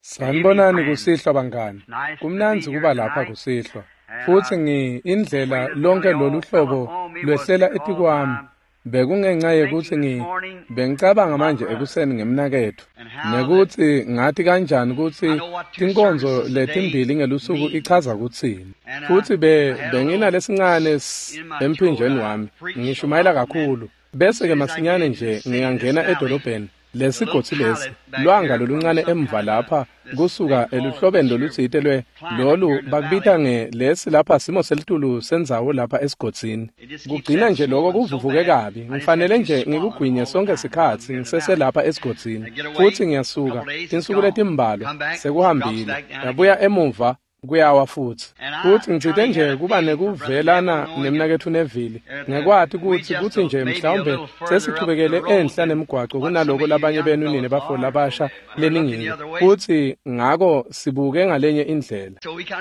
Sanibonani kusihlwa bangani. Kumnanzi kuba lapha kusihlwa. Futhi indlela lonke lolu hlobo lwehlela etikwami. Bekungenxa yokuthi bengicabanga manje ekuseni ngemnaketho. Nekuthi ngathi kanjani ukuthi inkonzo letimbili ngelusuku ichaza ukuthini. Futhi bengina lesincane emphinjeni wami. Ngishumayela kakhulu. Bese ke masinyane nje ngiyangena edolobheni. Lesigodi lesi lwanga loluncane emva lapha kusuka eluhlobeni lolutsite lolu bakubita ngelesi lapha simo selitulu senzawo lapha esigodini. Kugcina nje lokho kuvuvuke kabi. Ngifanele nje ngikugwinye sonke isikhathi ngisese lapha esigodini. Futhi ngiyasuka insuku letimbalwa sekuhambile. Yabuya emuva kuyawa futhi ngicide nje kuba nekuvelana nemnaketho nevili. Ngekwathi kuthi nje mhlawumbe sesichubekele enhla nemigwaqo kunaloko labanye benunini bafo labasha leningini. Futhi ngako sibuke ngalenye indlela.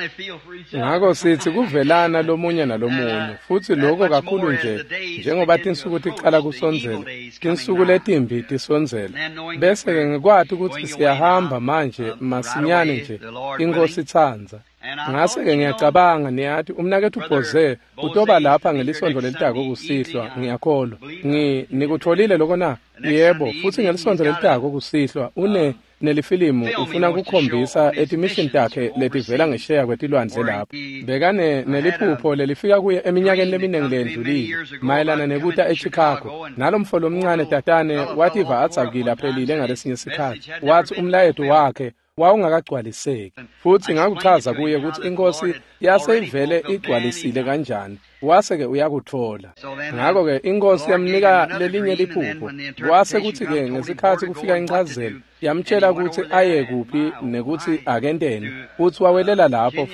Ngako sithi kuvelana lomunye nalomunye. Futhi lokho kakhulu nje njengoba tinsuku tiqala kusonzela. Tinsuku letimbi tisonzela. Bese ke ngekwathi ukuthi siyahamba manje masinyane nje inkosi ithanza. Ngase-ke ngiyacabanga niyathi umnakethu ubhoze utoba lapha ngelisondlo lelitako kusihlwa ngiyakholwa. Nikutholile lokho na? Yebo, futhi ngelisondlo lelitako kusihlwa nelifilimu ufuna ukukhombisa mission takhe letivela ngesheya kwetilwandle lapha. Bekane neliphupho lelifika kuye eminyakeni leminingi ledlulile mayelana nekuta eChicago. Nalo mfolo omncane tatane wathi atsakile aphelile ngalesinye isikhathi. Wathi umlayeto wakhe wawungakagcwaliseki. Futhi ngakuchaza kuye ukuthi inkosi yaseyivele igcwalisile kanjani. Wase-ke uyakuthola. Ngakho-ke inkosi yamnika lelinye liphupho. Wase kuthi-ke ngesikhathi kufika incazelo yamtshela ukuthi aye kuphi nekuthi akenteni. Futhi wawelela lapho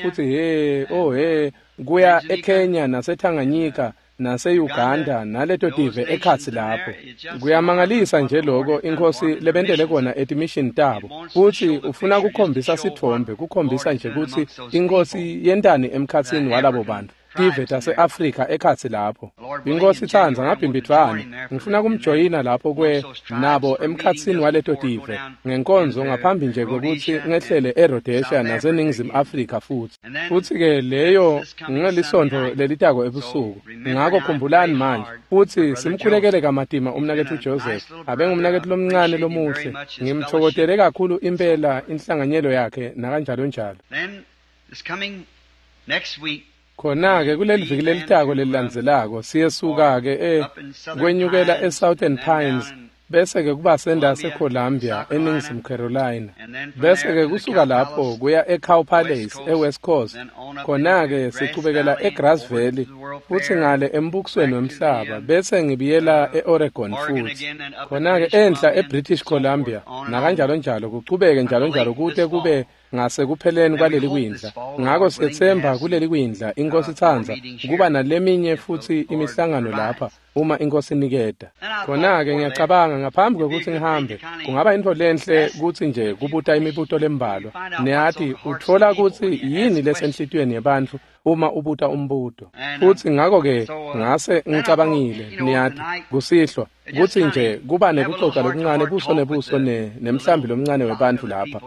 futhi kuya eKenya naseTanganyika nase-Uganda naleto tive ekhathi lapho. Kuyamangalisa nje lokho inkosi lebentele kona mission tabo. Futhi ufuna ukukhombisa sithombe, kukhombisa nje ukuthi inkosi yentani emkhatsini walabo bantu. Tive tase-Afrika ekhathi lapho. Inkosi ithanza ngabhimbidvwane. Ngifuna kumjoyina lapho nabo emkhatsini waleto tive. Ngenkonzo ngaphambi nje kokuthi ngehlele eRhodesia naseNingizimu Afrika futhi. Futhi-ke leyo ngelisondlo lelitako ebusuku. Ngako khumbulani manje. Futhi simkhulekele kamadima umnakethu uJoseph. Abengumnakethu lomncane lomuhle. Ngimthokotele kakhulu impela inhlanganyelo yakhe nakanjalo njalo. Then this coming next week khona-ke kuleli viki lelitako lelilandzelako siyesuka-ke kwenyukela eSouthern Pines bese-ke kuba senda seColumbia eNingizimu Carolina. Bese-ke kusuka lapho kuya eCow Palace eWest Coast. Khona-ke sichubekela eGrass Valley futhi ngale embukisweni wemhlaba bese ngibiyela eOregon futhi. Khona-ke enhla eBritish Columbia nakanjalo njalo kuchubeke njalo kude kube ngase kupheleni kwaleli kwindla. Ngako sethemba kuleli kwindla inkosi ithanza kuba naleminye futhi imihlangano lapha uma inkosi nikeda. Khona-ke ngiyacabanga ngaphambi kokuthi ngihambe kungaba into lenhle ukuthi nje kubuta imibuto lembalwa. Niyathi uthola ukuthi yini lesenhlitweni yabantu uma ubuta umbuto. Futhi ngako-ke ngase ngicabangile niyathi kusihlwa kuthi nje kuba nekuxoxa lokuncane buso nebuso nemhlambi lomncane webantu lapha.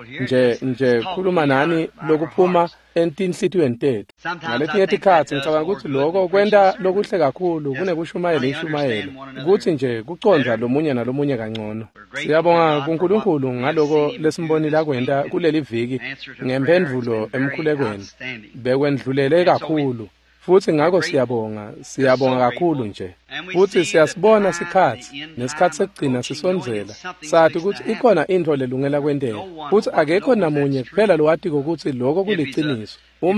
Nje khuluma nani lokuphuma entinhlitweni tethu. Ngaletinye isikhathi ngicabanga ukuthi lokho kwenta lokuhle kakhulu kunekushumayela ishumayelo. Ukuthi nje kuconza lomunye nalomunye kangcono. Siyabonga kuNkulunkulu ngaloko lesimbonile akwenta kuleli viki ngemphendvulo emkhulekweni. Bekwendlulele kakhulu. Futhi ngako siyabonga kakhulu nje. Futhi siyasibona sikhathi nesikhathi sekugcina sisonzela. Sathi ukuthi ikhona into lelungela kwenteka. Futhi akekho namunye kuphela lowathi ukuthi lokho kuliciniso.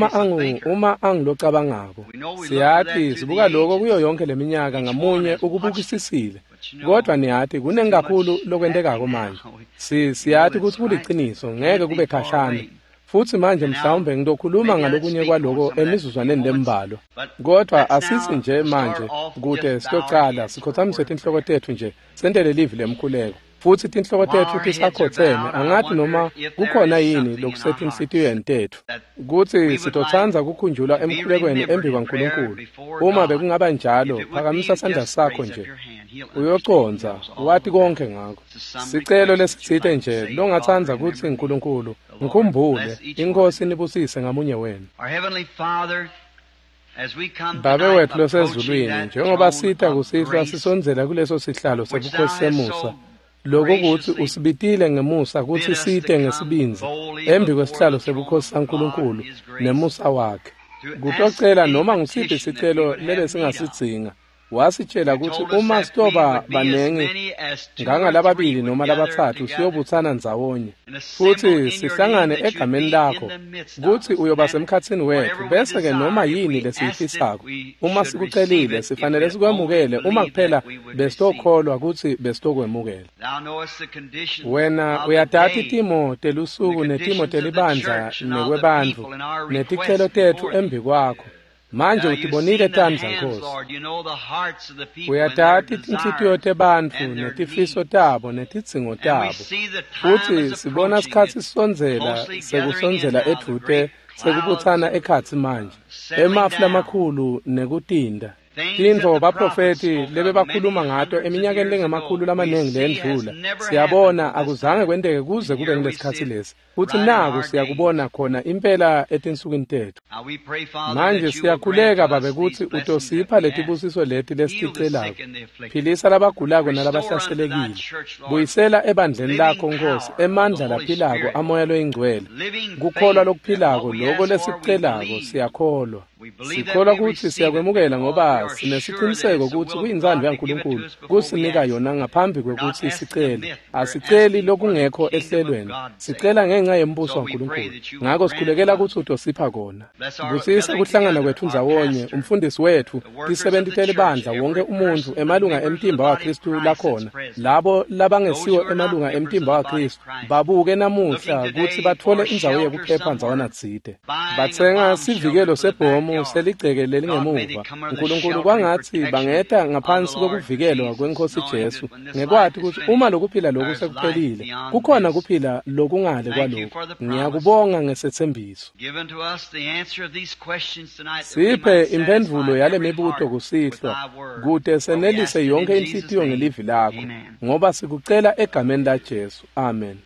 Uma angilocabangako. Siyathi sibuka lokho kuyo yonke leminyaka ngamunye ukubukisisile. Kodwa niyathi kunengakhulu lokwendekako manje. Siyathi ukuthi kuliciniso ngeke kube khashana. Futhi manje mhlawumbe ngizokhuluma ngalokunye kwaloko emizuzwaneni lembalo. Kodwa asithi nje manje kude siyoqala sikhothamise inhloko tethu nje sentele livi lemkhuleko. futhi tinhloko tethu tisakhotheme angathi noma kukhona yini lokusetha inhlitiyo tethu ukuthi sitothanza kukhunjulwa emkhulekweni embi kwaNkulunkulu. Uma bekungaba njalo phakamisa isandla sakho nje uyoconza wathi konke ngakho. Sicelo lesithithe nje longathanza ukuthi uNkulunkulu ngikhumbule inkosi nibusise ngamunye wenu. Baba wethu losezulwini, njengoba sitha kusihlwa sisonzela kuleso sihlalo sebukhosi semusa, lokho ukuthi usibitile ngemusa ukuthi sithe ngesibinzi embi kwesihlalo sebukhosi saNkulunkulu nemusa wakhe. Kutocela noma ngisiphi isicelo lebe singasidzinga. Wasitshela ukuthi uma sitoba banengi ngangalababili noma labathathu siyobuthana ndzawonye futhi sihlangane egameni lakho ukuthi uyoba semkhatsini wethu, bese ke noma yini lesiyifisako uma sikucelile sifanele sikwemukele uma kuphela besitokholwa ukuthi besitokwemukela. Wena uyadata itimo telusuku netimo telibandla nekwebantfu neticelo tethu embi kwakho. Manje utibonile tandla Nkosi, uyadata tinhlitiyo tebantfu netifiso tabo netidzingo tabo, futhi sibona sikhatsi sisonzela sekusonzela edvute sekubuthana ekhatsi manje emafu lamakhulu nekutinda. Tintfo baprofeti lebe bakhuluma ngato eminyakeni lengamakhulu lamanengi lendlula siyabona akuzange kwenteke kuze kube ngesikhathi lesi, futhi naku siyakubona khona impela etinsukwini tethu. Manje siyakhuleka babe ukuthi utosipha letibusiso leti lesiticelako. Philisa labagulako nalabahlaselekile. Buyisela ebandleni lakho Nkosi emandla laphilako amoya loyingcwele. Kukholwa lokuphilako lokho lesicelako siyakholwa. Sikholwa ukuthi siyakwemukela ngoba sinesiqiniseko ukuthi kuyinzando yaNkulunkulu kusinika yona ngaphambi kwekuthi sicele. Asiceli lokungekho ehlelweni, sicela ngenxa yembuso waNkulunkulu. Ngakho sikhulekela ukuthi utosipha kona. Busisa kuhlangana kwethu ndzawonye, umfundisi wethu, tisebentitele bandla wonke umuntu emalunga emtimba waKristu lakhona. Labo labangesiwo emalunga emtimba waKristu babuke namuhla ukuthi bathole indzawo yokuphepha ndzawana dzide. Batsenga sivikelo sebhomu seligceke lelingemuva. uNkulunkulu kwangathi bangeta ngaphansi kokuvikelwa kweNkosi Jesu ngekwathi ukuthi uma lokuphila lokhu sekuphelile kukhona kuphila lokungale kwalokho. Ngiyakubonga ngesethembiso. Siphe imphendvulo yale mibuto kusihlwa kude senelise yonke inhlitiyo ngelivi lakho ngoba sikucela egameni laJesu. Amen.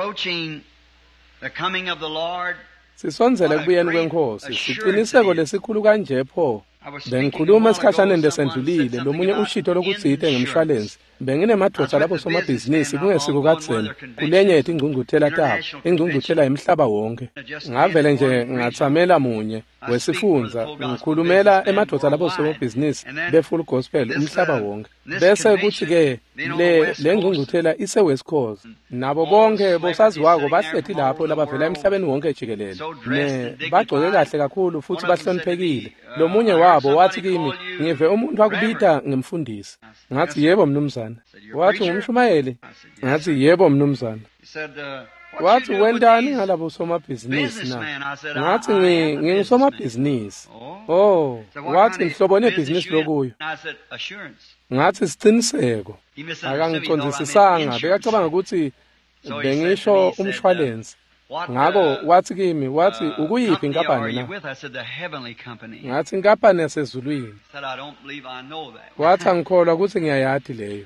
Sisonzele kubuyeni kweNkosi, siqiniseko lesikhulu kanje pho. Bengikhuluma esikhashane ndesendlulile lomunye ushito lokutsite ngemshwalensi. Benginemadoda lapho somabhizinisi kungesiko katsena kulenye yethi ingcungcuthela tabo, ingcungcuthela emhlaba wonke. Ngavele nje ngatsamela munye wesifunza ngikhulumela emadoda lapho somabhizinisi befull gospel umhlaba wonke. Bese kuthi ke le ngcungcuthela ise West Coast nabo bonke bosaziwako bahlethi lapho labavela emhlabeni wonke jikelele. Bagcoke kahle kakhulu futhi bahloniphekile. Lomunye wabo wathi kimi, ngive umuntu wakubita ngemfundisi. Ngathi yebo mnumzana. Wathi ngumshumayeli? Ngathi yebo mnumzana. Wathi wendani ngalabo somabhizinisi na? Ngathi ngingisomabhizinisi. Oh, wathi ngihlobone ibhizinisi lokuyo. Ngathi siqiniseko. Akangicondzisisanga, bekacabanga ukuthi bengisho umshwalensi. Ngako wathi kimi, wathi ukuyiphi inkampani na? Ngathi inkampani yasezulwini. Wathi angikholwa ukuthi ngiyayathi leyo.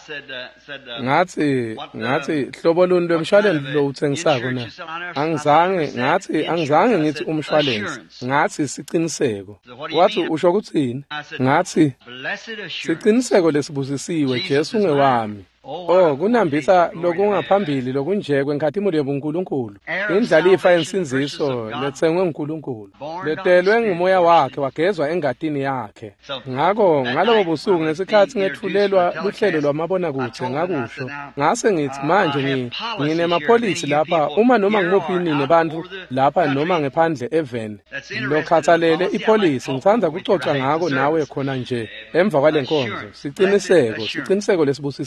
Ngathi hlobo luni lwemshwalensi lo uthengisako na? Angizange ngithi umshwalensi. Ngathi siqiniseko. Wathi usho ukuthini? Ngathi siqiniseko lesibusisiwe Jesu ngewami. Oh, kunambitha lokungaphambili lokunje kwenkhathimuli yobuNkulunkulu. Indlalifa yensinziso letsengwe uNkulunkulu. Letelwe ngumoya wakhe wagezwa engadini yakhe. Ngako ngalobo busuku ngesikhathi ngethulelwa luhlelo lwamabona kude ngakusho. Ngase ngithi manje nginemapolisi lapha uma noma ngimuphi inini bantu lapha noma ngephandle even. Lokhathalele ipolisi ngithanda kucoca ngako nawe khona nje emva kwalenkonzo. Siqiniseko lesibusisiwe.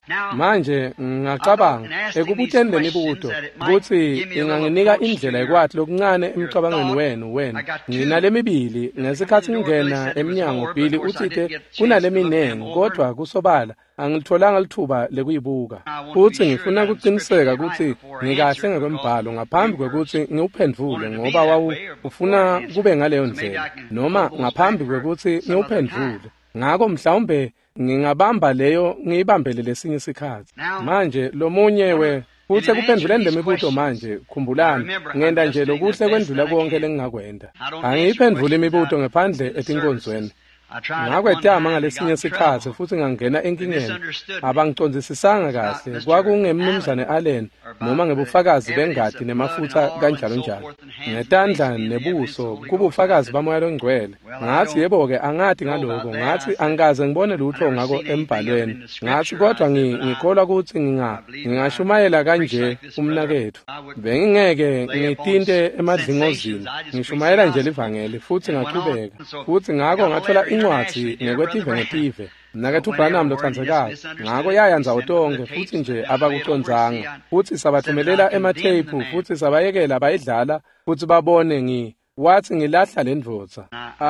manje ngacabanga ekubuteni lemibuto ukuthi inganginika indlela ekwathi lokuncane emicabangweni wenu nginalemibili ngesikhathi ngena eminyango Billy uthithe kunaleminengi kodwa kusobala angilitholanga lithuba lekuyibuka futhi ngifuna ukuqiniseka ukuthi ngikahle ngekwembhalo ngaphambi kokuthi ngiwuphendvule ngoba wawu ufuna kube ngaleyo ndlela noma ngaphambi kokuthi ngiwuphendvule ngakho mhlawumbe ngingabamba leyo ngiyibambele lesinye isikhathi manje lomunye futhi ekuphenduleni lemibuto manje khumbulani ngenda nje lokuhle kwendlula konke lengingakwenda angiyiphendvula imibuto ngaphandle etinkonzweni ngakwetama ngalesinye isikhathi futhi ngangena enkingeni abangicondzisisanga kahle kwakungemnumzane Allen noma ngebufakazi bengadi nemafutha kanjalo njalo ngetandla nebuso kubufakazi bamoya longcwele ngathi yebo-ke angathi ngaloko ngathi angikaze ngibone lutho ngako embhalweni ngathi kodwa ngikholwa ukuthi ngingashumayela kanje umnakethu bengingeke ngitinte emadlingozini ngishumayela nje livangeli futhi ngaqhubeka futhi ngakho ngathola incwadi ngekwetive mnakethu uBranham lothandzekayo ngakho yayanza utonke futhi nje abakucondzanga futhi sabathumelela ematheyiphu futhi sabayekela bayidlala futhi babone wathi ngilahla lendvodza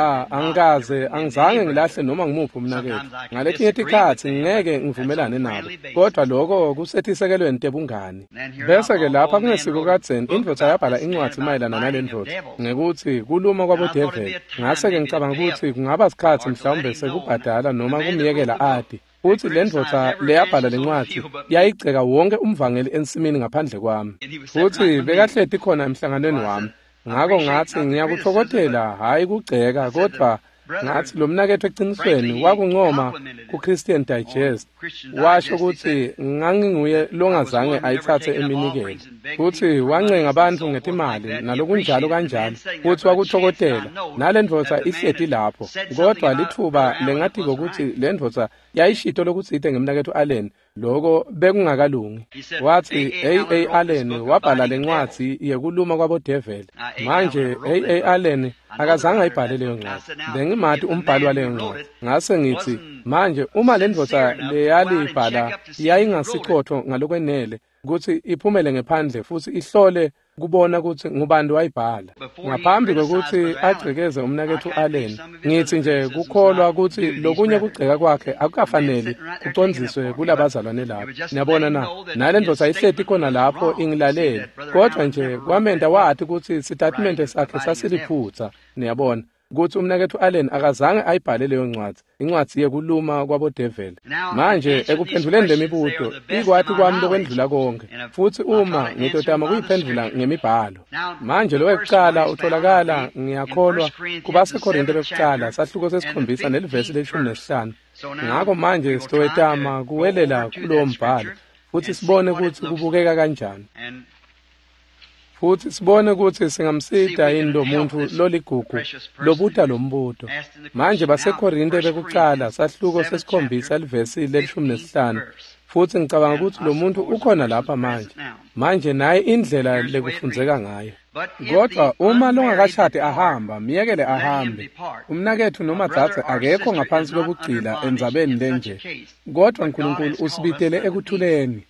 angizange ngilahle noma ngimuphi umnakethu ngaletinye isikhathi ngeke ngivumelane nabo kodwa lokho kusethisekelweni tebungani bese-ke lapha kungesiko kadzeni indvodza yabhala incwadi mayelana nalendvodza ngekuthi kuluma kwabodeveli ngase-ke ngicabanga ukuthi kungaba sikhathi mhlawumbe sekubhadala noma kumyekela adi futhi lendvodza leyabhala lencwadi yayigceka wonke umvangeli ensimini ngaphandle kwami futhi bekahleti khona emhlanganweni wami ngakho ngathi ngiyakuthokothela hayi kugceka kodwa ngathi lo mnakethu eqinisweni wakuncoma ku-Christian Digest washo ukuthi nganginguye longazange ayithathe eminikelo futhi wancenga abantu ngetimali nalokunjalo kanjalo futhi wakuthokothela nalendvodza ihleti lapho kodwa lithuba lengathi kokuthi lendvodza yayishito lokuthi ite ngemnakethu Allen loko bekungakalungi wathi A.A. Allen wabhala lencwadi yekuluma kwabodeveli manje A.A. Allen akazange ayibhale leyo ncwadi bengimathi umbhali waleyo ncwadi ngase ngithi manje uma lendvodza leyalibhala yayingasikhotho ngalokwenele ukuthi iphumele ngephandle futhi ihlole kubona ukuthi ngubani wayibhala ngaphambi kokuthi agcekeze umnakethu Allen ngithi nje kukholwa ukuthi lokunye kugceka kwakhe akukafanele kucondziswe kulabazalwane lapho niyabona nale ndvodza ayihleti khona lapho ingilalele kodwa nje kwamenda wathi ukuthi statement sakhe sasiliphutha niyabona ukuthi umnakethu Allen akazange ayibhale leyo ncwadi incwadi yekuluma kwabodeveli manje ekuphenduleni lemibuto ikwathi kwami lokwendlula konke futhi uma ngitotama kuyiphendula ngemibhalo manje lo wekuqala utholakala ngiyakholwa kubaseKorinte bekuqala sahluko sesikhombisa nelivesi le-15 ngakho manje sitowetama kuwelela kulowo mbhalo futhi sibone ukuthi kubukeka kanjani futhi sibone ukuthi singamsida yini lo muntu loligugu lobuta lombuto manje baseKorinte bekuqala sahluko sesikhombisa livesi le-15 futhi ngicabanga ukuthi lo muntu ukhona lapha manje naye indlela lekufundzeka ngayo kodwa uma longakashadi ahamba miyekele ahambe umnakethu noma dzadze akekho ngaphansi kokugcila endzabeni lenje kodwa uNkulunkulu usibitele ekuthuleni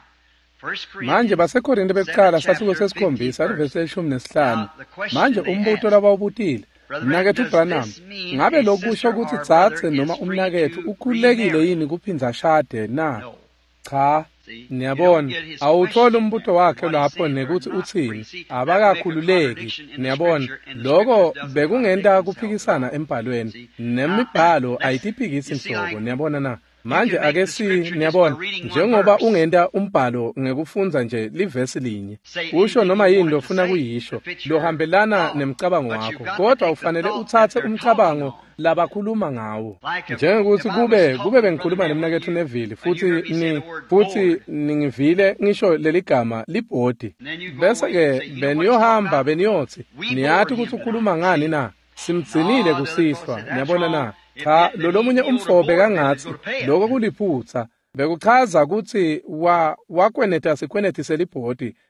manje baseKorinte bekuqala sahluko sesikhombisa livesi le-15 manje umbuto labawubutile umnakethu uBranham ngabe lokusho ukuthi dzadze noma umnakethu ukhululekile yini kuphinza ashade na cha niyabona awuthola umbuto wakhe lapho nekuthi uthini abakakhululeki niyabona lokho bekungenta kuphikisana embhalweni nemibhalo ayitiphikisi inhlobo niyabona manje ake niyabona njengoba ungenta umbhalo ngekufundza nje livesi linye usho noma yini lofuna kuyisho lohambelana nemicabango wakho kodwa ufanele uthathe umcabango labakhuluma ngawo njengekuthi kube bengikhuluma nemnakethu Neville futhi ningivile ngisho leli gama libhodi bese-ke beniyohamba beniyothi niyathi ukuthi ukhuluma ngani na simgcinile kusihlwa niyabona cha lomunye umfo bekangathi lokho kuliphutha bekuchaza ukuthi wakweneta sikwenetise libhodi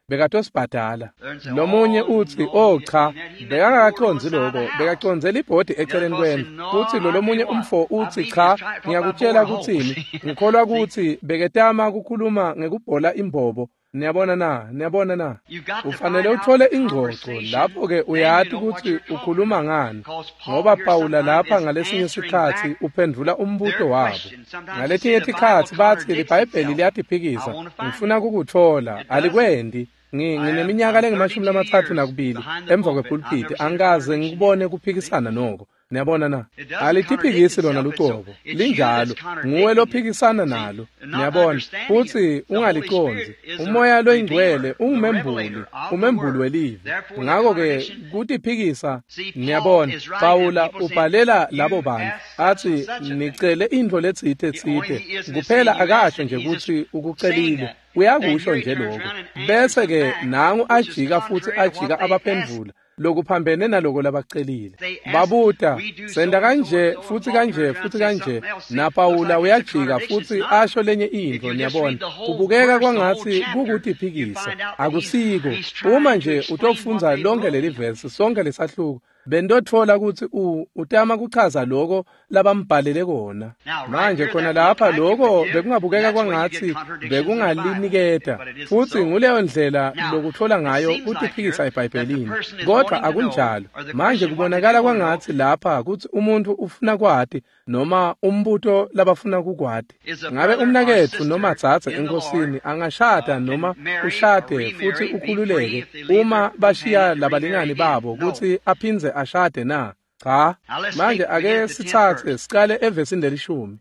bekade osibhadala. Lomunye uthi cha bekangakaconzi lokho, bekaconzela ibhodi eceleni kwendlu. Uthi lomunye umfo uthi cha ngiyakutshela ukuthini, ngikholwa ukuthi beketama ukukhuluma ngekubhola imbobo. Niyabona na ufanele uthole ingxoxo lapho ke uyathi ukuthi ukhuluma ngani, ngoba Pawula lapha ngalesinye isikhathi uphendula umbuto wabo. Ngalesinye isikhathi bathi iBhayibheli liyaphikisa, ngifuna ukukuthola alikwendi. Ngineminyaka le32 emva kwepulpit, angaze ngikubone kuphikisana noko. Niyabona na alitiphikisi lona lucobo linjalo, nguwe lophikisana nalo. Niyabona futhi ungaliconzi, umoya loyingcwele umembuli welive. Ngakho ke kutiphikisa. Niyabona Pawula ubhalela labo bantu athi nicele indlo letsite kuphela, akasho nje ukuthi ukucelile, uyakusho nje lokho. Bese ke nangu ajika futhi ajika abaphendula lokuphambene naloko labacelile. Babuta senda kanje futhi kanje na Pawula uyajika futhi asho lenye into. Niyabona kubukeka kwangathi kukutiphikisa, akusiko. Uma nje utofunza lonke leli verse sonke lesahluko bendothola ukuthi utama kuchaza lokho labambhalele kona. Manje khona lapha lokho bekungabukeka kwangathi bekungaliniketa, futhi nguleyo ndlela lokuthola ngayo utiphikisa eBhayibhelini. Kodwa akunjalo. Manje kubonakala kwangathi lapha ukuthi umuntu ufuna kwati noma umbuto labafuna kukwati. Ngabe umnakethu noma dzadza enkosini angashada noma ushade futhi ukhululeke uma bashiya labalingani babo ukuthi aphinze ashade na? Cha. Manje ake sithathe siqale evesini lelishumi.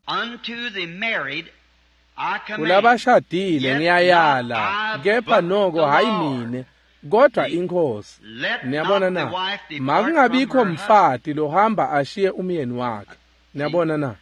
Kulabashadile ngiyayala, kepha noko hayi mine kodwa inkosi. Niyabona na makungabikho mfati lohamba ashiye umyeni wakhe. Niyabona na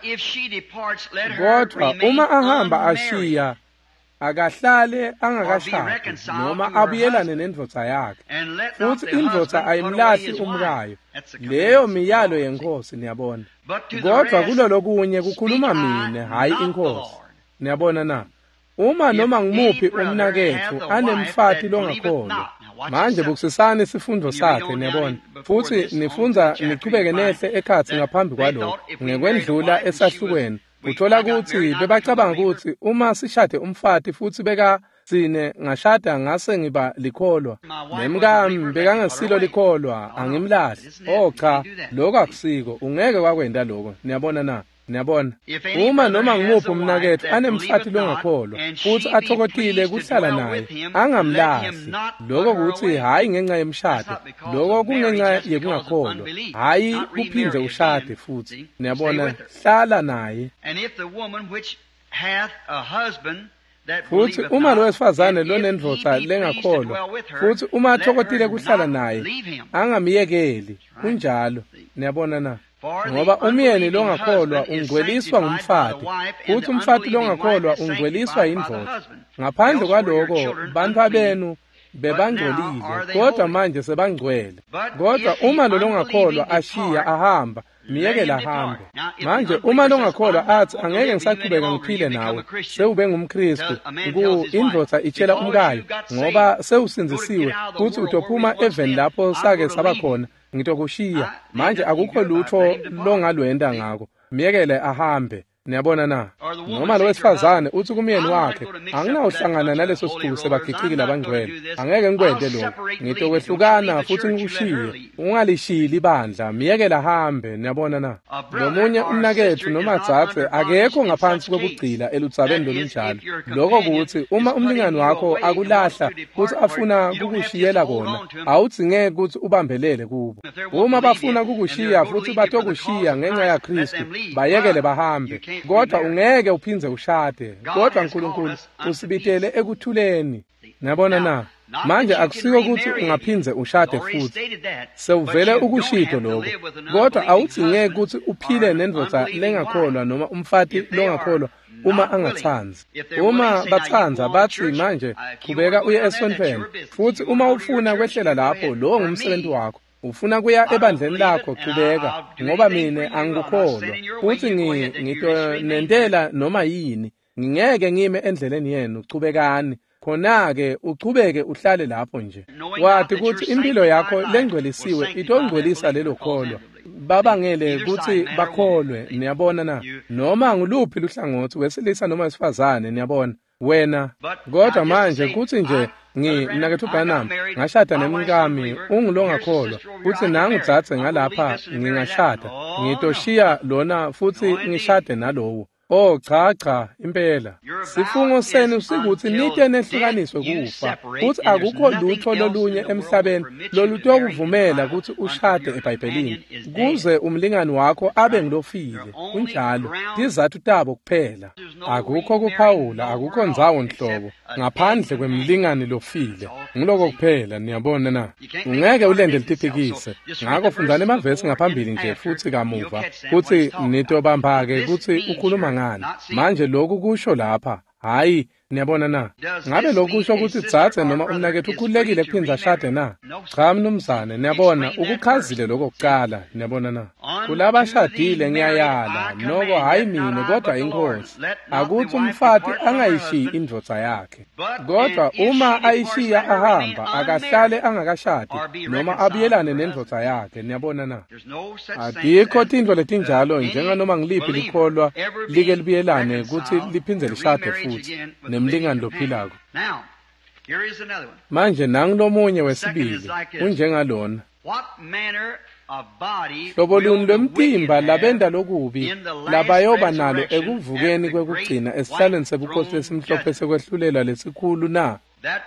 kodwa uma ahamba ashiya akahlale angakashadi noma abuyelane nendvodza yakhe, futhi indvodza ayimlahli umkayo. Leyo miyalo yenkosi. Niyabona kodwa kulo lokunye kukhuluma mine hayi inkosi. Niyabona na uma noma ngimuphi umnakethu anemfati longakholwa. Manje bukusisana isifundo sakhe. Niyabona futhi nifunza nichubeke nehle ekhathi ngaphambi kwalokho ngekwendlula esahlukweni. Uthola ukuthi bebacabanga ukuthi uma sishade umfati futhi bekasine ngashada ngase ngiba likholwa, nemkami bekangasilo likholwa angimlahli. Cha lokho akusiko, ungeke wakwenda lokho. Niyabona na Niyabona uma noma ngimuphi umnakethu anemfati longakholwa futhi athokotile kuhlala naye angamlahli. Lokho kuthi hayi ngenxa yemshado, lokho kungenxa yekungakholwa, hayi kuphinde ushade futhi. Niyabona hlala naye. Futhi uma lo wesifazane lonendvodza lengakholwa futhi uma athokotile kuhlala naye angamiyekeli kunjalo. Niyabona na ngoba umyeni longakholwa ungcweliswa ngumfati, futhi umfati longakholwa ungcweliswa yindvodza. Ngaphandle kwalokho bantu abenu bebangcolile kodwa manje sebangcwele. Kodwa uma lo longakholwa ashiya ahamba, miyekela ahambe. Manje uma longakholwa athi angeke ngisaqhubeka ngiphile nawe, sewube ngumKristu, indvodza itshela umkayo ngoba sewusinzisiwe futhi utophuma eveni lapho sake saba khona, ngitokushiya. Manje akukho lutho longalwenda ngako, miyekele ahambe. Niyabona na noma lo wesifazane uthi kumyeni wakhe anginawuhlangana naleso sikhulu sebagicikile abangcwele, angeke ngikwende lokho, ngitokwehlukana futhi ngikushiye. Ungalishili ibandla, miyekela ahambe. Niyabona na lomunye umnakethu noma dzadze akekho ngaphansi kwebugcila eludzabeni lolunjalo. Lokho kuthi uma umlingani wakho akulahla futhi afuna kukushiyela kona, awudzingeke ukuthi ubambelele kubo. Uma bafuna kukushiya futhi batokushiya ngenxa yaKristu, bayekele bahambe. Kodwa ungeke uphinze ushade, kodwa uNkulunkulu usibitele ekuthuleni. Niyabona na manje akusiko ukuthi ungaphinze ushade futhi, sewuvele ukushito lokho. Kodwa awudzingeke ukuthi uphile nendvodza lengakholwa noma umfati longakholwa uma angathanzi. Uma bathanza bathi manje qhubeka uye esontweni, futhi uma ufuna kwehlela lapho lo ngumsebenzi wakho, ufuna kuya ebandleni lakho, qhubeka, ngoba mina angikukholwa futhi ngitonentela noma yini, ngingeke ngime endleleni yenu, qhubekani. khona-ke uchubeke uhlale lapho nje wathi ukuthi impilo yakho lengcwelisiwe itongcwelisa lelo kholwa babangele ukuthi bakholwe niyabona na noma nguluphi luhlangothi wesilisa noma wesifazane niyabona wena kodwa manje kuthi nje nginakethu Branham ngashada nemkami ungilongakholwa uthi nangu Dzadze ngalapha ngingashada ngitoshiya lona futhi ngishade nalowo oh cha impela sifungo senu sikuthi nite nehlukaniswe kufa futhi akukho lutho lolunye emhlabeni lolutokuvumela ukuthi ushade eBhayibhelini kuze umlingani wakho abe ngilofile kunjalo izathu tabo kuphela akukho kuphawula akukho ndzawo nhlobo ngaphandle kwemlingani lofile ngiloko kuphela niyabona na ungeke ulende litiphikise ngakho fundani emavesi ngaphambili nje futhi kamuva futhi nitobamba-ke ukuthi ukhuluma ngani manje lokhu kusho lapha hayi niyabona na ngabe lokhu kusho ukuthi Dzadze noma umnakethu ukhululekile kuphinda ashade na cha mnumzane niyabona ukukhazile lokho kuqala niyabona na kulabashadile ngiyayala noko hayi mina kodwa inkosi akuthi umfati angayishiyi indvodza yakhe kodwa uma ayishiya ahamba akahlale angakashadi noma abuyelane nendvodza yakhe niyabona na adikho tintfo letinjalo njenganoma ngiliphi likholwa like libuyelane ukuthi liphindze lishade futhi nemlingani lophilako manje nangilomunye wesibili unjengalona hlobo luni lwemtimba labenda lokubi labayoba nalo ekuvukeni kwekugcina esihlalweni sebukhosi lesimhlophe sekwehlulela lesikhulu na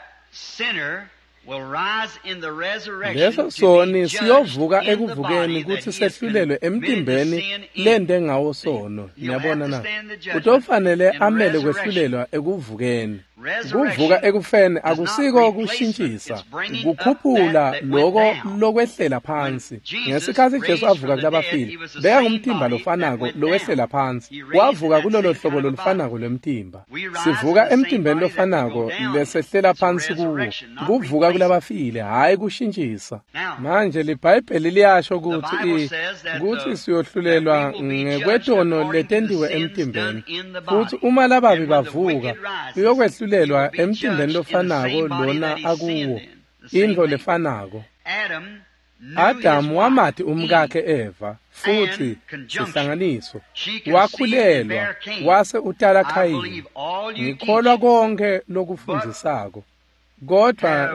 leso soni siyovuka ekuvukeni ukuthi sehlulelwe emtimbeni lende ngawo sono niyabona na utofanele amele kwehlulelwa ekuvukeni kuvuka ekufeni akusiko ukushintshisa kukhuphula loko lokwehlela phansi ngesikhathi Jesu avuka kulabafile beka ngumtimba lofanako lokwehlela phansi wavuka kulolo hlobo lolufanako lwemtimba sivuka emtimbeni lofanako lesehlela phansi kuwo kuvuka kulabafile hayi kushintshisa manje liBhayibheli liyasho ukuthi siyohlulelwa ngekwetono letendiwe emtimbeni futhi uma lababi bavuka uyokwehlulela emtimbeni lofanako lona akuwo indlo lefanako Adam wamati umkakhe Eva futhi sihlanganiso wakhulelwa wase utala Khayini ngikholwa konke lokufundzisako kodwa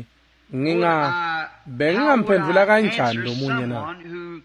bengingamphendula kanjani lomunye na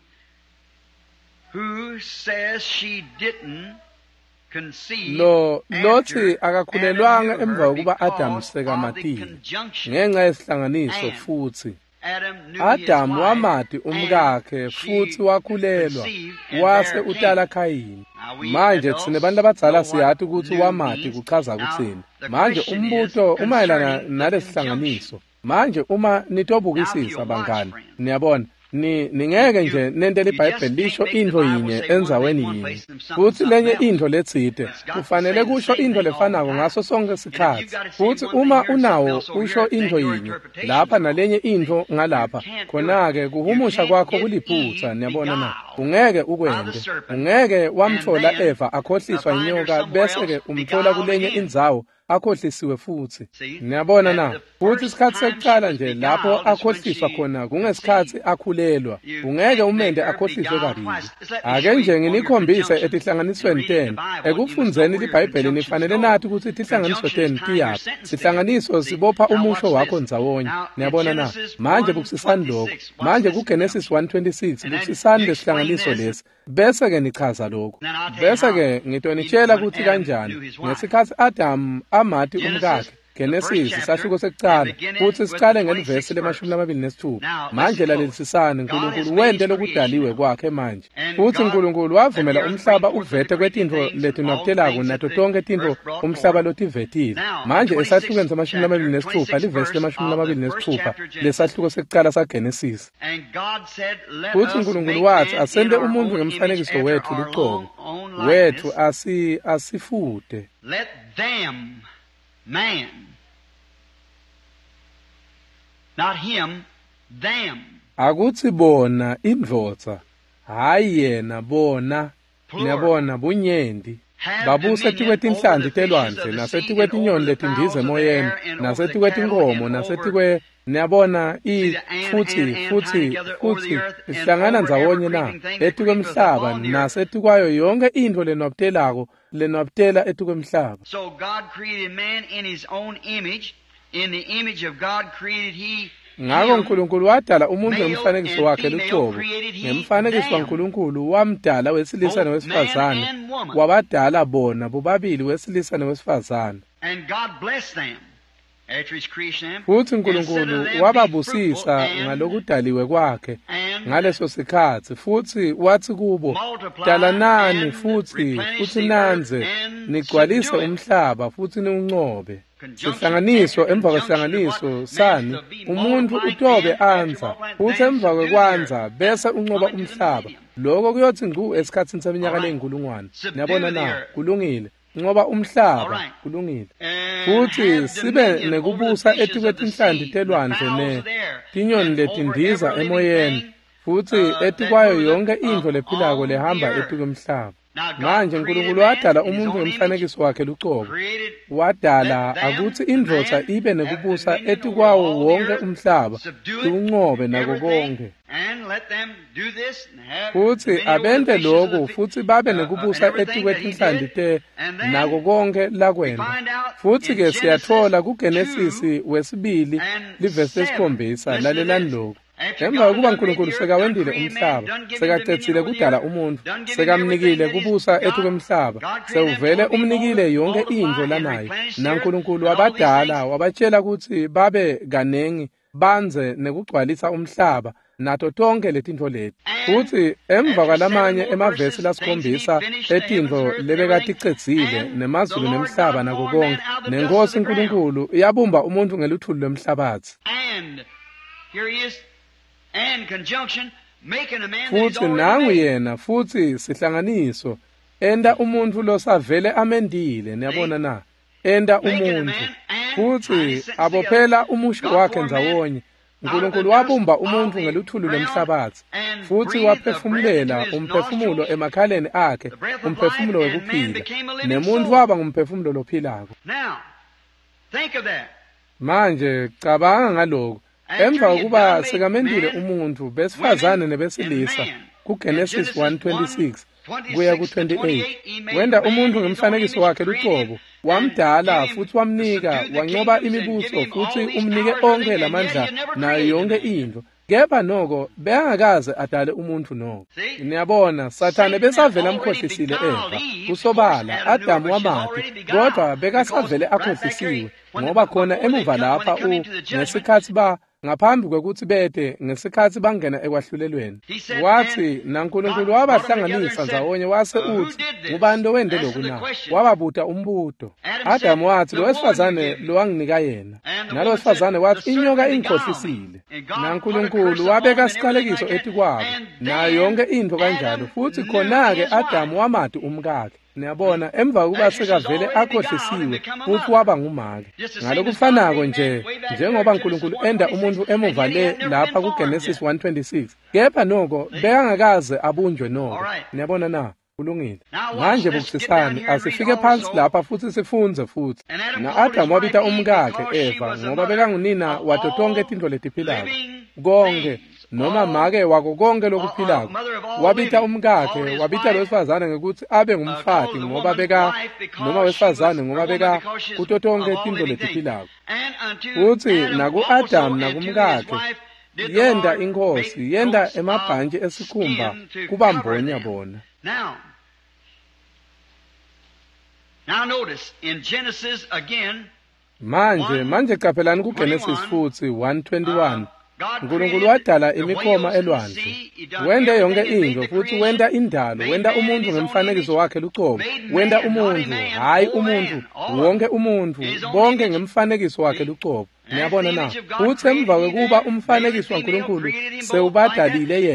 lothi akakhulelwanga emva kokuba Adam sekamatile ngenxa yesihlanganiso futhi Adam wamati umkakhe futhi wakhulelwa wase utala Khayini manje thina abantu abadzala siyathi ukuthi wamati kuchaza kuthini manje umbuto umayelana nalesihlanganiso manje uma nitobukisisa bangani niyabona ningeke nje nentele iBhayibheli lisho indlo yinye enzaweni yinye futhi lenye indlo letsite kufanele kusho indlo lefanako ngaso sonke isikhathi futhi uma unawo usho indlo yinye lapha nalenye indlo ngalapha khona-ke kuhumusha kwakho kuliphutha niyabona na ungeke ukwende ungeke wamthola Eva akhohliswa inyoka bese-ke umthola kulenye indzawo akhohlisiwe futhi niyabona na futhi isikhathi sekuqala nje lapho akhohliswa khona kungesikhathi akhulelwa ungeke umende akhohliswe kabili ake nje nginikhombise etihlanganisweni 10 ekufundzeni liBhayibheli nifanele nathi ukuthi tihlanganiswe 10 tiyaphi sihlanganiso sibopha umusho wakho ndzawonye niyabona na manje bukusisani lokho manje kuGenesis 1:26 bukusisani lesihlanganiso lesi bese-ke nichaza lokho bese-ke ngitonitshela ukuthi kanjani ngesikhathi Adam amati umkakhe Genesis isahluko sekuqala futhi siqale ngelivesi le-26 manje lalelisisane uNkulunkulu wente lokudaliwe kwakhe manje futhi uNkulunkulu wavumela umhlaba uvete kwetintfo letinwakutelako nato tonke tintfo umhlaba lotivetile manje esahlukweni se-26 livesi le-26 lesahluko sekuqala saGenesis futhi uNkulunkulu wathi asente umuntu ngemfanekiso wethu luqobo wethu asifude man, not him, them. Akuthi bona indvodza, hayi yena bona, niyabona bunyendi. babuse etikwetinhlanzi telwandle nasetikwetinyosi letindiza emoyeni nasetikwetinkomo nasetikwe niyabona futhi ihlangana ndzawonye na etikwemhlaba nasetikwayo yonke into lenwabtela etikwemhlaba. So God created man in his own image. In the image of God created he. Ngako uNkulunkulu wadala umuntu ngemfanekiso wakhe luqobo. Ngemfanekiso kaNkulunkulu wamdala wesilisa nowesifazane. Wabadala bona bobabili wesilisa nowesifazane. And God blessed them after his creation. Futhi uNkulunkulu wababusisa ngalokudaliwe kwakhe ngaleso sikhathi futhi wathi kubo dalanani futhi nanze nigcwalise umhlaba futhi niunqobe. Sihlanganiso emva kwesihlanganiso sani umuntu utobe anza futhi emva kwekwanza bese unqoba umhlaba. Lokho kuyothi ngqu esikhathini seminyaka leyinkulungwane. Niyabona na kulungile ngoba umhlaba kulungile. Futhi sibe nekubusa etikwetinhlanzi telwandle tinyoni letindiza emoyeni futhi etikwayo yonke into lephilako lehamba etikwemhlaba. Manje uNkulunkulu wadala umuntu ngemfanekiso wakhe luqobo. Wadala akuthi indvodza ibe nekubusa etikwawo wonke umhlaba tiunqobe nako konke. Futhi abende lokho futhi babe nekubusa etikwetinhlanzi nako konke lakwenda. Futhi ke siyathola kuGenesis 2:7 lalelani lokho. Emva kokuba uNkulunkulu sekawendile umhlaba, sekacethile kudala umuntu, sekamnikile kubusa etikwemhlaba, sewuvele umnikile yonke into lanayo. NaNkulunkulu wabadala wabatshela ukuthi babe kanengi banze nekugcwalisa umhlaba nato tonke letinto leti. Futhi emva kwalamanye emavesi lasikhombisa etinto lebekaticedzile nemazulu nemhlaba nako konke, neNkosi uNkulunkulu yabumba umuntu ngeluthuli lwemhlabathi. Futhi nangu yena futhi sihlanganiso enda umuntu losavele amendile. Niyabona na enda umuntu futhi abophela umusho wakhe ndzawonye. uNkulunkulu wabumba umuntu ngeluthuli lwemhlabathi futhi waphefumulela umphefumulo emakhaleni akhe, umphefumulo wekuphila, nemuntu waba ngumphefumulo lophilako. Manje cabanga ngalokho. Emva kokuba sekamendile umuntu besifazane nebesilisa kuGenesis 1:26 kuya ku-28 wenda umuntu ngemfanekiso wakhe luqobo, wamdala futhi wamnika wanqoba imibuso futhi umnike onke lamandla nayo yonke into. Kepha noko bengakaze adale umuntu noko. Niyabona Sathane besavele amkhohlisile Eva kusobala Adamu wamati, kodwa bekasavele akhohlisiwe ngoba khona emuva lapha ngesikhathi ngaphambi kwekuthi bede ngesikhathi bangena ekwahlulelweni wathi naNkulunkulu wabahlanganisa ndzawonye wase uthi ngubani lo wende lokhu na, wababuta umbuto. Adamu wathi lo wesifazane lo wanginika yena, nalo wesifazane wathi inyoka ingikhohlisile. naNkulunkulu wabeka siqalekiso etikwabo nayo yonke into kanjalo, futhi khona-ke Adamu wamati umkakhe. Niyabona emva kokuba sekavele akhohlisiwe futhi waba ngumake. Ngalokufanako njengoba uNkulunkulu enda umuntu emuva lapha kuGenesis 1:26, kepha noko bekangakaze abunjwe noko. Niyabona na kulungile. Manje bubusisani asifike phansi lapha futhi sifunze futhi. Na-Adamu wabita umkakhe Eva ngoba bekangunina wato tonke tinto letiphilayo konke noma make wako konke lokuphilako. Wabita umkakhe, wabita lowesifazane ngekuthi abe ngumfati noma wesifazane ngoba beka kuto tonke tinto letiphilayo. Futhi naku-Adamu nakumkakhe yenda inkosi, yenda emabhantshi esikhumba kubambonya bona. Now notice in Genesis again. Manje kaphelani kuGenesis futhi 1:21. uNkulunkulu wadala imikhoma elwandle, wenda yonke into futhi wenda indalo, wenda umuntu ngemfanekiso wakhe luqobo, wenda umuntu, hayi umuntu, wonke umuntu, bonke ngemfanekiso wakhe luqobo. Niyabona na, futhi emva kwekuba umfanekiso kaNkulunkulu sewubadalile yena,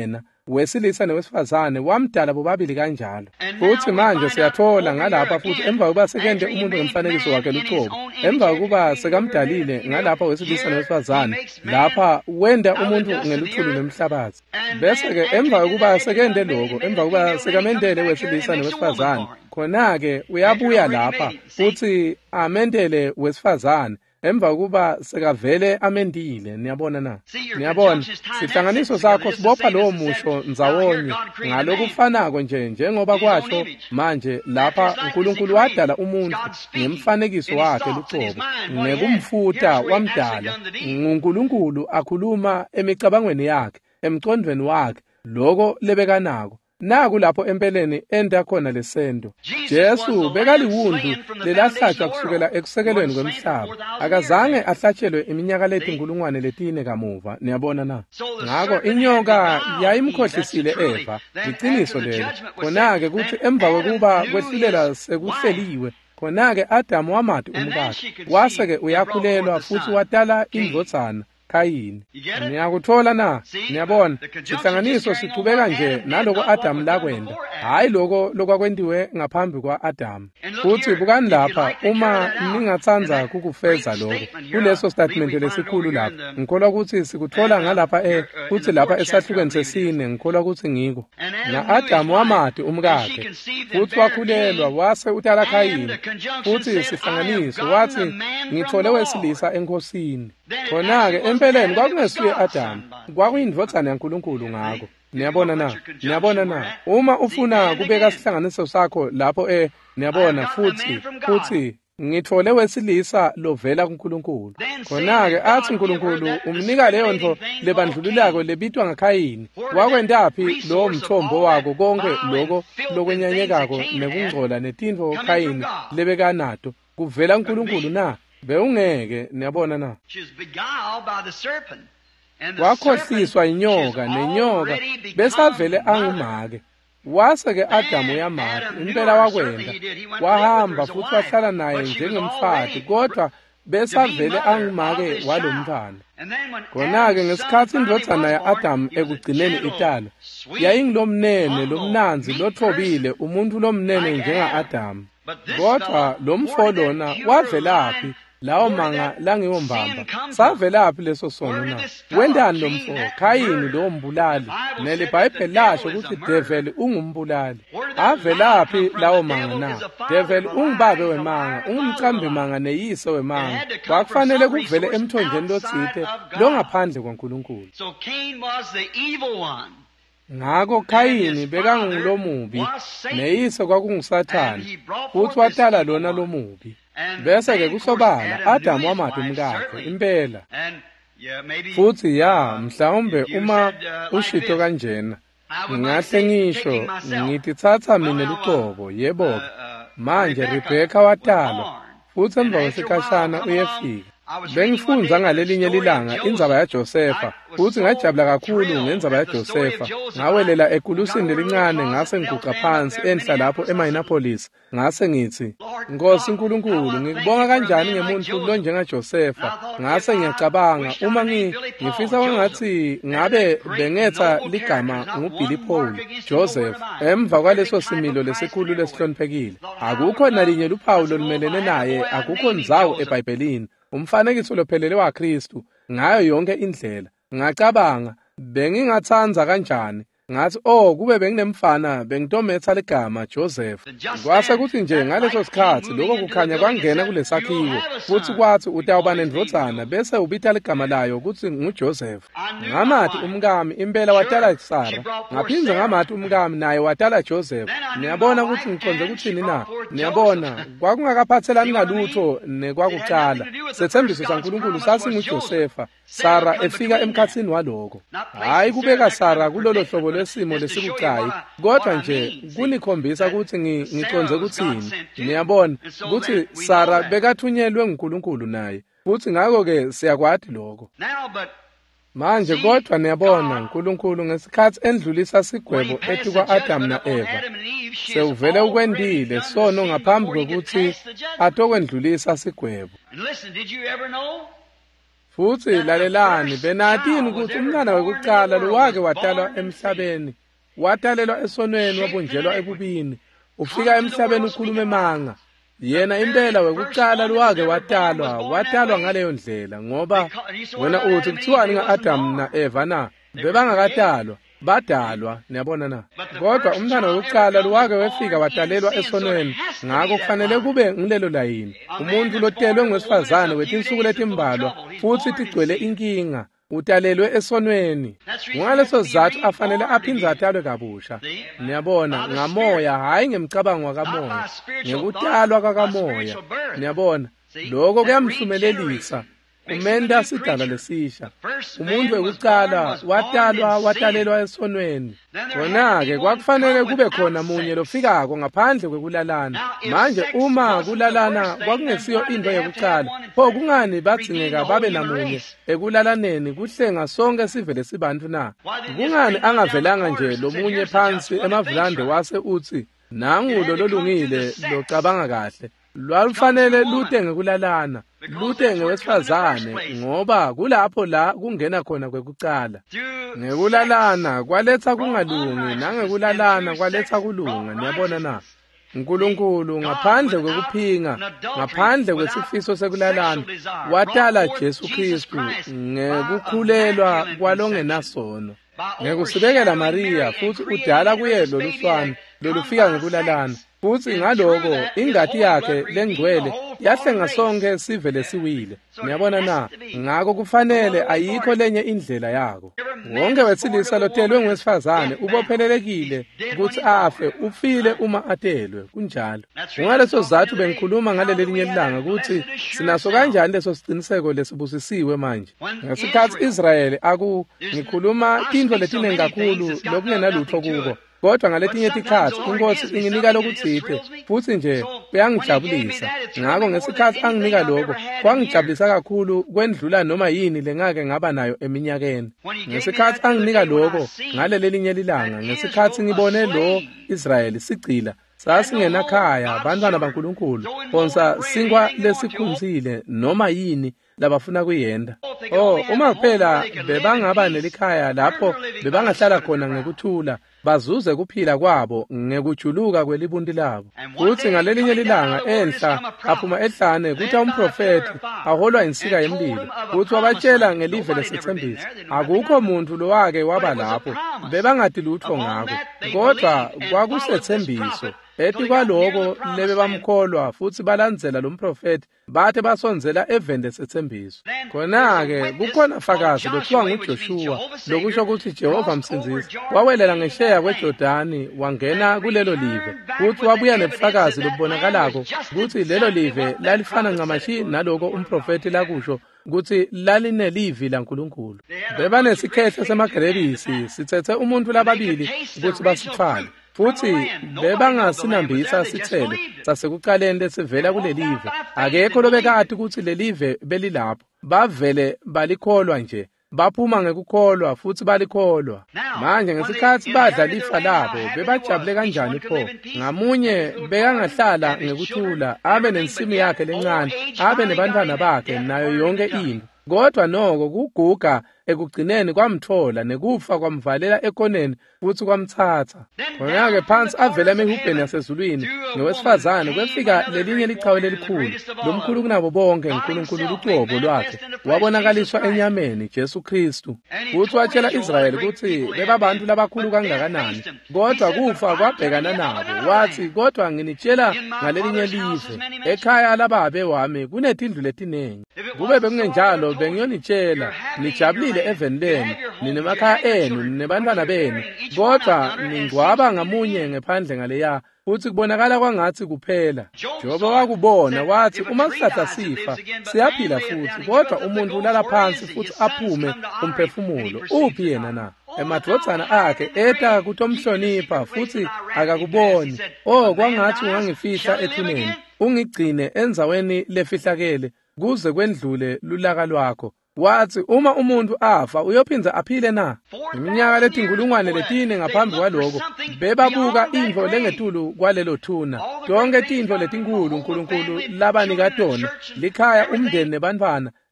wesilisa nowesifazane wamdala bobabili kanjalo. Futhi manje siyathola ngalapha futhi emva kokuba sekende umuntu ngemfanekiso wakhe luqobo, emva kokuba sekamdalile ngalapha wesilisa nowesifazane, lapha wenda umuntu ngeluthulu nemhlabathi. Bese ke emva kokuba sekende lokho, emva kokuba sekamendele wesilisa nowesifazane, khona-ke uyabuya lapha futhi amendele wesifazane emva kokuba sekavele amendile. Niyabona na? Niyabona sihlanganiso sakho sibopha lowo musho ndzawonye ngalokufanako nje njengoba kwatsho manje lapha uNkulunkulu wadala umuntu ngemfanekiso wakhe luqobo, nekumfuta wamdala. uNkulunkulu akhuluma emicabangweni yakhe, emcondweni wakhe, lokho lebekanako. Naku lapho empeleni enda khona lesendo. Jesu bekaliwundu lelahlatshwa kusukela ekusekelweni kwemhlaba. Akazange ahlatshelwe iminyaka letinkulungwane letine kamuva. Niyabona na? Ngakho inyoka yayimkhohlisile Eva. Iqiniso lelo. Khona-ke kuthi emva kokuba kwehlulela sekuhleliwe, khona-ke Adamu wamati umkakhe. Wase-ke uyakhulelwa futhi watala indvodzana Kayini. Niyakuthola na? Niyabona sihlanganiso siqhubeka nje naloko Adamu lakwenda, hayi lokwakwendiwe ngaphambi kwa Adamu. Futhi bukani lapha uma ningatsanza kukufeza lokho kuleso statement lesikhulu lapha, ngikholwa ukuthi sikuthola ngalapha futhi lapha esahlukweni sesine, ngikholwa ukuthi ngiko. Na Adamu wamati umkakhe futhi wakhulelwa wase utala Kayini. Futhi sihlanganiso wathi ngithole wesilisa enkosini. Khona-ke empeleni kwakungesuye Adamu, kwakuyindvodzana yaNkulunkulu ngako. Niyabona na? Niyabona na? Uma ufuna kubeka sihlanganiso sakho lapho niyabona futhi ngithole wesilisa lovela kuNkulunkulu. Khona-ke athi uNkulunkulu umnika leyo nto lebandlululako lebitwa ngaKhayini. Wakwendaphi lowo mthombo wako konke lokho lokwenyanyekako nekungcola netintfo Khayini lebekanato kuvela kuNkulunkulu na? Beungeke. Niyabona na? Wakhohliswa inyoka, nenyoka besavele angumake. Wase-ke Adamu uyamati impela wakwenda, wahamba futhi wahlala naye njengemfati, kodwa besavele angumake walomntwana. Khona-ke ngesikhathi indvodzana ya-Adamu ekugcineni itala, yayingilomnene lomnanzi lothobile, umuntu lomnene njenga-Adamu. Kodwa lo mfo lona wavelaphi? Lawo manga langiwombamba savelaphi leso sono na? Wendani lo mfo? Khayini lo mbulali. Nele iBhayibheli lasho ukuthi devil ungumbulali. Avelaphi lawo manga na? Devil ungubabe wemanga, ungumcambi manga neyise wemanga. Kwakufanele kuvele emthonjeni lotsite longaphandle kwaNkulunkulu. Ngakho Khayini bekangulomubi, neyise kwakunguSathane, futhi watala lona lomubi. Bese-ke kusobala Adamu wamati umkakhe impela. Futhi mhlawumbe uma ushito kanjena, ngingahle ngisho ngithi thatha mina luqobo. Yebo, manje Rebecca watalwa, futhi emva kwesikhashana uyefika. Bengifunza ngalelinye lilanga indzaba yaJosefa, futhi ngajabula kakhulu ngendzaba yaJosefa. Ngawelela ekulusini lelincane, ngase ngiguqa phansi enhla lapho eMinneapolis, ngase ngithi, Nkosi Nkulunkulu, ngikubonga kanjani ngemuntu lo njengaJosefa. Ngase ngiyacabanga uma ngifisa wangathi ngabe bengetha ligama nguBilly Paul Joseph emva kwaleso similo lesikhulu lesihloniphekile. Akukho nalinye luphawu lolumelene naye, akukho ndzawo eBhayibhelini. Umfanekiso lophelele waKristu ngayo yonke indlela. Ngacabanga bengingathanza kanjani, ngathi kube benginemfana bengitometha ligama Joseph. Kwase kuthi nje ngaleso sikhathi lokho kukhanya kwangena kulesakhiwo, futhi kwathi utawuba nendvodzana bese ubita ligama layo ukuthi nguJoseph. Ngamati umkami impela watala Sara, ngaphindza ngamati umkami naye watala Joseph. Niyabona ukuthi ngiconze ukuthini na? Niyabona kwakungakaphathelani ngalutho nekwakucala. Sethembiso saNkulunkulu sasinguJosefa, Sara efika emkhatsini waloko. Hayi kubeka Sara kulolo hlobo lesimo lesikucayi, kodwa nje kunikhombisa ukuthi ngiconze ukuthini. Niyabona ukuthi Sara bekathunyelwe nguNkulunkulu naye, futhi ngakho-ke siyakwati lokho. Manje kodwa niyabona uNkulunkulu ngesikhathi endlulisa sigwebo ethi kwa-Adamu na-Eva, sewuvele ukwendile sono ngaphambi kokuthi atokwendlulisa sigwebo. futhi lalelani, benatini ukuthi umntwana wekuqala luwake watalwa emhlabeni, watalelwa esonweni wabunjelwa ebubini, ufika emhlabeni ukhuluma emanga. Yena impela wekuqala luwake watalwa ngaleyo ndlela, ngoba wena uthi kuthiwani nga-Adam na Eva na? Bebangakatalwa, badalwa, niyabona na? Kodwa umntwana wekuqala luwake wefika watalelwa esonweni, ngakho kufanele kube ngilelo layini. Umuntu lotelwe ngwesifazane wetinsuku letimbalwa futhi tigcwele inkinga, utalelwe esonweni. Ngaleso sizathu afanele aphindze atalwe kabusha. Niyabona, ngamoya hayi ngemcabango kamoya, ngekutalwa kamoya. Niyabona, lokho kuyamhlumelelisa. Umenda sidala lesisha. Umuntu wekuqala watalelwa esonweni. Khona-ke kwakufanele kube khona munye lofikako ngaphandle kwekulalana. Manje uma kulalana kwakungesiyo into yokuqala, pho kungani bagcineka babe namunye ekulalaneni kuhlenga sonke sivele sibantu na? Kungani angavelanga nje lomunye phansi emavulande wase uthi nangu lolungile locabanga kahle? Lwalufanele lute ngekulalana, lute ngewesifazane, ngoba kulapho la kungena khona kwekuqala. Ngekulalana kwaletha kungalungi, nangekulalana kwaletha kulunga. Niyabona na? uNkulunkulu ngaphandle kwekuphinga, ngaphandle kwesifiso sekulalana, watala Jesu Kristu ngekukhulelwa kwalongenasono, ngekusibekela Maria, futhi udala kuye loluswane lolufika ngekulalana. Futhi ngaloko ingati yakhe lengcwele yahlenga sonke sivele siwile. Niyabona na? Ngakho kufanele ayikho lenye indlela yako. Wonke wesilisa lotelwe ngwesifazane ubophelelekile ukuthi afe, ufile uma atelwe, kunjalo. Ngaleso sizathu bengikhuluma ngaleli linye ilanga ukuthi sinaso kanjani leso siqiniseko lesibusisiwe manje. Ngesikhathi Israyeli ngikhuluma tintfo letinengi kakhulu lokungenalutho kubo. Kodwa ngaletinye tikhathi inkosi inginika lokutsite, futhi nje kuyangijabulisa. Ngakho ngesikhathi anginika lokho, kwangijabulisa kakhulu kwendlula noma yini lengake ngaba nayo eminyakeni. Ngesikhathi anginika lokho ngaleli linye ilanga, ngesikhathi ngibone lo Israyeli sigcila, sasingenakhaya, bantwana baNkulunkulu, bonsa singwa lesikhunzile noma yini labafuna kuyenda. Uma kuphela bebangaba nelikhaya lapho bebangahlala khona ngekuthula, bazuze kuphila kwabo ngekujuluka kwelibundi labo. Kuthi ngalelinye ilanga enhla aphuma ehlane kuthi umprofeti aholwa insika yemlilo, kuthi wabatshela ngelive lesithembiso. Akukho muntu lowake waba lapho, bebangati lutho ngako, kodwa kwakusethembiso. Ethi kwaloko lebe bamkholwa futhi balandzela lo mprofeti, bathe basonzela evende sethembiso. Khona-ke kukhona fakazi lokuthiwa nguJoshua, lokusho ukuthi Jehova msinzisi wawelela ngesheya kweJordani wangena kulelo live, futhi wabuya nebufakazi lobubonakalako ukuthi lelo live lalifana ncamashi naloko umprofeti lakusho ukuthi lalinelivi laNkulunkulu. Bebanesikhehle semagrebisi, sithethe umuntu lababili ukuthi basithwale. Futhi bebangasinambisa sithelo sasekuqaleni lesivela kulelive. Akekho lobekade ukuthi lelive belilapho. Bavele balikholwa nje, baphuma ngekukholwa futhi balikholwa. Manje ngesikhathi badla lifa labo, bebajabule kanjani pho? Ngamunye bekangahlala ngekuthula, abe nensimu yakhe lencane, abe nebantwana bakhe nayo yonke into. Kodwa noko kuguga ekugcineni kwamthola, nekufa kwamvalela ekoneni futhi kwamthatha. Khona-ke phansi avela emihubheni yasezulwini ngewesifazane kwefika lelinye lichawe lelikhulu, lomkhulu kunabo bonke, uNkulunkulu luqobo lwakhe, wabonakaliswa enyameni, Jesu Kristu. Futhi watshela Israyeli ukuthi bebabantu labakhulu kangakanani, kodwa kufa kwabhekana nabo. Wathi, kodwa nginitshela ngalelinye live, ekhaya lababe wami kunetindlu letinengi. Kube bekungenjalo bengiyonitshela, nijabulile eveni lenu, ninemakhaya enu, ninebantwana benu, kodwa ningcwaba ngamunye ngephandle ngaleya, futhi kubonakala kwangathi kuphela. Jobe wakubona wathi uma sihlahla sifa siyaphila futhi, kodwa umuntu ulala phansi futhi aphume umphefumulo. Uphi yena na? Emadvodzana akhe eta kutomhlonipha futhi akakuboni. Kwangathi ungangifihla ethuneni, ungigcine enzaweni lefihlakele kuze kwendlule lulaka lwakho. Wathi uma umuntu afa uyophinza aphile na? Iminyaka letinkulungwane letine ngaphambi kwaloko bebabuka intfo lengetulu kwalelo thuna. Tonke tintfo letinkulu uNkulunkulu labanika tona, likhaya, umndeni nebantwana,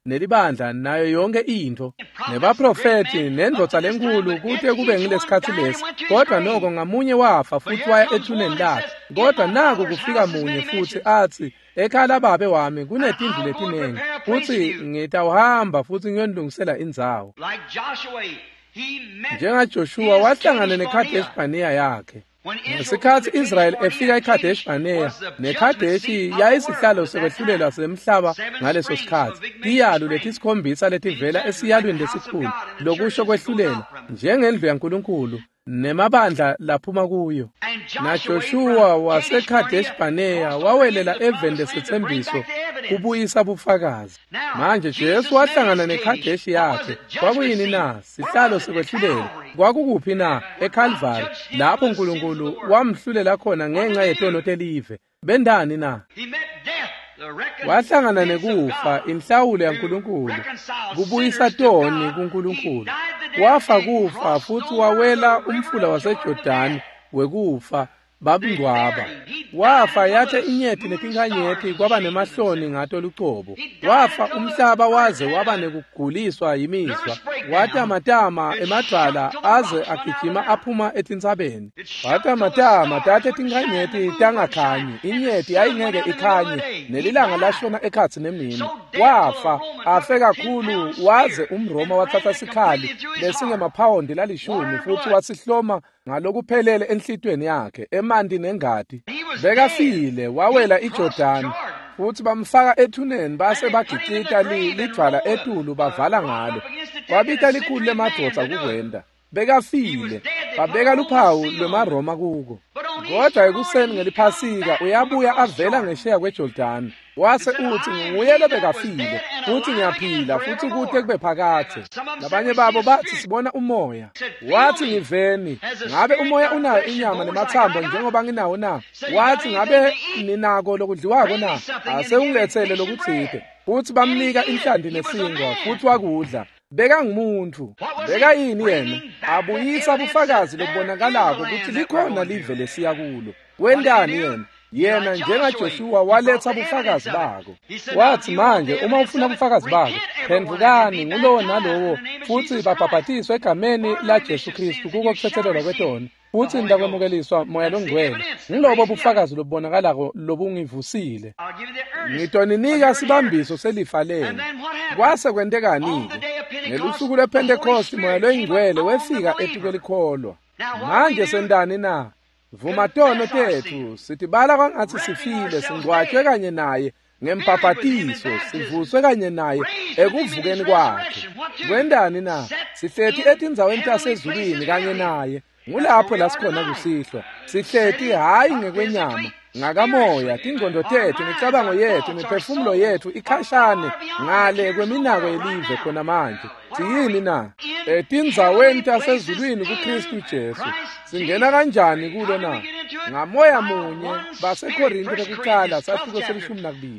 nelibandla nayo yonke into nebaprofeti nendvodza lenkulu kute kube ngilesikhathi lesi kodwa noko ngamunye wafa futhi waya ethuneni lakhe kodwa naku kufika munye futhi athi ekhala babe wami kunetindlu letinengi futhi ngitawuhamba futhi ngiyondilungisela indzawo njengaJoshua wahlangana neKadesh Barnea yakhe ngesikhathi Israel efika eKadesh Barnea neKadeshi yayisihlalo sokwehlulela semhlaba ngaleso sikhathi iyalu letisikhombisa letivela esiyalweni lesikhulu lokusho kwehlulela njengendlu yaNkulunkulu nemabandla laphuma kuyo naJoshua waseKadesh Barnea wawelela eveni lesithembiso kubuyisa bufakazi manje Jesu wahlangana neKadeshi yakhe kwakuyini na sihlalo sokwehlulela kwakukuphi na eCalvary lapho uNkulunkulu wamhlulela khona ngenxa yetono telive bendani na wahlangana nekufa inhlawulo yaNkulunkulu kubuyisa toni kuNkulunkulu wafa kufa futhi wawela umfula waseJordani wekufa babungcwaba wafa yathe inyethi netinkhanyeti kwaba nemahloni ngato lucobo wafa umhlaba waze waba nekuguliswa yimizwa watamatama emadvala aze agijima aphuma etintsabeni watamatama tathe tinkhanyeti tangakhanyi inyethi ayingeke ikhanye nelilanga lashona ekhatsi nemini wafa afe kakhulu waze umRoma wathatha sikhali lesingemapawundi lalishumi futhi wasihloma ngalokuphelele enhlitweni yakhe emanti nengadi bekafile wawela iJordani futhi bamfaka ethuneni base bagicita lidvala etulu bavala ngalo wabita likhulu lemadvodza kukwenda bekafile babeka luphawu lwemaroma kuko kodwa ekuseni ngeliphasika uyabuya avela ngesheya kweJordani wase uthi nguye lobekafile futhi ngiyaphila futhi kude kube phakathe labanye babo bathi sibona umoya wathi ngiveni ngabe umoya unayo inyama nemathambo njengoba nginawo na wathi ngabe ninako lokudliwako na ase ungilethele lokuthide futhi bamnika inhlandi nesingwa futhi wakudla beka ngumuntu beka yini yena abuyisa ubufakazi lobubonakalako ukuthi likhona live lesiya kulo wendani yena njengaJoshua waletha ubufakazi bako wathi manje uma ufuna ubufakazi bako phendukani ngulowo nalowo futhi babhabhatiswe egameni laJesu Kristu kuko kuthethelelwa kwetona futhi ndakwemukeliswa moya longcwele ngilobo bufakazi lobubonakalako lobungivusile ngitoninika sibambiso selifa lenu kwase kwentekani-ke ngelusuku lwePentecost moya longcwele wefika etikwelikholwa manje sendani na vuma tono tethu sithi bala kwangathi sifile singcwatshwe kanye naye ngempapatiso sivuswe kanye naye ekuvukeni kwakhe kwendani na sihlethi etindzaweni tasezulwini kanye naye ngulapho la sikhona kusihlwa sihlethi hayi ngekwenyama ngakamoya tingqondo tethu imicabango yethu imiphefumulo yethu ikhashane ngale kweminako yelive khona manje siyini na etindzaweni tasezulwini kuKristu Jesu singena kanjani kulo na ngamoya munye baseKorinte lokuqala sathiko selishumi nakubili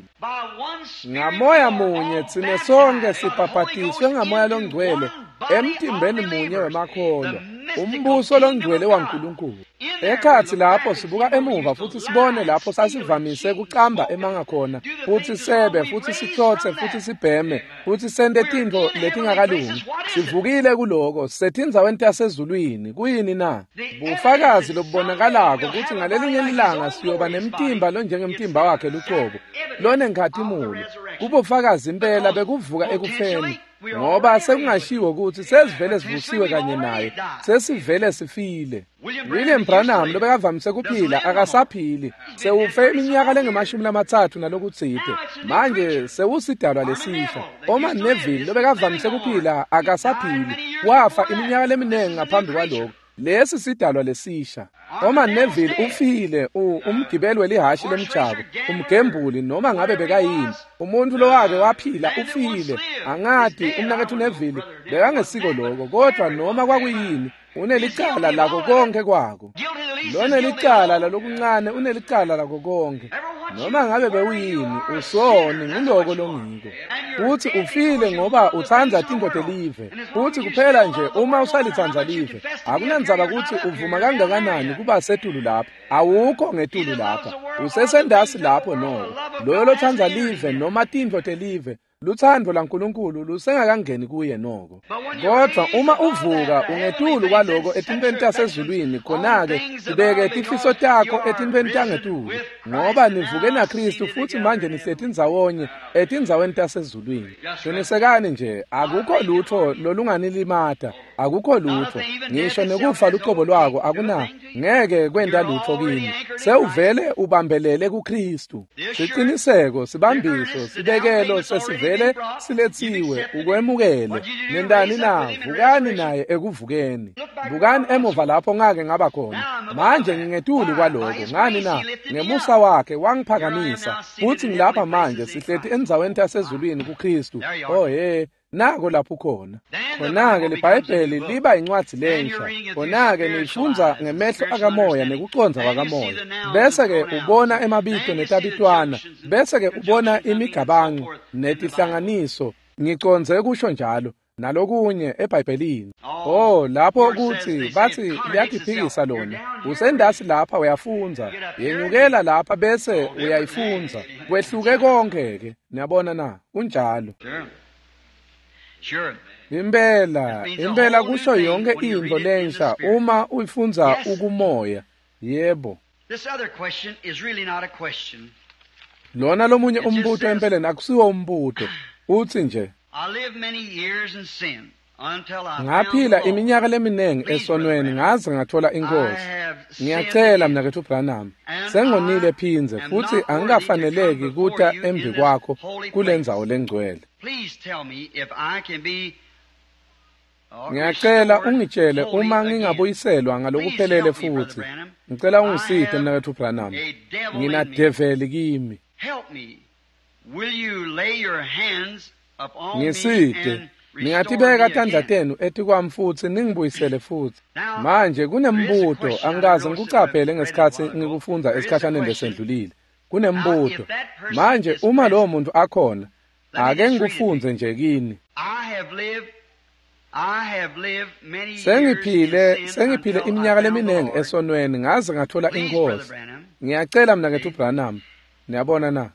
ngamoya munye thine sonke sibhabhatiswe ngamoya longcwele emtimbeni munye wemakholwa umbuso longcwele waNkulunkulu ekhathi lapho sibuka emuva futhi sibone lapho sasivamise kucamba emangakhona futhi sebe futhi sihlothe futhi sibheme futhi sende tintfo letingakalungi sivukile kuloko setindzaweni tasezulwini kuyini na bufakazi lobubonakalako ukuthi ngalelinye ilanga siyoba nemtimba lonjengemtimba wakhe lucobo lonenkhatimulo kubufakazi impela bekuvuka ekufeni ngoba sekungashiwo ukuthi sesivele sivusiwe kanye naye sesivele sifile William Branham lobekavamise kuphila akasaphili sewufe iminyaka lenge-30 nalokutsite manje sewusidalwa lesisha Oman Neville lobekavamise kuphila akasaphili wafa iminyaka leminengi ngaphambi kwalokho lesi sidalwa lesisha Oman Neville ufile umgibeli welihashi lemjabo umgembuli noma ngabe bekayini umuntu lo wake waphila ufile angadi umnakethu Neville bekangesiko lokho kodwa noma kwakuyini unelicala lako konke kwako lonelicala lalokuncane unelicala lako konke noma ngabe bewuyini usoni nguloko longiko futhi ufile ngoba uthanza tindoda elive futhi kuphela nje uma usalithanza live akunandzaba ukuthi uvuma kangakanani kuba setulu lapha awukho ngetulu lapha usesendasi lapho no loyo lothanza live noma tindoda elive luthando laNkulunkulu lusengakangeni kuye noko. Kodwa uma uvuka ungetulu kwaloko etintweni tasezulwini khona-ke ubeke tifiso takho etintweni tangetulu, ngoba nivuke naKristu futhi manje nihleti ndzawonye etindzaweni tasezulwini. Qinisekani nje, akukho lutho lolunganilimata, akukho lutho. Ngisho nekufa luqobo lwako akuna ngeke kwenda lutho kini. Sewuvele ubambelele kuKristu. Siqiniseko, sibambiso, sibekelo sesivele silethiwe ukwemukele. Nendani na, vukani naye ekuvukeni. Vukani emuva lapho ngake ngaba khona. Manje ngingetulu kwaloko, ngani na, ngemusa wakhe wangiphakamisa. Futhi ngilapha manje sihleti endzaweni tasezulwini kuKristu. Oh nako lapho khona. Khona-ke leBhayibheli liba incwadi lensha. Khona-ke nifundza ngemehlo akamoya nekuconza kwakamoya. Bese-ke ubona emabito netabitwana. Bese-ke ubona imigabango netihlanganiso. Ngiconze kusho njalo. Nalokunye eBhayibhelini. Lapho ukuthi bathi liyatiphikisa lona. Usendasi lapha uyafundza. Yenyukela lapha bese uyayifunza. Kwehluke konke-ke. Niyabona na, kunjalo. Impela kusho yonke into lensha uma uyifunza ukumoya. Yebo. Lona lomunye umbuto empeleni akusiwo umbuto. Uthi nje, ngaphila iminyaka leminengi esonweni ngaze ngathola inkosi. Ngiyacela mina kethu Branham, sengonile phinze futhi angikafaneleki kuta embi kwakho kulendzawo lengcwele. Ngiyacela ungitshele uma ngingabuyiselwa ngalokuphelele futhi. Ngicela ungiside mina kethu Branham. Ngina develi kimi. Ngiside. Ningatibeka tandla tenu etikwami futhi ningibuyisele futhi. Manje kunembuto angikaze ngikucaphele ngesikhathi ngikufunda esikhathaneni lesendlulile. Kunembuto. Manje uma lo muntu akhona, ake ngikufunze nje kini. Sengiphile iminyaka leminengi esonweni ngaze ngathola inkosi. Ngiyacela mina kethu Branham. Niyabona na?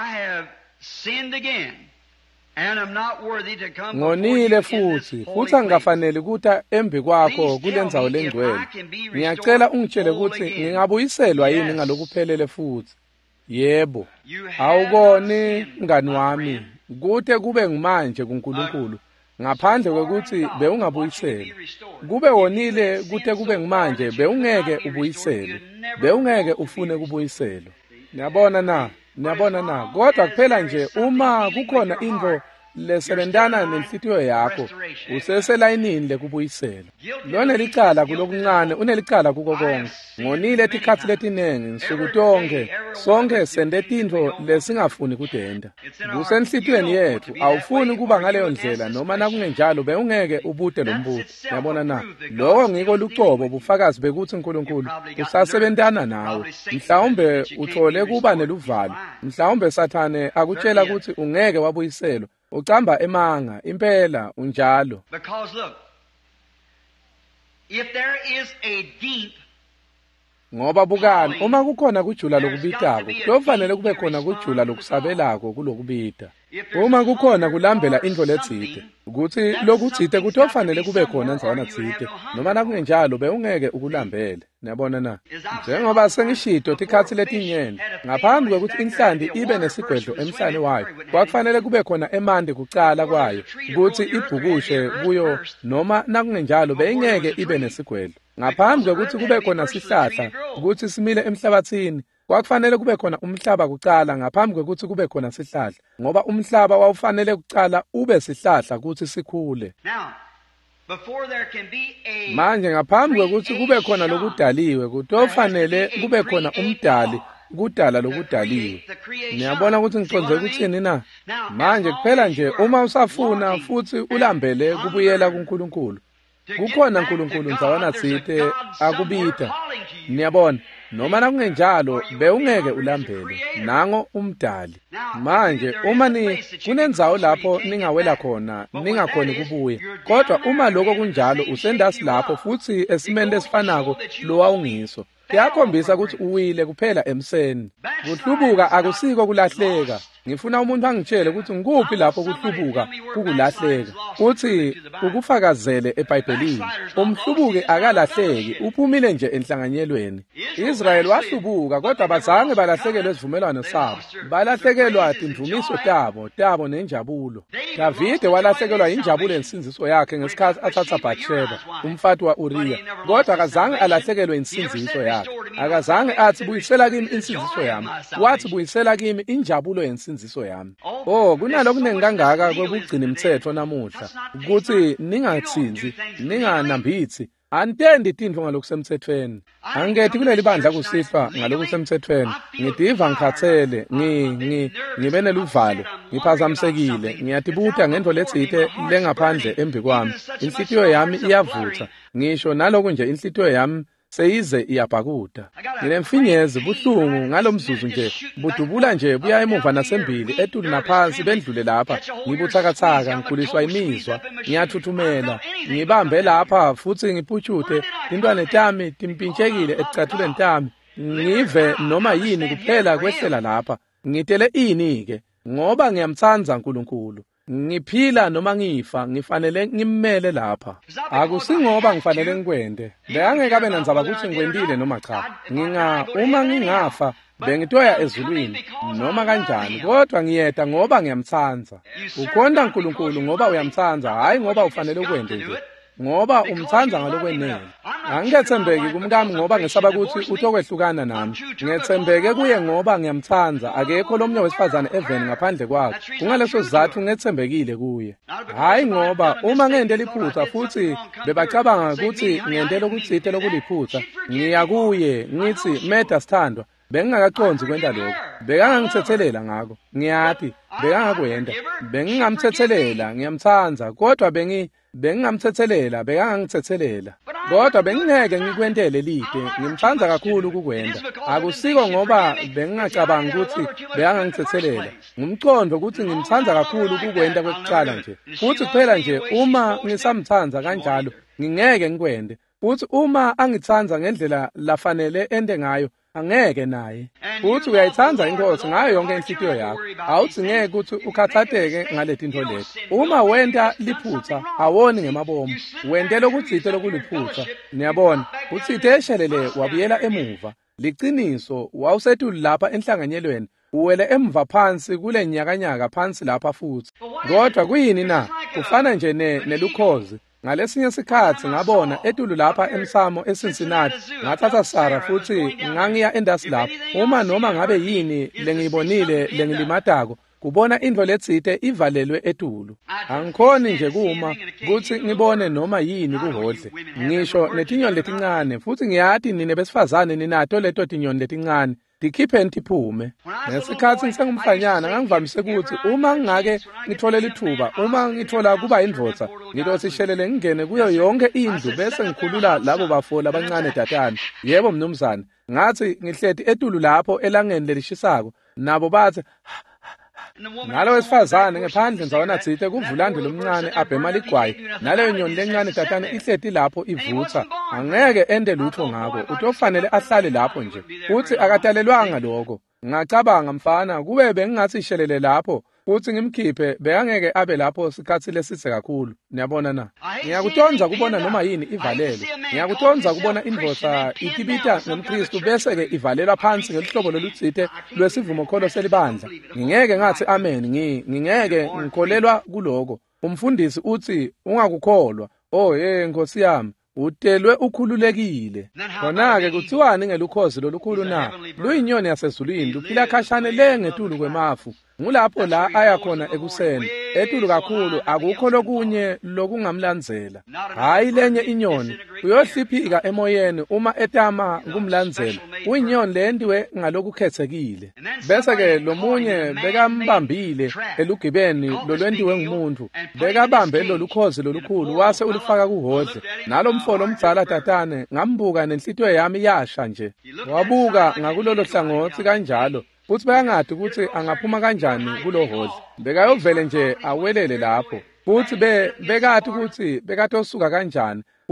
Ngonile futhi angikafanele kuta embi kwakho kulendzawo lengcwele. Ngiyacela ungitshele ukuthi ngingabuyiselwa yini ngalokuphelele futhi. Yebo. Awukoni ngani wami, kute kube ngimanje kuNkulunkulu. Ngaphandle kwekuthi bewungabuyisela. Kube wonile kute kube ngimanje bewungeke ubuyisele. Bewungeke ufune kubuyisela. Niyabona na, kodwa kuphela nje uma kukhona into lesebentana nenhlitiyo yakho, useselayinini lekubuyisela. Lona licala kulokuncane, unelicala kuko konke. Ngonile tikhathi letinengi, nsuku tonke, sonke sende tintfo lesingafuni kutenda. Kusenhlitiyweni yethu, awufuni kuba ngaleyo ndlela, noma nakungenjalo bewungeke ubute lo mbuto. Yabona na, loko ngiko lucobo bufakazi bekuthi uNkulunkulu usasebentana nawe. Mhlawumbe uthole kuba neluvalo. Mhlawumbe Sathane akutshela ukuthi ungeke wabuyiselwa. Ucamba emanga, impela unjalo. Because look, if there is a deep, ngoba bukani uma kukhona kujula lokubitako, kufanele kube khona kujula lokusabelako kulokubita. Uma kukhona kulambela into letsite, ukuthi lokutsite kutofanele kube khona ndzawona tsite, noma nakungenjalo bewungeke ukulambele. Niyabona na? Njengoba sengishito tikhathi letinyeni, ngaphambi kokuthi inhlandi ibe nesigwedlo emhlane wayo, kwakufanele kube khona emande kucala kwayo, ukuthi ibhukushe kuyo, noma nakungenjalo beyingeke ibe nesigwedlo. Ngaphambi kokuthi kube khona sihlahla ukuthi simile emhlabathini, kwakufanele kube khona umhlaba kucala ngaphambi kokuthi kube khona sihlahla, ngoba umhlaba wawufanele kucala ube sihlahla ukuthi sikhule. Manje ngaphambi kokuthi kube khona lokudaliwe, kutofanele kube khona umdali kudala lokudaliwe. Niyabona ukuthi ngiconze ukuthini na? Manje kuphela nje uma usafuna futhi ulambele kubuyela kuNkulunkulu. Kukhona uNkulunkulu ndzawona tsite akubita. Niyabona, noma nakungenjalo bewungeke ulambele. Nango umdali. Manje uma kunendzawo lapho ningawela khona, ningakhoni kubuya. Kodwa uma lokho kunjalo usendasi lapho futhi esimende esifanako lo wawungiso. Kuyakhombisa ukuthi uwile kuphela emseni. Kuhlubuka akusiko kulahleka. ngifuna umuntu angitshele ukuthi ngikuphi lapho kuhlubuka kukulahleka uthi ukufakazele eBhayibhelini umhlubuki akalahleki uphumile nje enhlanganyelweni Israel wahlubuka kodwa bazange balahlekelwe isivumelwano sabo balahlekelwa imvumiso tabo nenjabulo Davide walahlekelwa injabulo ensinziso yakhe ngesikhathi athatha Bathsheba umfati wa Uriya kodwa akazange alahlekelwe insinziso yakhe akazange athi buyisela kimi insinziso yami wathi buyisela kimi injabulo yensinziso yami kunalokho nengangaka kwebugcina imithetho namuhla ukuthi ningathinzi ninganambithi antendi tindlu ngalokho semthethweni angethi kuleli bandla kusihlwa ngalokho semthethweni ngidiva ngikhathele ngibe neluvalo ngiphazamisekile ngiyatibuta ngento letsite lengaphandle embikwami inhlitiyo yami iyavutha ngisho naloko nje inhlitiyo yami seyize iyabhakuda nginemfinyezi buhlungu ngalomzuzu nje budubula nje buya emuva nasembili etulu naphansi bendlule lapha ngibuthakathaka ngikhuliswa imizwa ngiyathuthumela ngibambe lapha futhi ngiphuchuthe intwane tami timpintshekile ecathuleni tami ngive noma yini kuphela kwehlela lapha ngitele ini ke ngoba ngiyamthanza uNkulunkulu ngiphila noma ngifa ngifanele ngimele lapha akusingoba ngifanele ngikwende bengeke abe nandzaba ukuthi ngikwendile noma cha uma ngingafa bengitoya ezulwini noma kanjani kodwa ngiyeda ngoba ngiyamthanza ukhonda uNkulunkulu ngoba uyamthanza hayi ngoba ufanele ukwende nje ngoba umthanza ngalokwenene angithembeki kumkami ngoba ngesaba ukuthi utokwehlukana nami ngethembeke kuye ngoba ngiyamthanza akekho lomnye wesifazane eveni ngaphandle kwakhe kungaleso sizathu ngethembekile kuye hayi ngoba uma ngendela iphutha futhi bebacabanga ukuthi ngendela ukutsithe lokuliphutha ngiya kuye ngithi meda sithandwa bengingakaconzi kwenta lokho bekangangithethelela ngako ngiyathi bekangakwenda bengingamthethelela ngiyamthanza kodwa bengingamthethelela bekangangthethelela kodwa bengingeke ngikwentele lide ngimthanza kakhulu ukukwenda akusiko ngoba bengingacabanga ukuthi bekangangthethelela ngumcondo ukuthi ngimthanza kakhulu ukukwenda kwekucala nje futhi kuphela nje uma ngisamthanza kanjalo ngingeke ngikwende futhi uma angithanza ngendlela lafanele ende ngayo angeke naye futhi uyayithanza inkosi ngayo yonke inhlitiyo yakho awuthi ngeke ukuthi ukhathatheke ngaletinto leti uma wenta liphutha awoni ngemabomo wentela ukutsithe lokuliphutha niyabona utsithe eshelele wabuyela emuva liqiniso wawusethu lapha enhlanganyelweni uwele emva phansi kule nyakanyaka phansi lapha futhi kodwa kuyini na kufana nje nelukhozi ngalesinye isikhathi ngabona etulu lapha emsamo eCincinnati ngathatha Sara futhi ngangiya endasi lapha uma noma ngabe yini lengiyibonile lengilimatako kubona indlo letsite ivalelwe etulu angikhoni nje kuma ukuthi ngibone noma yini kuhodle ngisho netinyoni letincane futhi ngiyathi nine besifazane ninato leto tinyoni letincane dikhiphe ntiphume ngesikhathi ngisengumfanyana ngangivamise ukuthi uma ngake ngithole lithuba uma ngithola kuba indvodza ngilosishelele ngingene kuyo yonke indlu bese ngikhulula labo bafola abancane tatana yebo mnumzane ngathi ngihleti etulu lapho elangeni lelishisako nabo bathi ngalo wesifazane ngephandle ngizabona tsithe kuvulande lomncane abhema ligwayi naleyo nyoni lencane tatana ihleti lapho ivutha angeke ende lutho ngako utofanele ahlale lapho nje uthi akatalelwanga lokho ngacabanga mfana kube bengingathi ishelele lapho futhi ngimkhiphe bekangeke abe lapho sikhathi lesithe kakhulu niyabona na ngiyakutonza kubona noma yini ivalele ngiyakutonza kubona indvodza itibita nomKristu bese ke ivalelwa phansi ngelihlobo lolutsithe lwesivumo kholo selibandla ngingeke ngathi amen ngingeke ngikholelwa kuloko umfundisi uthi ungakukholwa Nkosi yami utelwe ukhululekile khona-ke kuthiwani ngelukhozi lolukhulu na luyinyoni yasezulwini luphila khashane lengetulu kwemafu ngulapho la aya khona ekuseni etulu kakhulu akukho lokunye lokungamlandzela hayi lenye inyoni uyohliphika emoyeni uma etama kumlandzela uyinyoni lendiwe ngalokukhethekile bese ke lomunye bekambambile elugibeni lolwendiwe ngumuntu bekabambe lolukhozi lolukhulu wase ulifaka kuhodle nalo mfolo omdzala tatane ngambuka nenhlitiyo yami yasha nje wabuka ngakulolo hlangothi kanjalo futhi bekangadi ukuthi angaphuma kanjani kulohodle bekayovele nje awelele lapho futhi bekathi ukuthi bekatosuka kanjani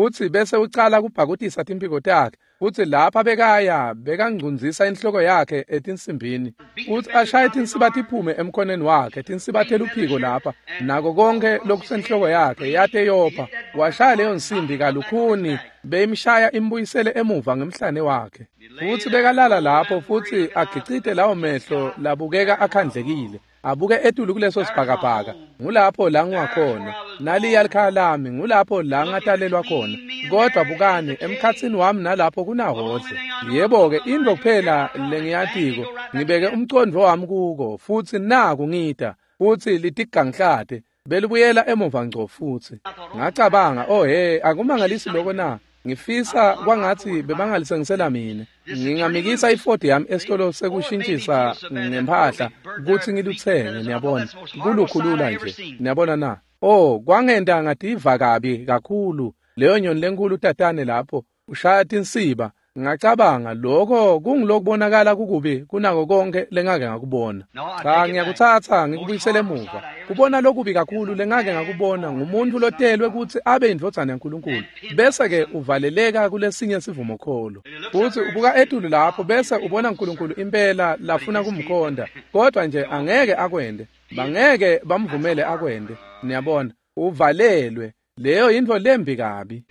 futhi bese ucala kubhakutisa timphiko takhe futhi lapha bekaya bekangcunzisa inhloko yakhe etinsimbini futhi ashaya tinsiba tiphume emkhoneni wakhe tinsibathela uphiko lapha nako konke lokusenhloko yakhe yate yopha washaya leyo nsimbi kalukhuni beyimshaya imbuyisele emuva ngemhlane wakhe futhi bekalala lapho futhi agicite lawo mehlo labukeka akhandlekile abuke etulu kuleso sibhakabhaka ngulapho la ngiwakhona naliya likhaya lami ngulapho la ngatalelwa khona kodwa bukani emkhatsini wami nalapho kunahodle yebo-ke into kuphela lengiyatiko ngibeke umcondo wami kuko futhi naku ngita futhi litigangihlade belibuyela emuva ngco futhi ngacabanga akumangalisi lokho na ngifisa kwangathi bebangalisengisela mina ngingamikisa ifodi yami esitolo sekushintshisa ngempahla ukuthi ngiluthenge niyabona kulukhulula nje niyabona na kwangenda ngativa kabi kakhulu leyo nyoni lenkulu utatane lapho ushaya tinsiba ngacabanga lokho kungilokubonakala kukubi kunako konke lengake ngakubona cha ngiyakuthatha ngikubuyisele emuva kubona lokubi kakhulu lengake ngakubona ngumuntu lotelwe ukuthi abe indvodzana yaNkulunkulu bese ke uvaleleka kulesinye sivumo kholo futhi ubuka etulu lapho bese ubona uNkulunkulu impela lafuna kumkhonda kodwa nje angeke akwende bangeke bamvumele akwende niyabona uvalelwe leyo into lembi kabi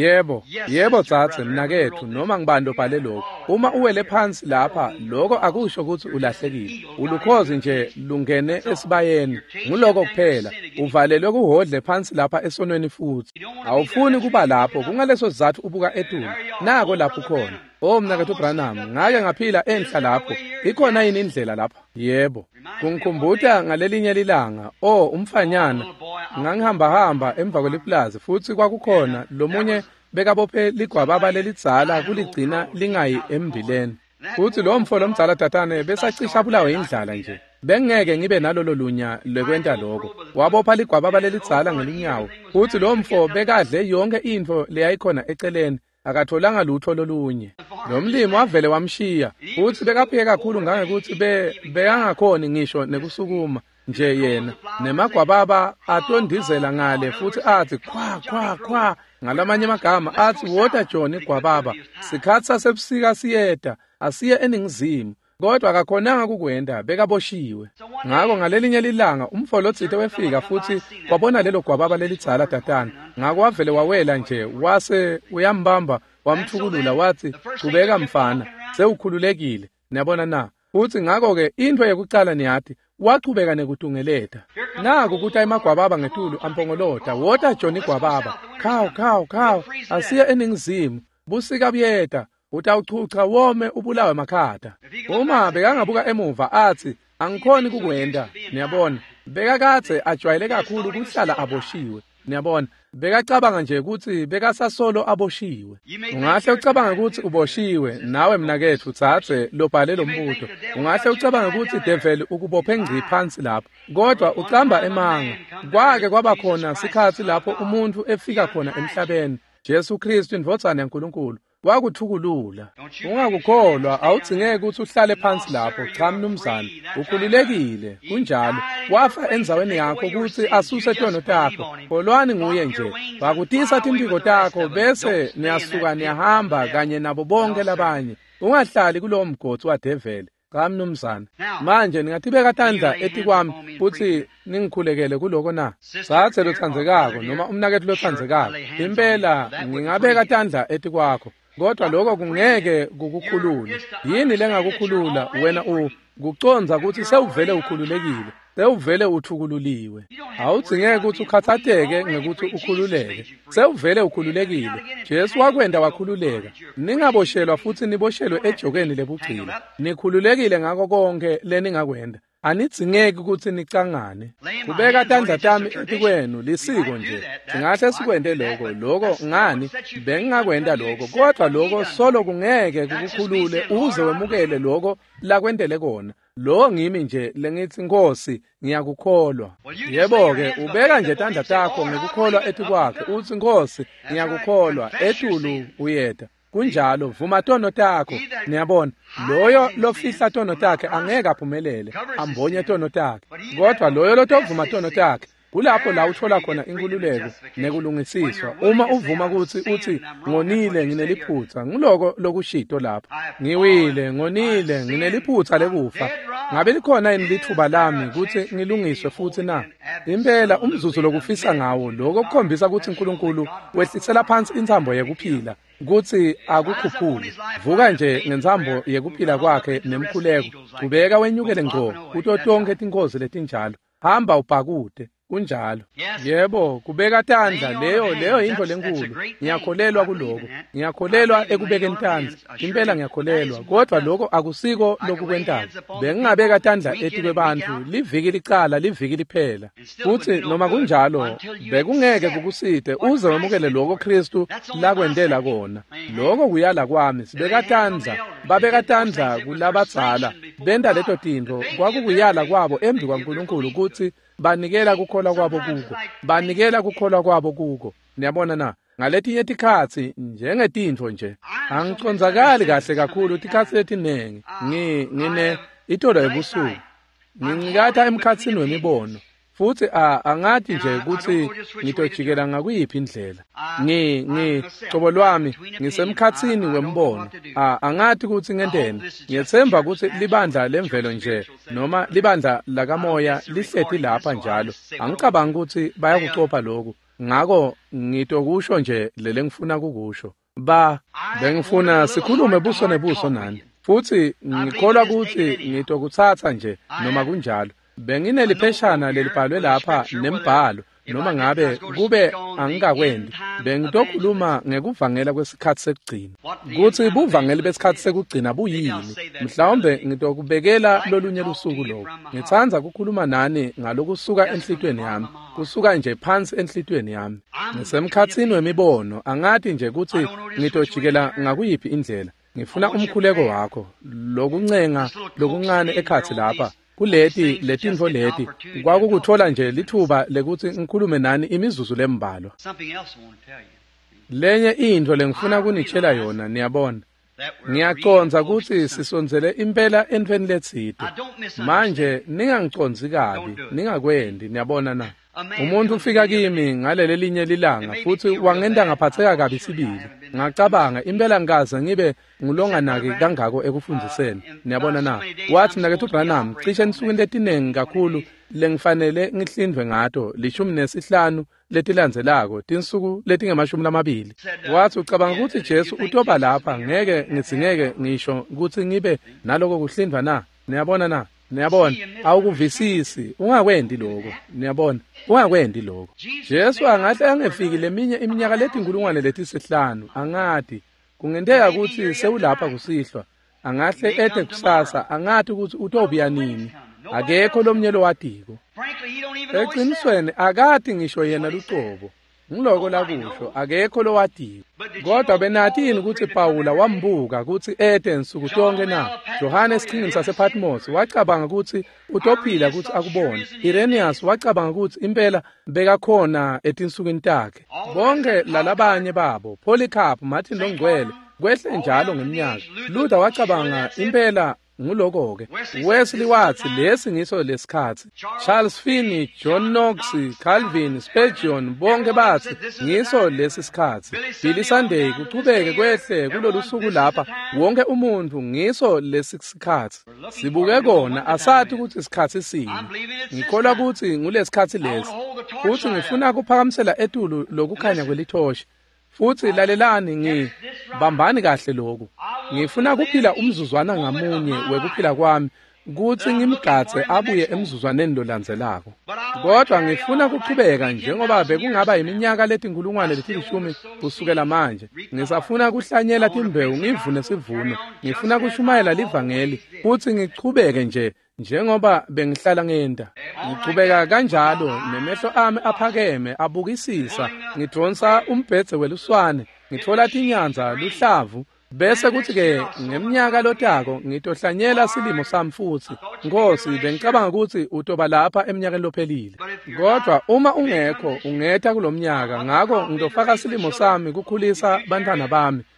yebo tsatse mnakethu noma ngibani lobhale lokho uma uwele phansi lapha lokho akusho ukuthi ulahlekile ulukhozi nje lungene esibayeni nguloko kuphela uvalelwe kuhodle phansi lapha esonweni futhi awufuni kuba lapho kungaleso sizathu ubuka etulu nako lapho khona mnakethu Branham ngake ngaphila enhla lapho ikhona yini indlela lapha yebo kungikhumbuta ngalelinye lilanga umfanyana ngangihamba emva kweliplaza futhi kwakukhona lomunye bekabophe ligwababa lelidzala kuligcina lingayi embileni futhi lo mfo lomdzala tatane besacisha bulawe indlala nje bengeke ngibe nalolo lunya lekwenta lokho wabopha ligwababa lelidzala ngelinyawo futhi lo mfo bekadle yonke into leyayikhona eceleni akatholanga lutho lolunye nomlimi wavele wamshiya futhi bekaphiye kakhulu ngangekuthi beyangakhoni ngisho nekusukuma nje yena nemagwababa atondizela ngale futhi athi khwa ngalamanye amagama athi water John igwababa sikhathi sasebusika siyeda asiye eningizimu kodwa akakhonanga kukwenda bekaboshiwe ngako ngalelinye lilanga umfolotsithe wefika futhi wabona lelo gwababa lelidzala tatana ngako wavele wawela nje wase uyambamba wamthukulula wathi qhubeka mfana sewukhululekile niyabona na futhi ngako ke into yokucala niyathi waqhubeka nekutungeleta naku kuthi emagwababa ngetulu ampongolota water John igwababa khaw asiye eningizimu busika buyeda utawuchucha wome ubulawe makhata uma bekangabuka emuva athi angikhoni kukwenda niyabona bekakathe ajwayele kakhulu ukuhlala aboshiwe niyabona bekacabanga nje ukuthi bekasasolo aboshiwe ungahle ucabanga ukuthi uboshiwe nawe mnakethu uthathe lobhale lombuto ungahle ucabanga ukuthi devil ukubophe ngci phansi lapho kodwa ucamba emanga kwake kwaba khona sikhathi lapho umuntu efika khona emhlabeni Jesu Kristu indvodzana yaNkulunkulu wakuthukulula ungakukholwa awudzingeke ukuthi uhlale phansi lapho cha mnumzane ukhululekile kunjalo wafa enzaweni yakho ukuthi asuse tono takho kholwani nguye nje wakutisa timphiko takho bese niyasuka niyahamba kanye nabo bonke labanye ungahlali kulowo mgodi wadevele cha mnumzane manje ningathibeka tandla etikwami futhi ningikhulekele kuloko na sathe lothandzekako noma umnakethu lothandzekako impela ngingabeka tandla etikwakho kodwa lokho kungeke kukukhulule yini lengakukhulula wena kuconza ukuthi sewuvele ukhululekile sewuvele uthukululiwe awudzingeke ukuthi ukhathatheke ngekuthi ukhululeke sewuvele ukhululekile Jesu wakwenda wakhululeka ningaboshelwa futhi niboshelwe ejokeni lebuchila nikhululekile ngako konke leningakwenda anidzingeki ukuthi nicangane kubeka tandla tami etikwenu lisiko nje singahle sikwende lokho ngani bengingakwenda lokho kodwa lokho solo kungeke kukukhulule uze wemukele lokho lakwendele kona lo ngimi nje lengithi Nkosi ngiyakukholwa yebo-ke ubeka nje tandla takho ngikukholwa ethi kwakhe uthi Nkosi ngiyakukholwa etulu uyeda kunjalo vuma tono takho niyabona loyo lofihla tono takhe angeke aphumelele ambonye tono takhe kodwa loyo lotovuma tono takhe kulapho la uthola khona inkululeko nekulungisiswa. Uma uvuma ukuthi uthi ngonile ngineliphutha, ngiloko lokushito lapha. Ngiwile, ngonile, ngineliphutha lekufa. Ngabe likhona yini lithuba lami ukuthi ngilungiswe futhi na? Impela umzuzu lokufisa ngawo lokho kukhombisa ukuthi uNkulunkulu wehlisela phansi inthambo yekuphila, ukuthi akukhuphuli. Vuka nje ngenthambo yekuphila kwakhe nemkhuleko. Qhubeka wenyukele ngqo kuto tonke tinkozi letinjalo. Hamba ubhakude. Kunjalo. Yebo, kubeka tandla leyo into lenkulu. Ngiyakholelwa kuloko. Ngiyakholelwa ekubekeni tandla. Impela ngiyakholelwa. Kodwa lokho akusiko lokukwentayo. Bengingabeka tandla ethi kwebantu liviki licala liviki liphela. Futhi noma kunjalo bekungeke kukuside uze wemukele lokho Kristu lakwendela kona. Lokho kuyala kwami sibeka tandla, babeka tandla kulabadzala. Benda leto tinto kwakukuyala kwabo embi kwaNkulunkulu ukuthi banikela kukholwa kwabo kuko. Banikela kukholwa kwabo kuko. Niyabona na? Ngaletinye tikhatsi njengetintfo nje. Angicondzakali kahle kakhulu tikhatsi letinengi. Ngine itolo ebusuku. Ngingikatha emkhatsini wemibono. Futhi angathi nje ukuthi ngitojikela ngakuyiphi indlela. Qobo lwami ngisemkhatsini wembono. Angathi ukuthi ngentene. Ngiyethemba ukuthi libandla lemvelo nje noma libandla lakamoya lihlethi lapha njalo. Angicabanga ukuthi bayakucopha lokho. Ngako ngitokusho nje lele ngifuna kukusho. Bengifuna sikhulume buso nebuso nani. Futhi ngikholwa ukuthi ngitokuthatha nje noma kunjalo. Benginelipheshana lelibhalwe lapha nembhalo noma ngabe kube angikakwendi. Bengitokhuluma ngekuvangela kwesikhathi sekugcina. Kuthi buvangeli besikhathi sekugcina buyini? Mhlawumbe ngitokubekela lolunye lusuku lo. Ngithanza ukukhuluma nani ngalokusuka enhlitweni yami, kusuka nje phansi enhlitweni yami. Ngisemkhatsini wemibono, angathi nje ukuthi ngitojikela ngakuyiphi indlela. Ngifuna umkhuleko wakho, lokuncenga lokuncane ekhathi lapha. Letintfo leti kwakukuthola nje lithuba lekuthi ngikhulume nani imizuzu lembalwa. Lenye into lengifuna kunitshela yona, niyabona. Ngiyaconza ukuthi sisonzele impela entweni letsite. Manje ningangiconzi kabi, ningakwendi, niyabona na. Umuntu ufika kimi ngaleli linye lilanga futhi wangenda ngaphatheka kabi sibili. Ngacabanga impela ngaze ngibe ngilonganaki kangako ekufundiseni. Niyabona na. Wathi nakethu Branham cishe nisukwini letinengi kakhulu lengifanele ngihlindwe ngato 15 letilandzelako tinsuku letingemashumi 20. Wathi ucabanga ukuthi Jesu utoba lapha ngeke ngisho ukuthi ngibe naloko kuhlindwa na. Niyabona na. Niyabona, awukuvisisi, ungakwendi lokho. Niyabona, ungakwendi lokho. Jesu angahle angefiki leminye iminyaka letinkulungwane letisihlanu, angathi kungenteka ukuthi sewulapha kusihlwa. Angahle ethe kusasa, angathi ukuthi utobuya nini. Akekho lomnyelo watiko. Eqinisweni akathi ngisho yena lucobo. Ngiloko lakusho akekho lowatiko. Kodwa benathini ukuthi Pawula wambuka ukuthi ethe nsuku tonke na. Johane esiqhingini sasePatmos wacabanga ukuthi utophila ukuthi akubone. Irenaeus wacabanga ukuthi impela bekakhona etinsukwini takhe. Bonke lalabanye babo, Polycarp, Martin Longcwele, kwehle njalo ngeminyaka. Luther wacabanga impela nguloko-ke. Wesley wathi lesi ngiso lesikhathi. Charles Finney, John Knox, Calvin, Spurgeon, bonke bathi ngiso lesi sikhathi. Billy Sunday kuchubeke kwehle kulolu suku lapha wonke umuntu ngiso lesi sikhathi. Sibuke kona asathi ukuthi isikhathi sini. Ngikholwa ukuthi ngulesikhathi lesi. Futhi ngifuna kuphakamisela etulu lokukhanya kwelithoshi. Futhi lalelani bambani kahle lokho. Ngifuna kuphila umzuzwana ngamunye wekuphila kwami kuthi ngimgathe abuye emzuzwaneni lolandzelako. Kodwa ngifuna kuchubeka njengoba bekungaba iminyaka letinkulungwane letilishumi kusukela manje. Ngisafuna kuhlanyela timbewu ngivune sivuno. Ngifuna kushumayela livangeli futhi ngichubeke nje njengoba bengihlala ngenta. Ngichubeka kanjalo nemehlo ami aphakeme abukisisa. Ngidonsa umbhedze weluswane. Ngithola tinyanza luhlavu. Bese kuthi-ke ngeminyaka lotako ngitohlanyela silimo sami futhi. Nkosi bengicabanga ukuthi utoba lapha eminyakeni lophelile. Kodwa uma ungekho ungetha kulomnyaka ngako ngitofaka silimo sami kukhulisa bantwana bami.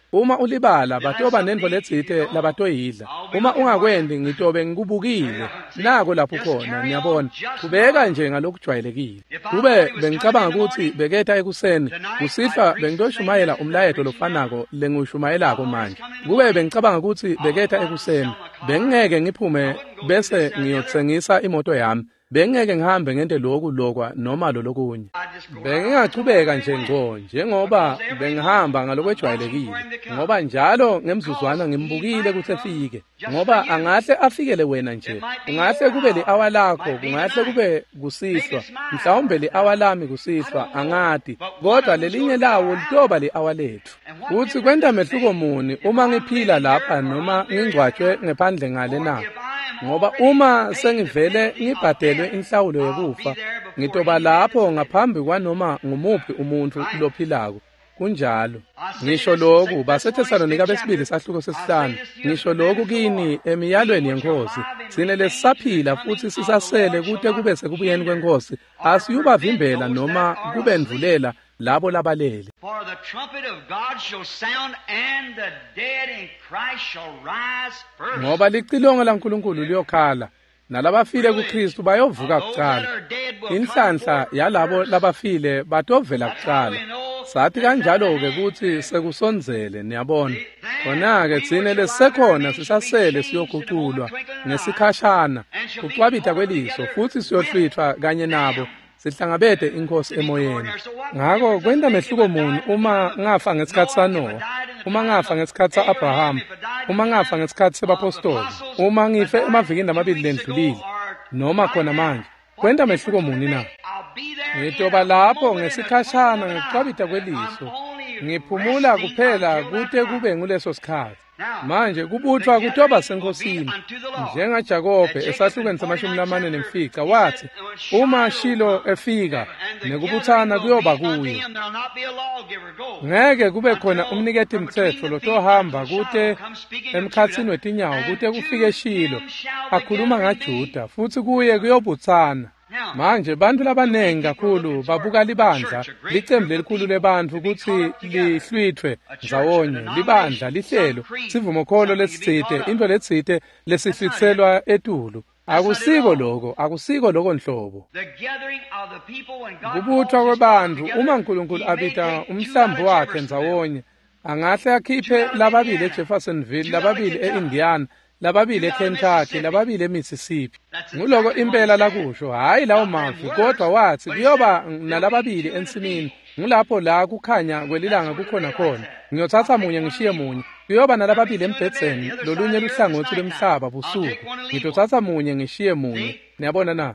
uma ulibala batoba nendvo letsite labatoyidla, uma ungakwendi ngitobe ngikubukile, nako lapho khona niyabona, kubeka nje ngalokujwayelekile. Kube bengicabanga ukuthi beketa ekuseni kusihlwa bengitoshumayela umlayeto lofanako lengiwushumayelako manje. Kube bengicabanga ukuthi beketa ekuseni bengingeke ngiphume bese ngiyotsengisa imoto yami, bengeke ngihambe ngente lokwa noma lokunye. Bengingachubeka nje njengoba bengihamba ngalokwejwayelekile, ngoba njalo ngemzuzwana ngimbukile ukuthi efike, ngoba angahle afikele wena nje. Kungahle kube li-hour lakho, kungahle kube kusihlwa, mhlawumbe li-hour lami kusihlwa, angadi, kodwa lelinye lawo litoba li-hour lethu. Futhi kwenta mehluko muni uma ngiphila lapha noma ngingcwatshwe ngephandle ngale na? Ngoba uma sengivele ngibhadelwe inhlawulo yokufa, ngitoba lapho ngaphambi kwanoma ngumuphi umuntu lophilako. Kunjalo. Ngisho lokhu baseThesalonika besibili sahluko sesihlanu. Ngisho lokhu kini emiyalweni yenkosi. Sine lesisaphila futhi sisasele kude kube sekubuyeni kwenkosi. Asiyubavimbela noma kubendvulela labo labalele. For the trumpet of God shall sound and the dead in Christ shall rise first. Ngoba licilongo laNkulunkulu liyokhala, nalabafile kuKristu bayovuka kuqala. Inhlanhla yalabo labafile batovela kuqala. Sathi kanjalo-ke kuthi sekusonzele, niyabona. Khona-ke thine lesisekhona sisasele siyoguculwa ngesikhashana, kucwabita kweliso, futhi siyohlwithwa kanye nabo, sihlangabete inkosi emoyeni. Ngakho kwenta mehluko muni uma ngafa ngesikhathi saNoah, uma ngafa ngesikhathi sa-Abraham, uma ngafa ngesikhathi sebapostoli, uma ngife emavikini amabili lendlulile, noma khona manje. Kwenta mehluko muni na? Ngitoba lapho ngesikhashana ngikucwabita kweliso, ngiphumula kuphela kude kube nguleso sikhathi. Manje kubuthwa kutoba senkosini, njengaJakobe esahlukweni sa-40 wathi, uma Shilo efika nekubuthana kuyoba kuyo. Ngeke kube khona umniketi mthetho lotohamba kude emkhatsini wetinyawo kude kufike Shilo akhuluma ngaJuda, futhi kuye kuyobuthana. Manje bantu labanengi kakhulu babuka libandla, licembu lelikhulu lebantu ukuthi lihlwithwe ndzawonye, libandla lihlelo, sivumokholo lesitsite, into letsite lesihlitselwa etulu. Akusiko lokho nhlobo. Kubuthwa kwebantu uma uNkulunkulu abita umhlambi wakhe ndzawonye, angahle akhiphe lababili eJeffersonville, lababili eIndiana, lababili eKentucky, lababili eMississippi. Nguloko impela lakusho, hayi lawo mavi, kodwa wathi kuyoba nalababili ensimini, ngulapho la kukhanya kwelilanga kukhona khona. Ngiyothatha munye ngishiye munye. Kuyoba nalababili embhedzeni, lolunye luhlangothi lomhlaba busuku. Ngitothatha munye ngishiye munye. Niyabona na?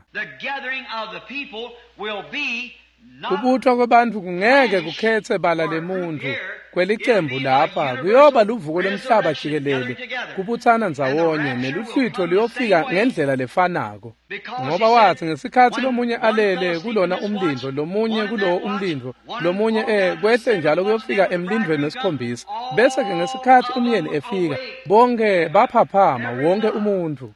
Kubuthwa kwabantu kungeke kukhethe bala lemuntu. Kwelicembu lapha kuyoba luvuko lomhlaba jikelele, kubuthana ndzawonye, neluhlwitho luyofika ngendlela lefanako. Ngoba wathi ngesikhathi lomunye alele kulona umlindvo, lomunye kulowo umlindvo, lomunye kwehle njalo kuyofika emlindweni wesikhombisa. Bese-ke ngesikhathi umyeni efika, bonke baphaphama, wonke umuntu.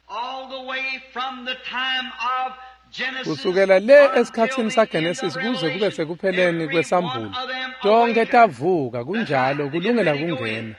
Kusukela le esikhathini saGenesis kuze kube sekupheleni kwesambulo, tonke tavuka kunjalo kulungela kungena.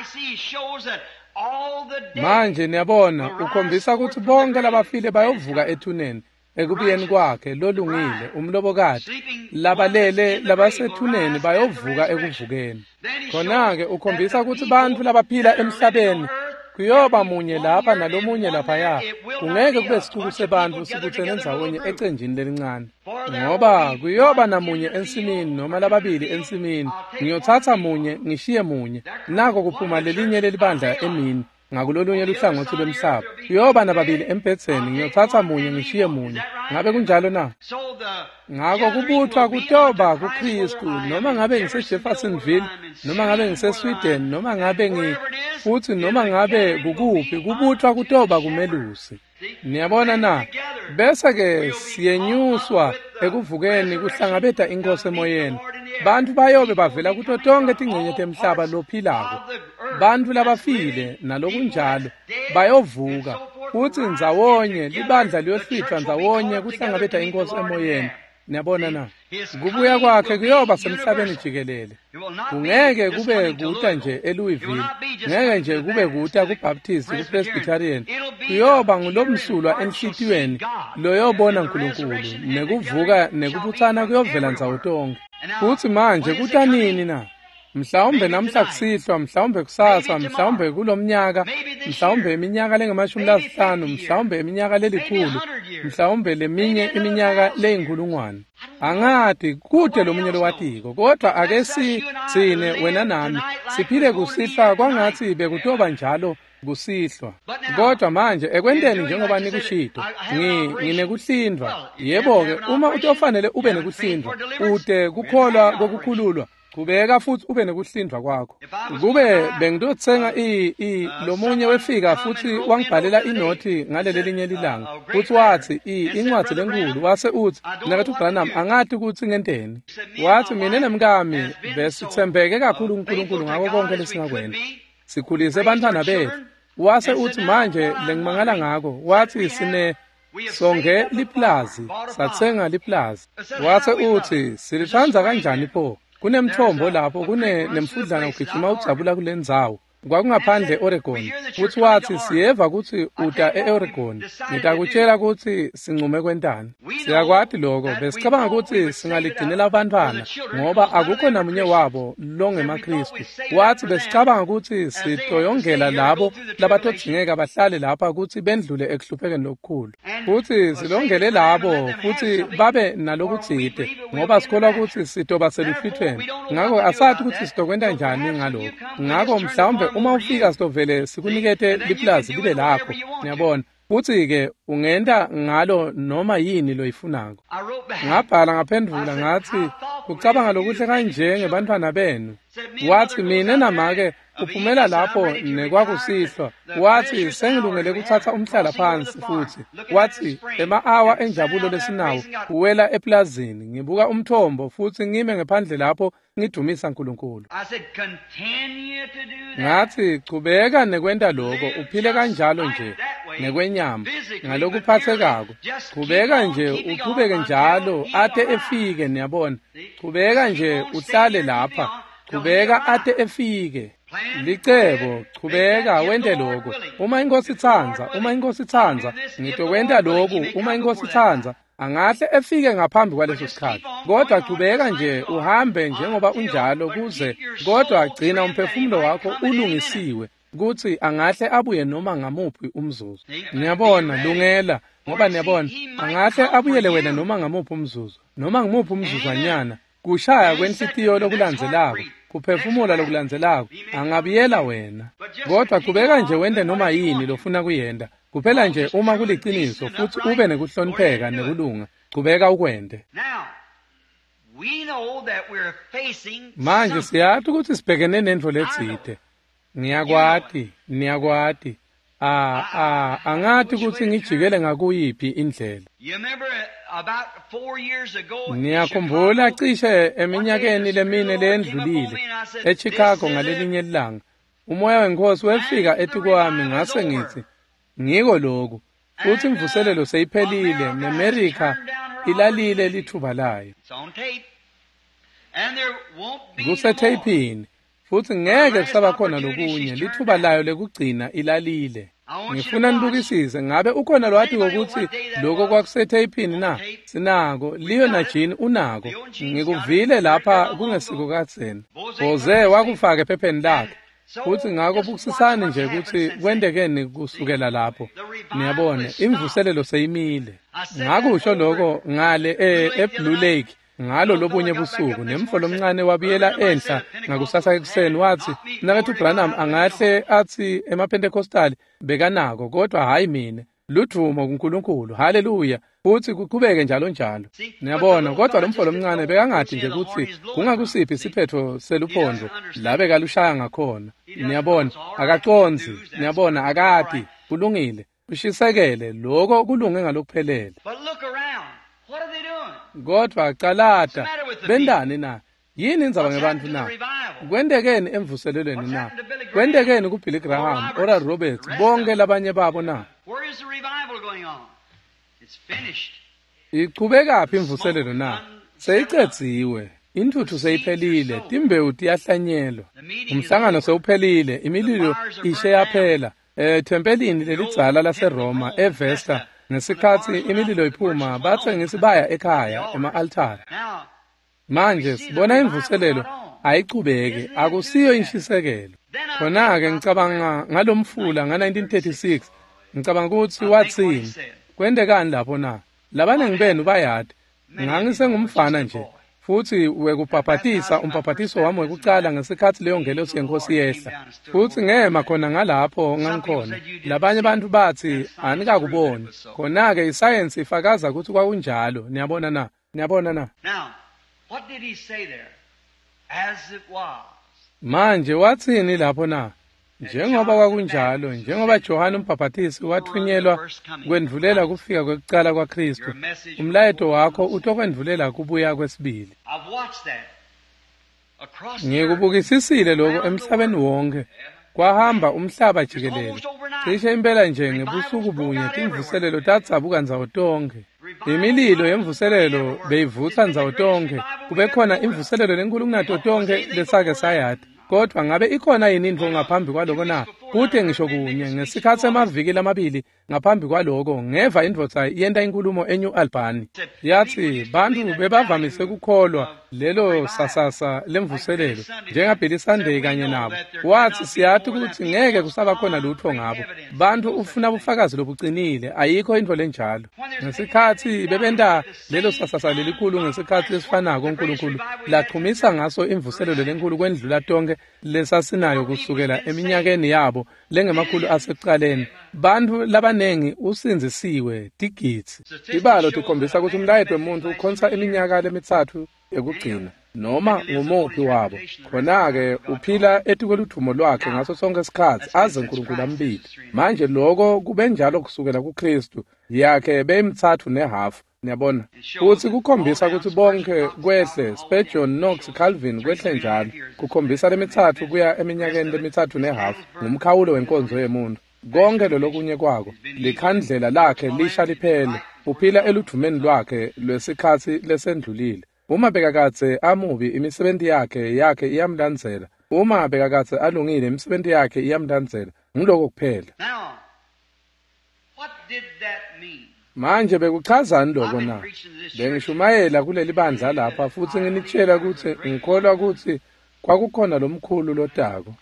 Manje niyabona ukhombisa ukuthi bonke labafile bayovuka ethuneni ekubiyeni kwakhe lolungile umlobokati, labalele labasethuneni bayovuka ekuvukeni. Khona-ke ukhombisa ukuthi bantu labaphila emhlabeni kuyoba munye lapha nalomunye laphaya. Kungeke kube sithuku sebantu sibuthene ndzawonye ecenjini lelincane, ngoba kuyoba namunye ensimini noma lababili ensimini. Ngiyothatha munye ngishiye munye, nako kuphuma lelinye lelibandla emini ngakulolunye luhlangothi lomhlaba. Kuyoba nababili embhedzeni, ngiyothatha munye ngishiye munye. Ngabe kunjalo na? Ngako kubuthwa kutoba kuKristu, noma ngabe ngiseJeffersonville, noma ngabe ngiseSweden, noma ngabe futhi noma ngabe kukuphi, kubuthwa kutoba kumelusi. Niyabona na? Bese-ke siyenyuswa ekuvukeni kuhlangabeta inkosi emoyeni. Bantu bayobe bavela kuto tonke tingcenye temhlaba lophilako. Bantu labafile nalokunjalo bayovuka, futhi ndzawonye libandla liyohlwithwa ndzawonye kuhlangabeta inkosi emoyeni. niyabona na kubuya kwakhe kuyoba semhlabeni jikelele kungeke kube kuta nje eLouisville ngeke nje kube kuta kuBaptist kuPresbyterian kuyoba ngulomsulwa enhlitiyweni loyobona uNkulunkulu nekuvuka nekubuthana kuyovela nzawo tonke futhi manje kutanini na mhlawumbe namhla kusihlwa mhlawumbe kusasa mhlawumbe kulomnyaka mhlawumbe iminyaka lengama-50 mhlawumbe iminyaka lelikhulu mhlawumbe leminye iminyaka leyinkulungwane angadi kude lo munye lowatiko kodwa ake sigcine wena nami siphile kusihlwa kwangathi bekutoba njalo kusihlwa kodwa manje ekwenteni njengoba nikushito nginekuhlindwa yebo-ke uma utofanele ube nekuhlindwa ude kukholwa kokukhululwa kubeka futhi ube nekuhlindwa kwakho kube bengitotsenga lo munye wefika futhi wangibhalela inoti ngaleli linye lilanga futhi wathi incwadi lenkulu wase uthi nakathi uBranham angathi ukuthi ngenteni wathi mina nemkami besithembeke kakhulu uNkulunkulu ngako konke lesingakwenza sikhulise abantwana bethu wase uthi manje lengimangala ngako wathi songe liplazi satsenga liplazi wase uthi silihlanza kanjani pho kunemthombo lapho nemfudlana ugijima ujabula kule ndzawo kwakungaphandle Oregon futhi wathi siyeva ukuthi uta eOregon ngitakutshela ukuthi sincume kwentana siyakwati lokho besicabanga ukuthi singaligcinela abantwana ngoba akukho namunye wabo longemaKristu wathi besicabanga ukuthi sitoyongela labo labatodingeka bahlale lapha ukuthi bendlule ekuhluphekeni lokukhulu futhi silongele labo futhi babe nalokutside ngoba sikholwa ukuthi sitoba selifithweni ngakho asathi ukuthi sitokwenta njani ngalokho ngakho mhlawumbe uma ufika sitovele sikunikete liplazi libe lakho niyabona futhi-ke ungenta ngalo noma yini loyifunako ngabhala ngaphendvula ngathi ucabanga lokuhle kanje ngebantwana benu wathi mina namake uphumela lapho nekwakusihlwa wathi sengilungele kuthatha umhlala phansi futhi wathi ema-awa enjabulo lesinawo uwela eplazini ngibuka umthombo futhi ngime ngephandle lapho ngidumisa uNkulunkulu ngathi chubeka nekwenta lokho uphile kanjalo nje nekwenyama ngalokuphathekako chubeka nje uqhubeke njalo ate efike niyabona chubeka nje uhlale lapha chubeka ate efike licebo chubeka wente lokho uma inkosi ithanza ngitokwenta lokho uma inkosi ithanza angahle efike ngaphambi kwaleso sikhathi kodwa chubeka nje uhambe njengoba unjalo kuze kodwa agcina umphefumulo wakho ulungisiwe ukuthi angahle abuye noma ngamuphi umzuzu niyabona lungela ngoba niyabona angahle abuyele wena noma ngamuphi umzuzu noma ngimuphi umzuzanyana kushaya kwenhlitiyo lokulandzelako kuphefumula lokulandzelako angabiyela wena kodwa chubeka nje wende noma yini lofuna kuyenda kuphela nje uma kuliciniso futhi ube nekuhlonipheka nekulunga chubeka ukwende manje siyathi ukuthi sibhekene nento letsite niyakwati angathi ukuthi ngijikele ngakuyiphi indlela niyakhumbula cishe eminyakeni lemine lendlulile eChicago ngalelinye ilanga umoya wenkosi wefika ethi kwami ngase ngithi ngiko lokhu futhi imvuselelo seyiphelile neAmerica ilalile lithuba layo kusetapini futhi ngeke kusaba khona lokunye lithuba layo lekugcina ilalile ngifuna nibukisise ngabe ukhona lwathi ukuthi lokho kwakusetapini na sinako liyo najini unako ngikuvile lapha kungesiko katseni Jose wakufaka ephepheni lakhe futhi ngako bukisisani nje ukuthi kwendekeni kusukela lapho niyabona imvuselelo seyimile ngakusho lokho ngale eBlue Lake ngalo lobunye busuku nemfolo omncane wabiyela enhla ngakusasa ekuseni wathi nakathi uBranham angahle athi emaPentecostal bekanako kodwa hayi mina ludumo kuNkulunkulu haleluya futhi kuqhubeke njalo niyabona kodwa lo mfolo omncane bekangathi nje ukuthi kungakusiphi isiphetho seluphondvo la bekalushaya ngakhona niyabona akaconzi niyabona akati kulungile ushisekele lokho kulunge ngalokuphelele kodwa calata bendani na yini indzaba ngebantu na kwendekeni emvuselelweni na kwendekeni kuBilly Graham Oral Roberts bonke labanye babo na Iqhubekaphi imvuselelo na? Seyicedziwe. Intuthu seyiphelile, timbewu tiyahlanyelwa. Umhlangano sewuphelile, imililo ishe yaphela. Tempelini lelidzala laseRoma eVesta ngesikhathi imililo iphuma bathengisi baya ekhaya ema-altare. Manje sibona imvuselelo ayiqhubeke, akusiyo inshisekelo. Khona-ke ngicabanga ngalomfula nga-1936, ngicabanga ukuthi wathini. Kwendekani lapho na? Labanengi benu bayade. Ngangisengumfana nje. Futhi wekubhabhatisa umbhabhatiso wami wekucala ngesikhathi leyo ngelosi yenkosi yehla. Futhi ngema khona ngalapho ngangikhona. Labanye abantu bathi anikakuboni. Khona-ke isayensi ifakaza ukuthi kwakunjalo. Niyabona na? Now, what did he say there? As it was. Manje wathini lapho na? Njengoba kwakunjalo, njengoba Johana umbhabhatisi wathunyelwa kwendvulela kufika kwekucala kwaKristu, umlayeto wakho utokwendvulela kubuya kwesibili. Ngikubukisisile lokho emhlabeni wonke, kwahamba umhlaba jikelele. Cishe impela nje ngebusuku bunye timvuselelo tatsabuka nzawo tonke. Imililo yemvuselelo beyivutha nzawo tonke. Kube khona imvuselelo lenkulu kunato tonke lesake sayati. Kodwa ngabe ikhona yini indvo ngaphambi kwaloko na? Kute ngisho kunye ngesikhathi semaviki lamabili ngaphambi kwaloko ngeva indvodza yenta inkulumo eNew Albany. Yathi bantu bebavamise kukholwa lelo sasasa lemvuselelo njengaBilly Sunday kanye nabo. Wathi siyathi ukuthi ngeke kusaba khona lutho ngabo. Bantu ufuna bufakazi lobucinile, ayikho indvo lenjalo. Ngesikhathi bebenta lelo sasasa lelikhulu ngesikhathi esifanako uNkulunkulu laqhumisa ngaso imvuselelo lenkulu kwendlula tonke lesasinayo kusukela eminyakeni yabo lengemakhulu asekuqaleni. Bantu labanengi usinzisiwe tigitsi. Ibalo tikhombisa ukuthi umlayeto wemuntu ukhonsa iminyaka lemithathu ekugcina noma ngumuphi wabo. Khona-ke uphila etikweludumo lwakhe ngaso sonke isikhathi aze uNkulunkulu ambili. Manje lokho kube njalo kusukela kuKristu yakhe beyimithathu nehafu. Niyabona? Futhi kukhombisa ukuthi bonke kwehle, Spurgeon, Knox, Calvin kwehle njalo. Kukhombisa lemithathu kuya eminyakeni lemithathu nehafu ngumkhawulo wenkonzo yemuntu. Konke lokunye kwako likhandlela lakhe lisha liphele. Uphila eludumeni lwakhe lwesikhathi lesendlulile. Uma bekakatse amubi imisebenzi yakhe iyamlandzela. Uma bekakatse alungile imisebenzi yakhe iyamlandzela. Ngiloko kuphela. Now, what did that mean? Manje bekuchazani lokho na? Bengishumayela kuleli bandla lapha futhi nginitshela ukuthi ngikholwa ukuthi kwakukhona lomkhulu lotako.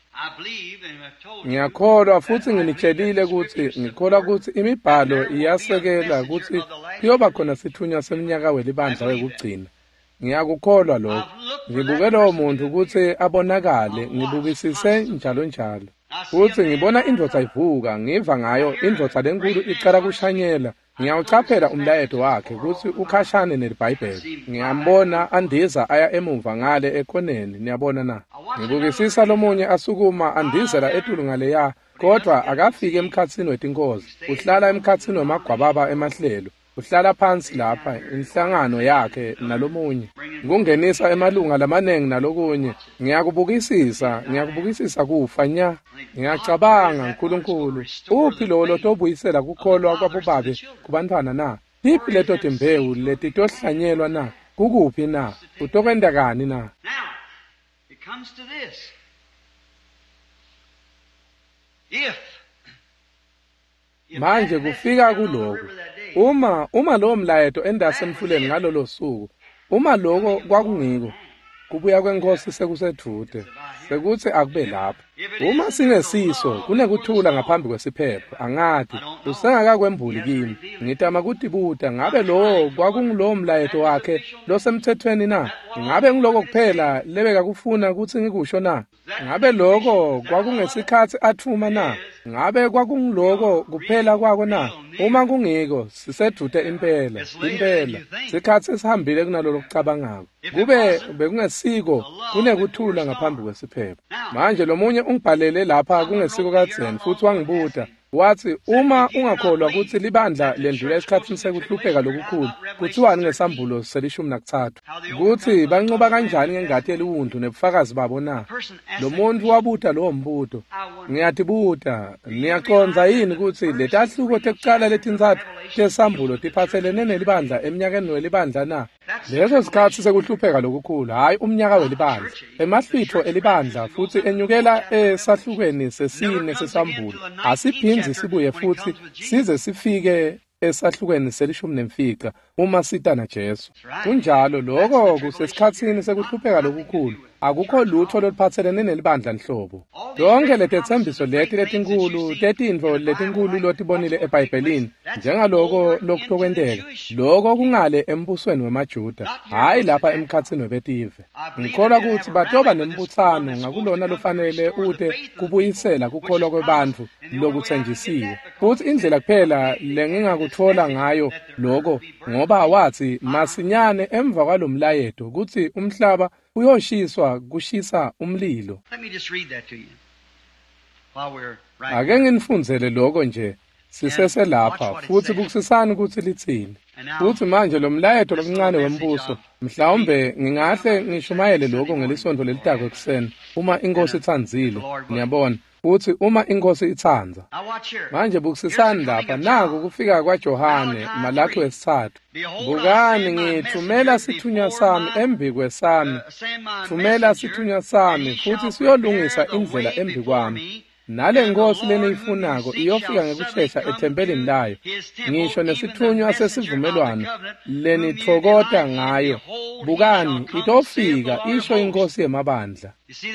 Ngiyakholwa futhi nginitshelile ukuthi ngikholwa ukuthi imibhalo iyasekela ukuthi kuyoba khona sithunywa seminyaka welibandla wekugcina. Ngiyakukholwa lokho. Ngibuke lowo muntu ukuthi abonakale, ngibukisise njalo njalo. Futhi ngibona indvodza ivuka, ngiva ngayo indvodza lenkulu iqala kushanyela. Ngiyawuchaphela umlayeto wakhe ukuthi ukhashane neBhayibheli. Ngiyambona andiza aya emuva ngale ekhoneni, niyabona na? Ngibukisisa lomunye asukuma andizela etulu ngaleya, kodwa akafike emkhatsini wetinkozi. Uhlala emkhatsini wemagwababa emahlelo. Uhlala phansi lapha inhlangano yakhe nalomunye. Ngungenisa emalunga lamanengi nalokunye. Ngiyakubukisisa kufa nya. Ngiyacabanga uNkulunkulu, uphi lo lotobuyisela kukholwa kwabobabe kubantwana na? Iphi leto timbewu letitohlanyelwa na? Kukuphi na? Utokwendakani na? Now, it comes to this. Manje kufika kuloko. Uma lo mlayeto endasemfuleni ngalolo suku, uma lokho kwakungiko, kubuya kwenkosi sekusedude, sekuthi akube lapho. Uma singesiso, kunekuthula ngaphambi kwesiphepho, angathi, usengakakwembuli kimi. Ngitama kutibuta, ngabe lo kwakungulo mlayeto wakhe, lo semthethweni na? Ngabe ngiloko kuphela, lebeka kufuna ukuthi ngikusho na? Ngabe lokho kwakungesikhathi athuma na? Ngabe kwakungiloko kuphela kwako na? Uma kungiko sisedude impela sikhathi esihambile kunalo lokucabangako. Kube bekungesiko kunekuthula ngaphambi kwesiphepho. Manje lo munye ungibhalele lapha kungesiko kadzeni futhi wangibuta wathi uma ungakholwa ukuthi libandla lendlula esikhathini sekuhlupheka lokukhulu kuthiwani ngesambulo selishumi nakuthathu kuthi banqoba kanjani ngengadi eliwundu nebufakazi babo na lo muntu wabuta lowo mbuto ngiyathi buta niyaconza yini ukuthi letahluko tekucala letinzathu tesambulo tiphathelene nelibandla eminyakeni welibandla na leso sikhathi sekuhlupheka lokukhulu hayi umnyaka welibandla emahlwitho elibandla futhi enyukela esahlukweni sesine sesambulo asiphinzi sibuye futhi size sifike esahlukweni selishumi nemfica uma sita naJesu kunjalo lokho kusesikhathini sekuhlupheka lokukhulu akukho lutho oluphathelene nelibandla nhlobo lonke lethembiso letinkulu tetintfo letinkulu lotibonile eBhayibhelini njengaloko lokutokwenteka lokho kungale embusweni wemaJuda hayi lapha emkhatsini webetive ngikholwa ukuthi batoba nembuthano ngakulona lofanele ute kubuyisela kukholwa kwebantfu lokuthenjisiwe futhi indlela kuphela lengingakuthola ngayo lokho ngoba wathi masinyane emva kwalomlayeto ukuthi umhlaba uyoshiswa kushisa umlilo ake nginifundzele lokho nje sisese lapha futhi bukusisani ukuthi lithini futhi manje lo mlayeto lomncane wembuso mhlawumbe ngingahle ngishumayele lokho ngelisondo lelitako ekuseni uma inkosi ithandzile ngiyabona futhi uma inkosi ithandza manje bukusisani lapha naku kufika kwaJohane Malaki wesithathu bukani ngithumela sithunywa sami embi kwesami thumela sithunywa sami futhi siyolungisa indlela embi kwami nale nkosi leniyifunako iyofika ngekushesha ethempelini layo ngisho nesithunywa sesivumelwano lenithokota ngayo bukani itofika isho inkosi yemabandla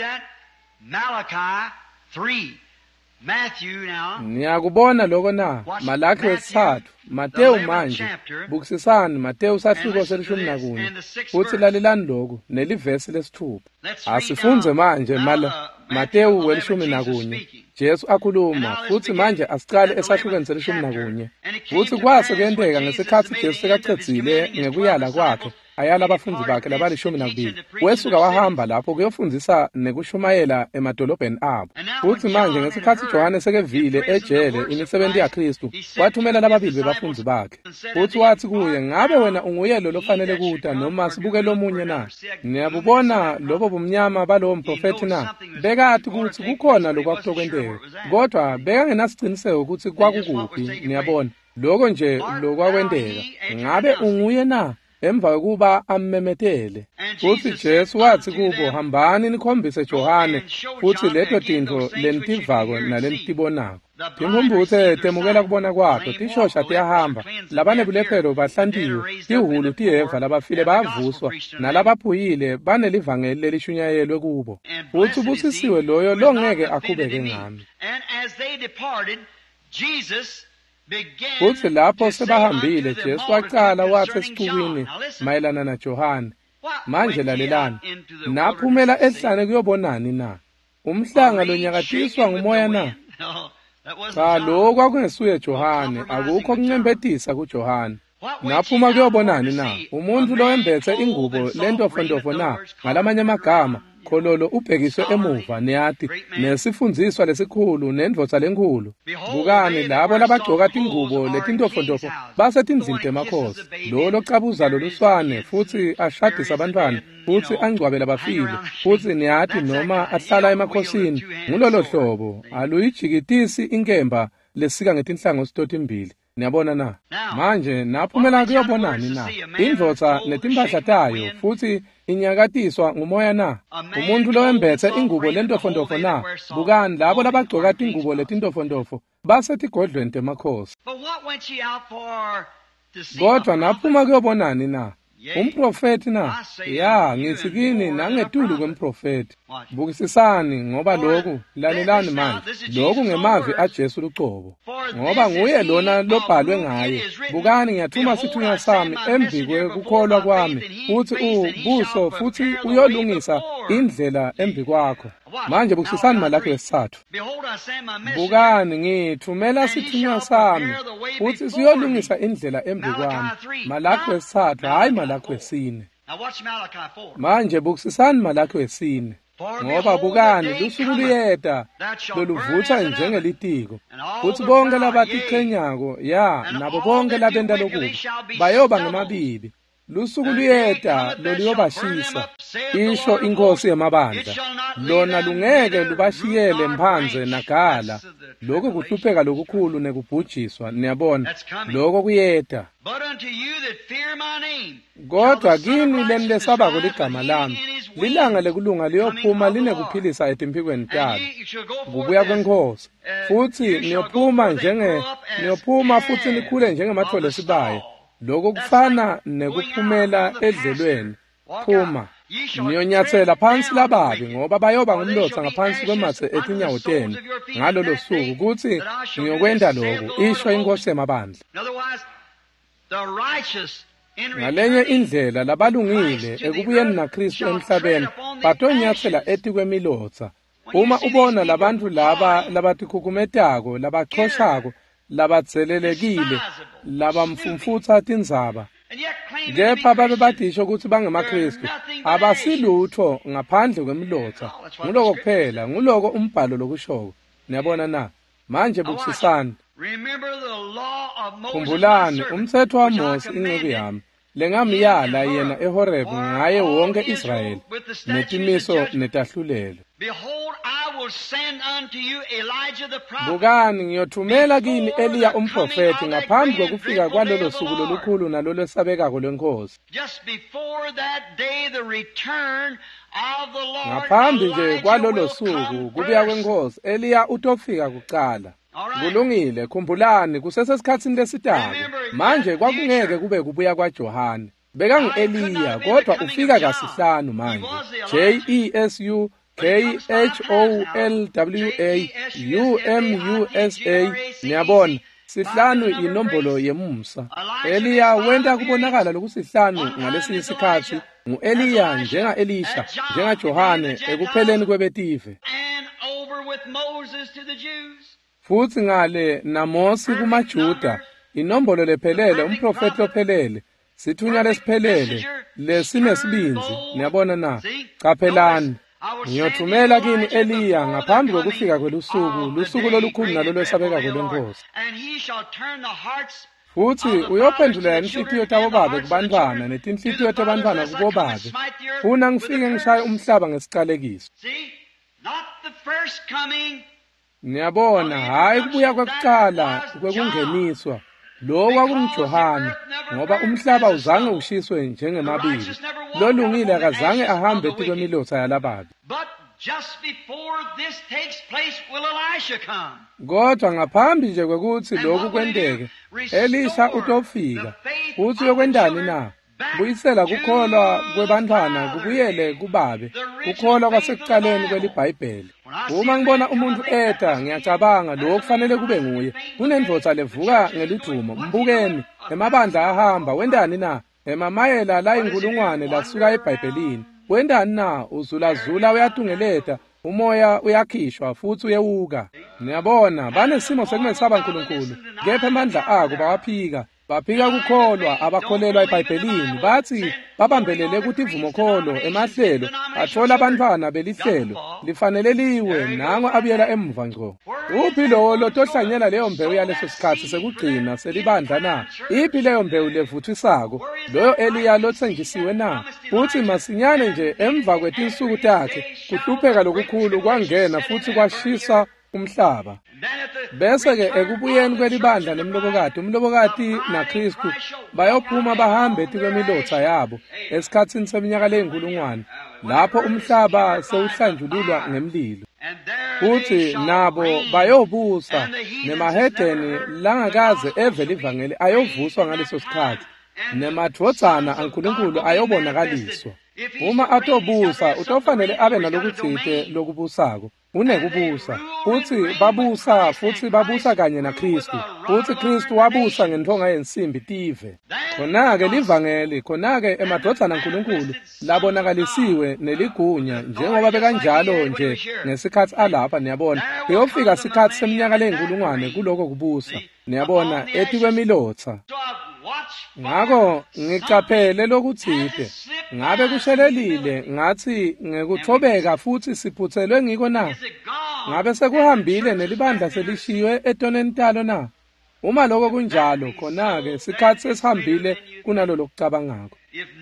niyakubona lokho na Malaki wesithathu Matewu manje bukusisani Matewu sahluko selishumi nakunye futhi lalelani lokhu nelivesi lesithupha asifunze manje Matewu welishumi nakunye Jesu akhuluma futhi manje asicale esahlukweni selishumi nakunye futhi kwase kuyenteka ngesikhathi Jesu sekaqedzile ngekuyala kwakhe ayala abafundi bakhe labalishumi nakubili wesuka wahamba lapho kuyofundisa nekushumayela emadolobheni abo futhi manje ngesikhathi Johane sekevile ejele imisebenzi yaKristu wathumela lababili bebafundi bakhe futhi wathi kuye ngabe wena unguye lo lofanele kuta noma sibuke lomunye na niyabubona lobo bumnyama balowo mprofeti na bekathi ukuthi kukhona lokwakutokwenteka kodwa beka ngenasiqiniseko ukuthi kwakukuphi niyabona lokho nje lokwakwenteka ngabe unguye na emva kokuba ammemetele futhi Jesu wathi kubo hambani nikhombise Johane futhi leto tintfo lenitivako nalenitibonako timhumbuthe temukela kubona kwakho tishosha tiyahamba labanebulephero bahlantiwe tihulu tiyeva labafile bayavuswa nalabaphuyile banelivangeli lelishunyayelwe kubo futhi ubusisiwe loyo longeke akhubeke ngami futhi lapho sebahambile Jesu waqala wathi esixukwini mayelana naJohane manje lalelani naphumela ehlane kuyobonani na umhlanga lonyakatiswa ngumoya na cha lokho kwakungesuye Johane akukho kuncembetisa kuJohane naphuma kuyobonani na umuntu lo wembethe ingubo lentofontofo na ngalamanye amagama khololo ubhekiswe emuva neyathi nesifundziswa lesikhulu nendvodza lenkulu bukani labo labagcoka tingubo letintofontofo basetindlini temakhosi lo locabuza loluswane futhi ashadisa abantwana futhi angcwabela abafile futhi neyathi noma ahlala emakhosini ngulolo hlobo aluyijikitisi inkemba lesika ngetinhlango sitotimbili niyabona na manje naphumela kuyobonani na indvodza netimpahla tayo futhi inyakatiswa ngumoya na umuntu lo wembethe ingubo lentofontofo na bukani labo labagcoka tingubo letintofontofo basetigodlweni temakhosi kodwa naphuma kuyobonani na umprofeti na ya ngithi kini nangetulu kwemprofeti bukisisani ngoba lokhu lalelani manje lokhu ngemavi aJesu lucobo ngoba nguye lona lobhalwe ngaye bukani ngiyathuma sithunywa sami embi kwekukholwa kwami futhi ubuso futhi uyolungisa indlela embi kwakho manje bukisisani Malaki wesithathu bukani ngithumela sithunywa sami futhi siyolungisa indlela embi kwami Malaki wesithathu hayi Malaki wesine manje bukisisani Malaki wesine ngoba bukani lusuku luyeda loluvutha njengelitiko, futhi bonke labatiqhenyako nabo bonke labenta lokubi bayoba ngemabibi. Lusuku luyeda loluyobashisa, isho inkosi yamabandla. Lona lungeke lubashiyele mphanze nagala. Lokho kuhlupheka lokukhulu nekubhujiswa, niyabona, lokho kuyeda. Kodwa kini leni lesabako ligama lami, lilanga lekulunga liyophuma linekuphilisa etimphikweni talo, kubuya kwenkosi. Futhi niyophuma futhi nikhule njengemathole esibayo. Lokho kufana nekuphumela edlelweni. Phuma, niyonyathela phansi lababi, ngoba bayoba ngumlotha ngaphansi kwemathe etinyawo tenu ngalolo suku, kuthi niyokwenda lokho, isho inkosi yamabandla. Ngalenye indlela labalungile ekubuyeni naKristu emhlabeni batonyathela etikwemilotha. Uma ubona labantu laba labatikhukumetako, labachoshako, labatselelekile, labamfumfutha tindzaba, kepha babe badisho ukuthi bangemaKristu, abasilutho ngaphandle kwemilotha. Nguloko kuphela, nguloko umbhalo lokushoko. Niyabona na? Manje bukusisana. Khumbulani umthetho waMose inceku yami, lengamyala yena eHorebu ngaye wonke Israyeli, netimiso netahlulelo. Bukani ngiyothumela kini Eliya umprofeti ngaphambi kokufika kwalolo suku lolukhulu nalolwesabekako lwenkosi. Ngaphambi nje kwalolo suku kubuya kwenkosi, Eliya utofika kuqala. Kulungile, khumbulani kusesesikhatsini lesitako. Manje kwakungeke kube kubuya kwaJohane. Bekangu-Eliya, kodwa ufika kasihlanu manje. JESU KHOLWAUMUSA, niyabona, sihlanu inombolo yemusa. Eliya wenta kubonakala lokusihlanu ngalesinye isikhathi ngu-Eliya njenga-Elisha, njengaJohane ekupheleni kwebetive. Futhi ngale naMosi kumaJuda, inombolo lephelele, umprofeti lophelele, sithunya lesiphelele, lesinesibinzi. Niyabona na? Qaphelani. Ngiyothumela kini Eliya ngaphambi kokufika lusuku lolukhulu nalolwesabekako lwenkosi. Futhi uyophendula inhlitiyo tabobabe kubantwana netinhlitiyo tabantwana kubobabe. Funa ngifike ngishaye umhlaba ngesiqalekiso. Niyabona, hayi kubuya kwekuqala kwekungeniswa. Lo kwakunguJohane, ngoba umhlaba uzange ushiswe njengemabili. Lolungile akazange ahambe etikwemilotha yalababi. Kodwa ngaphambi nje kwekuthi lokhu kwenteke, Elisha utofika. Futhi uyokwendani na? Buyisela kukholwa kwebantwana kubuyele kubabe, kukholwa kwasekuqaleni kweliBhayibheli. Uma ngibona umuntu eda ngiyacabanga lokho kufanele kube nguye. Kunendvodza levuka ngelidumo, mbukeni, emabandla ahamba, wendani na? Emamayela la inkulungwane lasuka eBhayibhelini. Wendani na? Uzulazula uyatungeleta, umoya uyakhishwa futhi uyewuka. Niyabona, banesimo sekumesaba uNkulunkulu, kepha amandla ako bawaphika. Baphika kukholwa abakholelwa eBhayibhelini, bathi babambelele ukuthi ivumokholo emahlelo athola abantwana belihlelo lifanele liwe nango abuyela emuva ngco. Uphi lowo lotohlanyela leyo mbewu yaleso sikhathi sekugcina selibandla na? Iphi leyo mbewu levuthisako? Loyo Eliya lothengisiwe na? Futhi masinyane nje emva kwetinsuku takhe kuhlupheka lokukhulu kwangena futhi kwashisa umhlaba. Bese-ke ekubuyeni kwelibandla lemlobokati, umlobokati naKristu bayophuma bahambe etikwemilotha yabo esikhathini seminyaka ley'nkulungwane, lapho umhlaba sewuhlanjululwa ngemlilo. Futhi nabo bayobusa, nemahedeni langakaze eve livangeli ayovuswa ngaleso sikhathi, nemadvodzana aNkulunkulu ayobonakaliswa. Uma atobusa utofanele abe nalokutsite lokubusako, unekubusa. Futhi babusa kanye naKristu. Futhi Kristu wabusa ngentonga yensimbi tive. Khona-ke livangeli, khona-ke emadvodzana aNkulunkulu labonakalisiwe neligunya, njengoba bekanjalo nje ngesikhathi alapha. Niyabona, kuyofika isikhathi seminyaka ley'nkulungwane kuloko kubusa. Niyabona, etikwemilotha. Ngako ngicaphele lokutsite, ngabe kushelelile ngathi ngekuthobeka futhi siphuthelwe ngiko na? Ngabe sekuhambile nelibandla selishiywe etoneni talo na? Uma lokho kunjalo khona-ke sikhathi sesihambile kunalo lokucabangako.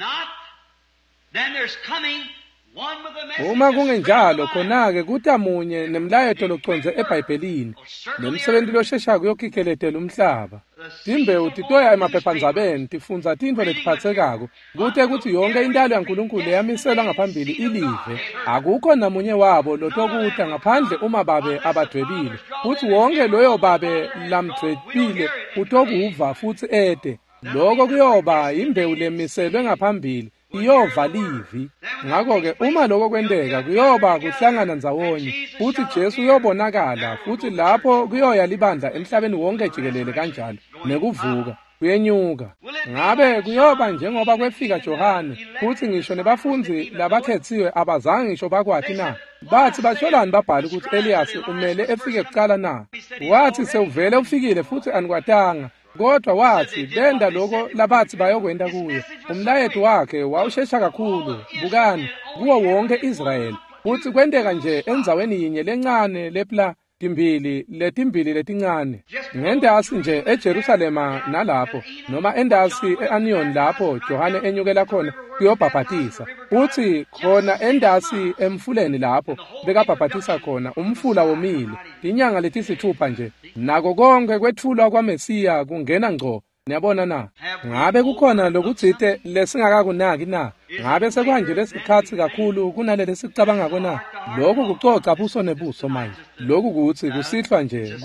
Uma kungenjalo khona-ke kuta munye nemlayeto loconze eBhayibhelini nemsebenzi loshesha kuyokhikheletela umhlaba. Timbewu titoya emaphephandzabeni tifundza tintfo letiphatsekako kute kuti yonke intalo yaNkulunkulu eyamiselwa ngaphambili ilive. Akukho namunye wabo lotokuta ngaphandle uma babe abadwebile, futhi wonke loyo babe lamdwebile utokuva futhi ete. Lokho kuyoba imbewu lemiselwe ngaphambili iyova livi. Ngakho-ke uma lokho kwendeka kuyoba kuhlangana ndzawonye futhi Jesu uyobonakala, futhi lapho kuyoya libandla emhlabeni wonke jikelele kanjalo nekuvuka kuyenyuka. Ngabe kuyoba njengoba kwefika Johane, futhi ngisho nebafundzi labakhethiwe abazange ngisho bakwati na? Bathi basholani babhali ukuthi Eliyasi umele efike kuqala na? Wathi sewuvele ufikile futhi anikwatanga. Kodwa wathi benda lokho labathi bayokwenda kuye. Umlayeto wakhe wawushesha kakhulu bukani kuwo wonke Israyeli, futhi kwendeka nje endzaweni yinye lencane lepla letimbili letincane. Ngendasi nje eJerusalema nalapho, noma endasi e-Anion lapho Johane enyukela khona kuyobhabhatisa, futhi khona endasi emfuleni lapho bekabhabhatisa khona umfula womile inyanga letisithupha nje. Nako konke kwethulwa kwaMesiya kungena ngqo. Niyabona na? Ngabe kukhona lokutsite lesingakakunaki na? Ngabe sekwanjile lesikhathi kakhulu kunale lesicabangako na? Lokhu kucoca buso nebuso manje. Lokhu kuthi kusihlwa nje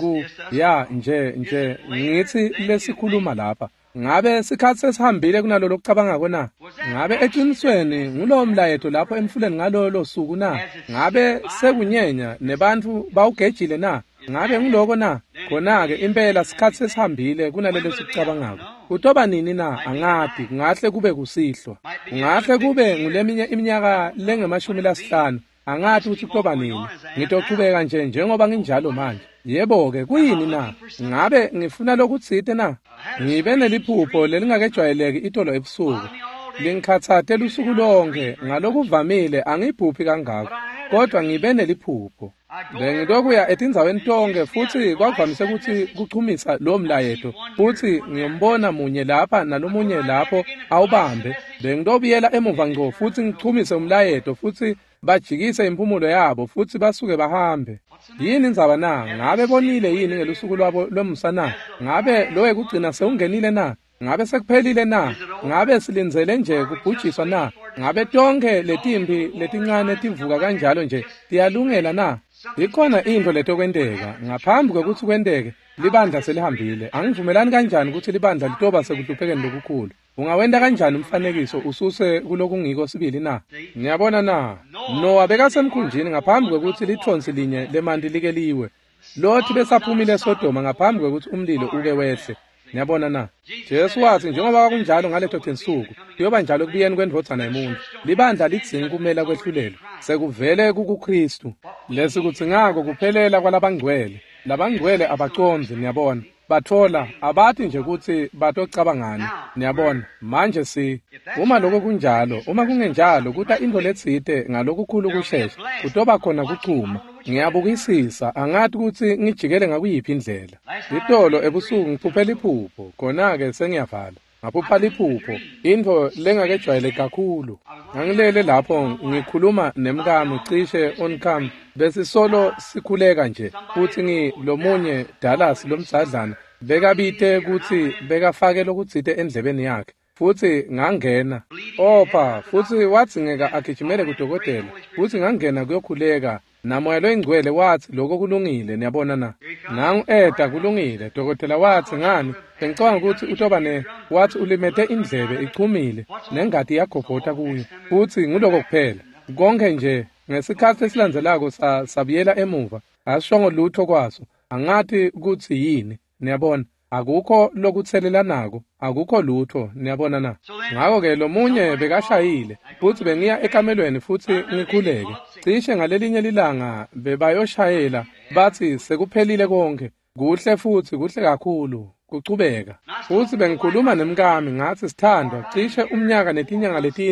nje ngithi lesikhuluma lapha. Ngabe sikhathi sesihambile kunalo lokucabangako na? Ngabe eqinisweni ngulowo mlayeto lapho emfuleni ngalolo suku na? Ngabe sekunyenya nebantfu bawugejile na? Ngabe ngiloko na? Khona-ke impela sikhathi sesihambile kunalelo sikucabangako. Kutoba nini na? Angathi kungahle kube kusihlwa. Kungahle kube nguleminye iminyaka lenge-50. Angathi ukuthi kutoba nini. Ngitochubeka nje njengoba nginjalo manje. Yebo-ke kuyini na? Ngabe ngifuna lokutsite na? Ngibe neliphupho lelingakejwayeleki itolo ebusuku. Lingikhathathe usuku lonke ngalokuvamile angiphuphi kangako. Kodwa ngibe neliphupho. Bengilokuya etindzaweni tonke futhi kwavamise ukuthi kuchumisa lo mlayeto, futhi ngiyombona munye lapha nalomunye lapho awubambe. Bengilobiyela emuva ngqo futhi ngichumise umlayeto futhi bajikise impumulo yabo futhi basuke bahambe. Yini indzaba na? Ngabe bonile yini ngelusuku lwabo lwemusa na? Ngabe lo ekugcina sewungenile na? Ngabe sekuphelile na? Ngabe silindzele nje kubhujiswa na? Ngabe tonke letimbi letincane tivuka kanjalo nje tiyalungela na? Ikhona into letokwendeka ngaphambi kokuthi kwendeke libandla selihambile. Angivumelani kanjani ukuthi libandla litoba sekuhluphekeni lokukhulu. Ungawenda kanjani umfanekiso ususe kulokungiko sibili na? Ngiyabona na? Noah bekasemkhunjini ngaphambi kokuthi lithonsi linye lemanti like liwe. Lothi besaphumile eSodoma ngaphambi kokuthi umlilo uke wehle. Ngiyabona na? Jesu wathi njengoba kunjalo ngaleto tensuku kuyoba njalo kubiyeni kwendvodzana yomuntu. Libandla lidzinga kumela kwehlulelo sekuvele kuKristu. Lesikudzingako kuphelela kwalabangcwele. Labangcwele abacondzi, niyabona. Bathola abathi nje ukuthi batocabangani. Niyabona manje uma lokho kunjalo, uma kungenjalo kuta into letsite ngalokukhulu kushesha kutoba khona kuchuma. Ngiyabukisisa angathi ukuthi ngijikele ngakuyiphi indlela. Litolo ebusuku ngiphuphela iphupho, khona-ke sengiyavala. Ngaphupha liphupho, into lengakejwayele kakhulu. Ngangilele lapho ngikhuluma nemkami cishe onkami besisolo sikhuleka nje, futhi ngilomunye Dallas lomsadlana bekabite ukuthi bekafake lokutsite endlebeni yakhe. Futhi ngangena opha futhi watsingeka agijimele kudokotela, futhi ngangena kuyokhuleka. Namoya loyingcwele wathi lokho kulungile, niyabona na? Nangu kulungile. Dokotela wathi ngani? Bengicabanga ukuthi utobane wathi ulimete indlebe ichumile nengadi yagobhota kuyo. Futhi nguloko kuphela. Konke nje ngesikhathi esilandzelako sabiyela emuva. Asishongo lutho kwaso. Angathi ukuthi yini, niyabona? Akukho lokuthelelanako, akukho lutho, niyabona na? Ngakho-ke lo munye bekashayile, futhi bengiya ekamelweni futhi ngikhuleke. Cishe ngalelinye lilanga bebayoshayela, bathi sekuphelile konke. Kuhle futhi kuhle kakhulu, kucubeka. Futhi bengikhuluma nemkami ngathi sithandwa, cishe umnyaka netinyanga letine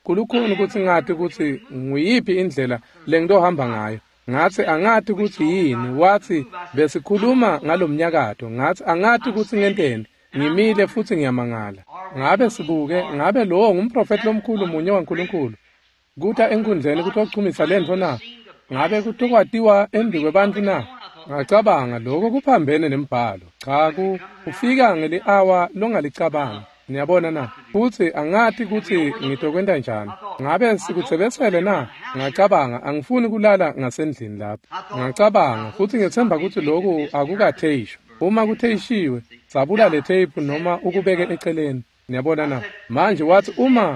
kulukhuni ukuthi ngathi ukuthi nguyiphi indlela lengitohamba ngayo. Ngathi angathi ukuthi yini, wathi besikhuluma ngalomnyakato, ngathi angathi ukuthi ngenteni, ngimile futhi ngiyamangala. Ngabe sibuke, ngabe lo ngumprofeti lomkhulu munye waNkulunkulu. Kuta enkundleni ukuthi wachumisa lento na, ngabe kutokwatiwa endli kwebantu na. Ngacabanga lokho kuphambene nembhalo. Cha, kufika ngeli hour longalicabanga. Niyabona na, futhi angathi ukuthi ngitokwenda njani. Ngabe sikutsebesele na, ngacabanga angifuni kulala ngasendlini lapho. Ngacabanga futhi ngethemba ukuthi lokhu akukatheyishwa. Uma kutheyishiwe, sabula le tape noma ukubeke eceleni. Niyabona na, manje wathi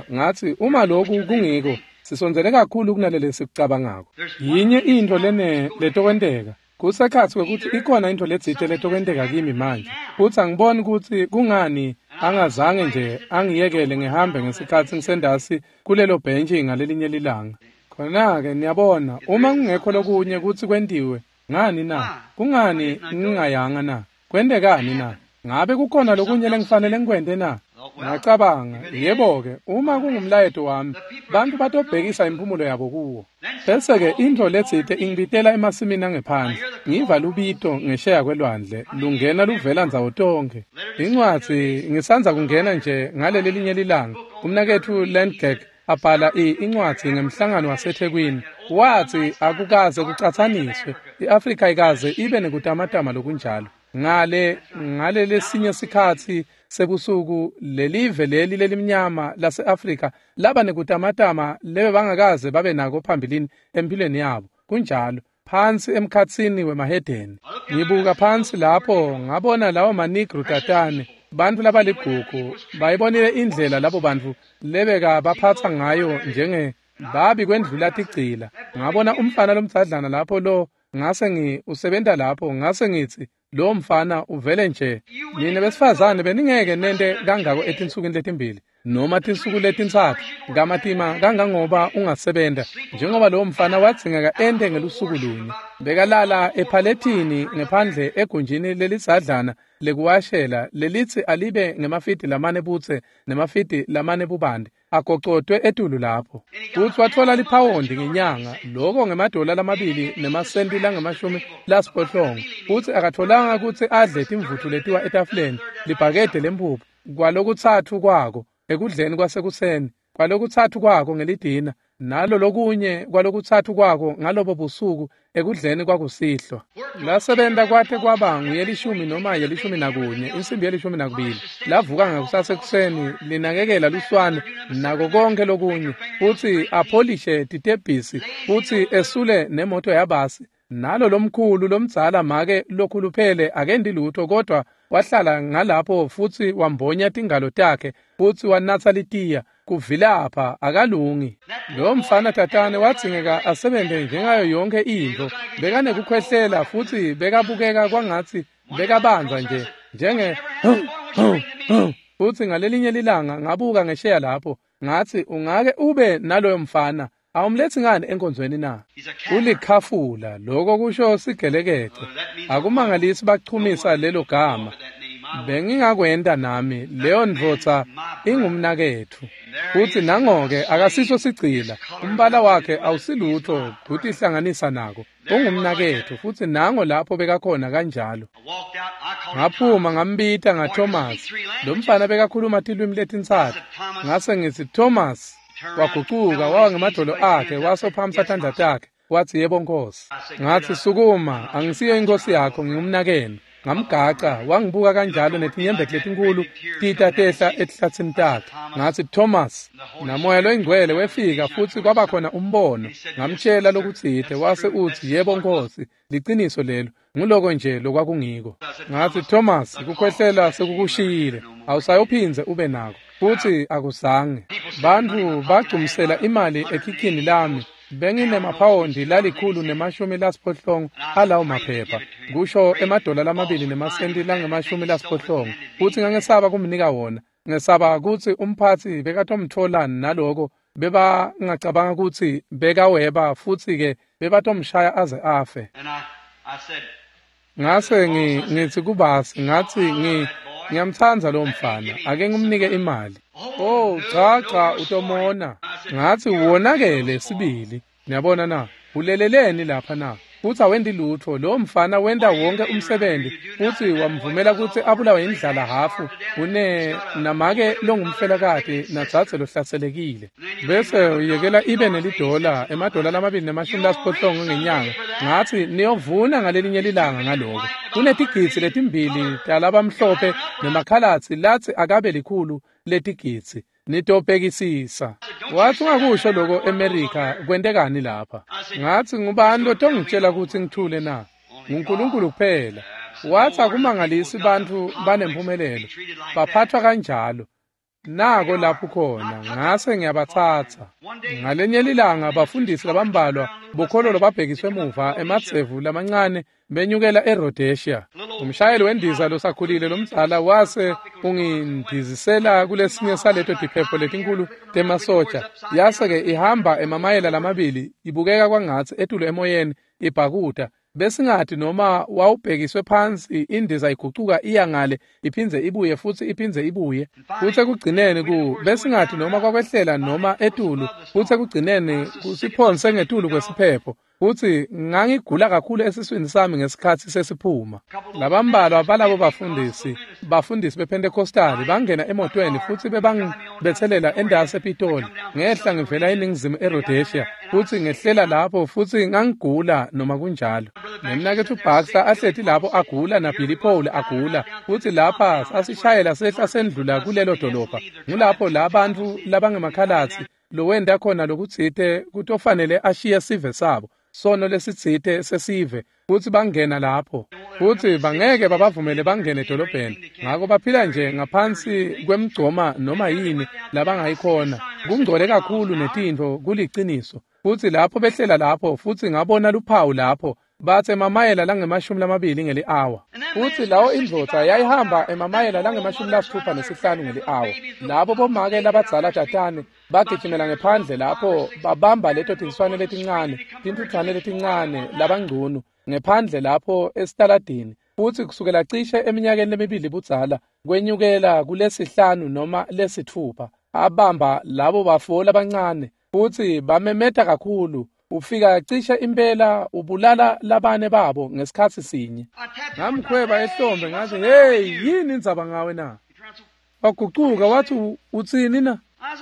uma lokhu kungiko, sisonzele kakhulu kunalele sikucabangako. Yinye into lene letokwendeka. Kusekhathi ukuthi ikhona into letsite letokwendeka kimi manje. Futhi angiboni ukuthi kungani angazange nje angiyekele ngihambe ngesikhathi ngisendasi kulelo benchi ngalelinye lilanga. Khona-ke niyabona, uma kungekho lokunye ukuthi kwendiwe, ngani na? Kungani ngingayanga na? Kwendekani na? Ngabe kukhona lokunye lengifanele ngikwende na? Ngacabanga, yebo-ke, uma kungumlayeto wami, bantu batobhekisa impumulo yabo kuwo. Bese-ke into letsite ingibitela emasimini angephandle, ngiva lubito ngesheya kwelwandle, lungena luvela nzawo tonke. Incwadi ngisanza kungena nje ngaleli linye lilanga, umnakethu Landgek abhala incwadi ngemhlangano waseThekwini. Wathi akukaze kucathaniswe, i-Afrika ikaze ibe nekutamatama lokunjalo. Ngale lesinye sikhathi sebusuku lelive leli lelimnyama lase-Afrika laba nekutamatama lebe bangakaze babe nako phambilini empilweni yabo. Kunjalo phansi emkhatsini wemahedeni. Ngibuka phansi lapho ngabona lawo manigro tatane, bantu labaligugu, bayibonile indlela labo bantu lebeka baphatha ngayo njenge babi kwendlula ticila. Ngabona umfana lomthadlana lapho lo, ngase usebenta lapho, ngase ngithi lo mfana uvele nje. Nina besifazane beningeke nende kangako etinsukwini letimbili noma tinsuku letintathu ngamatima kangangoba ungasebenta, njengoba lo mfana wadzingeka ende ngelusuku lunye. Bekalala ephalethini ngephandle egunjini lelisadlana lekuwashela lelithi alibe ngemafiti lamane butse nemafiti lamane bubandi, agocotwe etulu lapho. Futhi wathola liphawundi ngenyanga, lokho ngemadola lamabili nemasenti langamashumi lasiphohlongo. Futhi akatholanga ukuthi adle timvuthu letiwa etafuleni, libhakede lempuphu, kwalokuthathu kwako ekudleni kwasekuseni, kwalokuthathu kwako ngelidina, nalo lokunye kwalokuthathu kwako ngalobo busuku ekudleni kwakusihlwa. Lasebenta kwathe kwaba nguyelishumi noma yelishumi nakunye, insimbi yelishumi nakubili. Lavuka ngakusasekuseni linakekela luswane nako konke lokunye, futhi apholishe titebhisi, futhi esule nemoto yabasi. Nalo lomkhulu lomdzala make lokhuluphele akendi lutho, kodwa wahlala ngalapho futhi wambonya tingalo takhe futhi wanatha litiya. Kuvilapha akalungi. Lo mfana tatane wadzingeka asebente njengayo yonke into, bekanekukhwehlela futhi bekabukeka kwangathi bekabanza nje njenge futhi ngalelinye lilanga ngabuka ngesheya lapho, ngathi ungake ube naloyo mfana awumlethi ngani enkonzweni na? Ulikhafula, lokho kusho sigelekece. Akumangalisi bachumisa lelo gama. Bengingakwenda nami leyo ndvodza ingumnakethu. Futhi nangoke akasiso sigcila, umbala wakhe awusilutho kuthi ihlanganisa nako. Ungumnakethu futhi nango lapho bekakhona kanjalo. Ngaphuma ngambita ngaThomas. Lo mfana bekakhuluma tilwimi letintsathu. Ngase ngithi Thomas, waguquka wawa ngemadolo akhe wasophamisa tandla takhe, wathi yebo Nkosi. Ngathi sukuma, angisiyo inkosi yakho, ngingumnakeni. Ngamgaca, wangibuka kanjalo netinyembeti letinkulu tita tehla etihlathini takhe. Ngathi Thomas, namoya loyingcwele wefika futhi kwaba khona umbono. Ngamtshela lokutsite, wase uthi yebo Nkosi, liciniso lelo, nguloko nje lokwakungiko. Ngathi Thomas, kukhwehlela sekukushiyile, awusayophinze ube nako. Futhi akuzange. Bantu bagcumisela imali ekhikhini lami. Benginemaphawundi lalikhulu nemashumi lasiphohlongo alawo maphepha, kusho emadola lamabili nemasenti langemashumi lasiphohlongo. Futhi ngangesaba kumnika wona, ngesaba ukuthi umphathi bekatomtholani naloko bebangacabanga ukuthi bekaweba futhi-ke bebatomshaya aze afe. Ngase ngithi kubasi, ngathi ngiyamthanda lo mfana, ake ngimnike imali. Oh cha utomona. Ngathi wonakele sibili. Niyabona na? Uleleleni lapha na? Futhi awendi lutho. Lo mfana wenda wonke umsebenzi. Futhi wamvumela ukuthi abulawe indlala hafu. Namake lo ngumfelakade natsatse lo hlaselekile. Bese uyekela ibe nelidola, $2 280 ngenyanga. Ngathi niyovuna ngalelinye lilanga ngaloko. Kunetigitsi letimbili talaba mhlophe nemakhalathi lathi akabe likhulu letigitsi. Nitobhekisisa. Wathi ungakusho lokho America kwentekani lapha? Ngathi ngubani lo tongitshela ukuthi ngithule na? nguNkulunkulu kuphela. Wathi akumangalisi bantu banempumelelo, baphathwa kanjalo. Nako lapho khona ngase ngiyabathatha. Ngalenye lilanga abafundisi labambalwa bokhololo babhekiswe emuva ematsevu lamancane benyukela eRhodesia. Umshayeli wendiza losakhulile lomzala wase ungindizisela kulesinye saleto diphepho letinkulu temasotsha. Yase-ke ihamba emamayela lamabili, ibukeka kwangathi etulo emoyeni ibhakuda. Besingathi noma wawubhekiswe phansi indiza igucuka iya ngale iphindze ibuye futhi iphindze ibuye. Futhi kugcinene besingathi noma kwakwehlela noma etulu, futhi kugcinene kusiphonse ngetulu kwesiphepho. Futhi ngangigula kakhulu esiswini sami ngesikhathi sesiphuma. Labambalwa balabo bafundisi bePentecostal bangena emotweni futhi bebangibethelela endase ePitoli. Ngehla ngivela eningizimu eRhodesia futhi ngehlela lapho futhi ngangigula noma kunjalo. Nemnakethu Baxter ahlethi lapho agula naBilly Paul agula. Futhi lapha sasishayela sehla sendlula kulelo dolobha. Ngulapho labantu labangemakhalathi lo wenda khona lokutsithe kutofanele ashiye sive sabo. Sono lesitsithe sesive futhi bangena lapho. Futhi bangeke babavumele bangene edolobheni. Ngakho baphila nje ngaphansi kwemgcoma noma yini labangayikhona. Kungcole kakhulu netintho kuliciniso. Futhi lapho behlela lapho futhi ngabona luphawu lapho. Bathe emamayela lange-20 ngeli-hour. Futhi lawo indvodza yayihamba emamayela lange-65 ngeli-hour. Labo bomake labadzala tatane bagijimela ngephandle lapho babamba leto tinswane letincane, tintuthwane letincane labangcunu ngephandle lapho esitaladini. Futhi kusukela cishe eminyakeni lemibili budzala kwenyukela kulesihlanu noma lesithupha. Abamba labo bafo labancane futhi bamemeta kakhulu. Ufika cishe impela ubulala labane babo ngesikhathi sinye. Ngamkhweba ehlombe ngathi, "Hey, yini indzaba ngawe na?" Wagucuka wathi, "Utsini na?"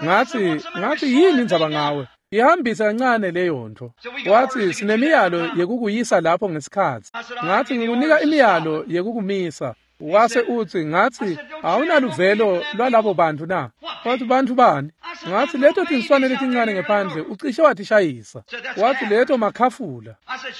Ngathi yini indzaba ngawe? Ihambisa kancane leyo nto. Wathi sinemiyalo yekukuyisa lapho ngesikhathi. Ngathi ngikunika imiyalo yekukumisa. Wase uthi ngathi awunaluvelo lwalabo bantu na? Wathi bantu bani? Ngathi leto tinswane letincane ngephandle ucishe wathishayisa. Wathi leto makhafula.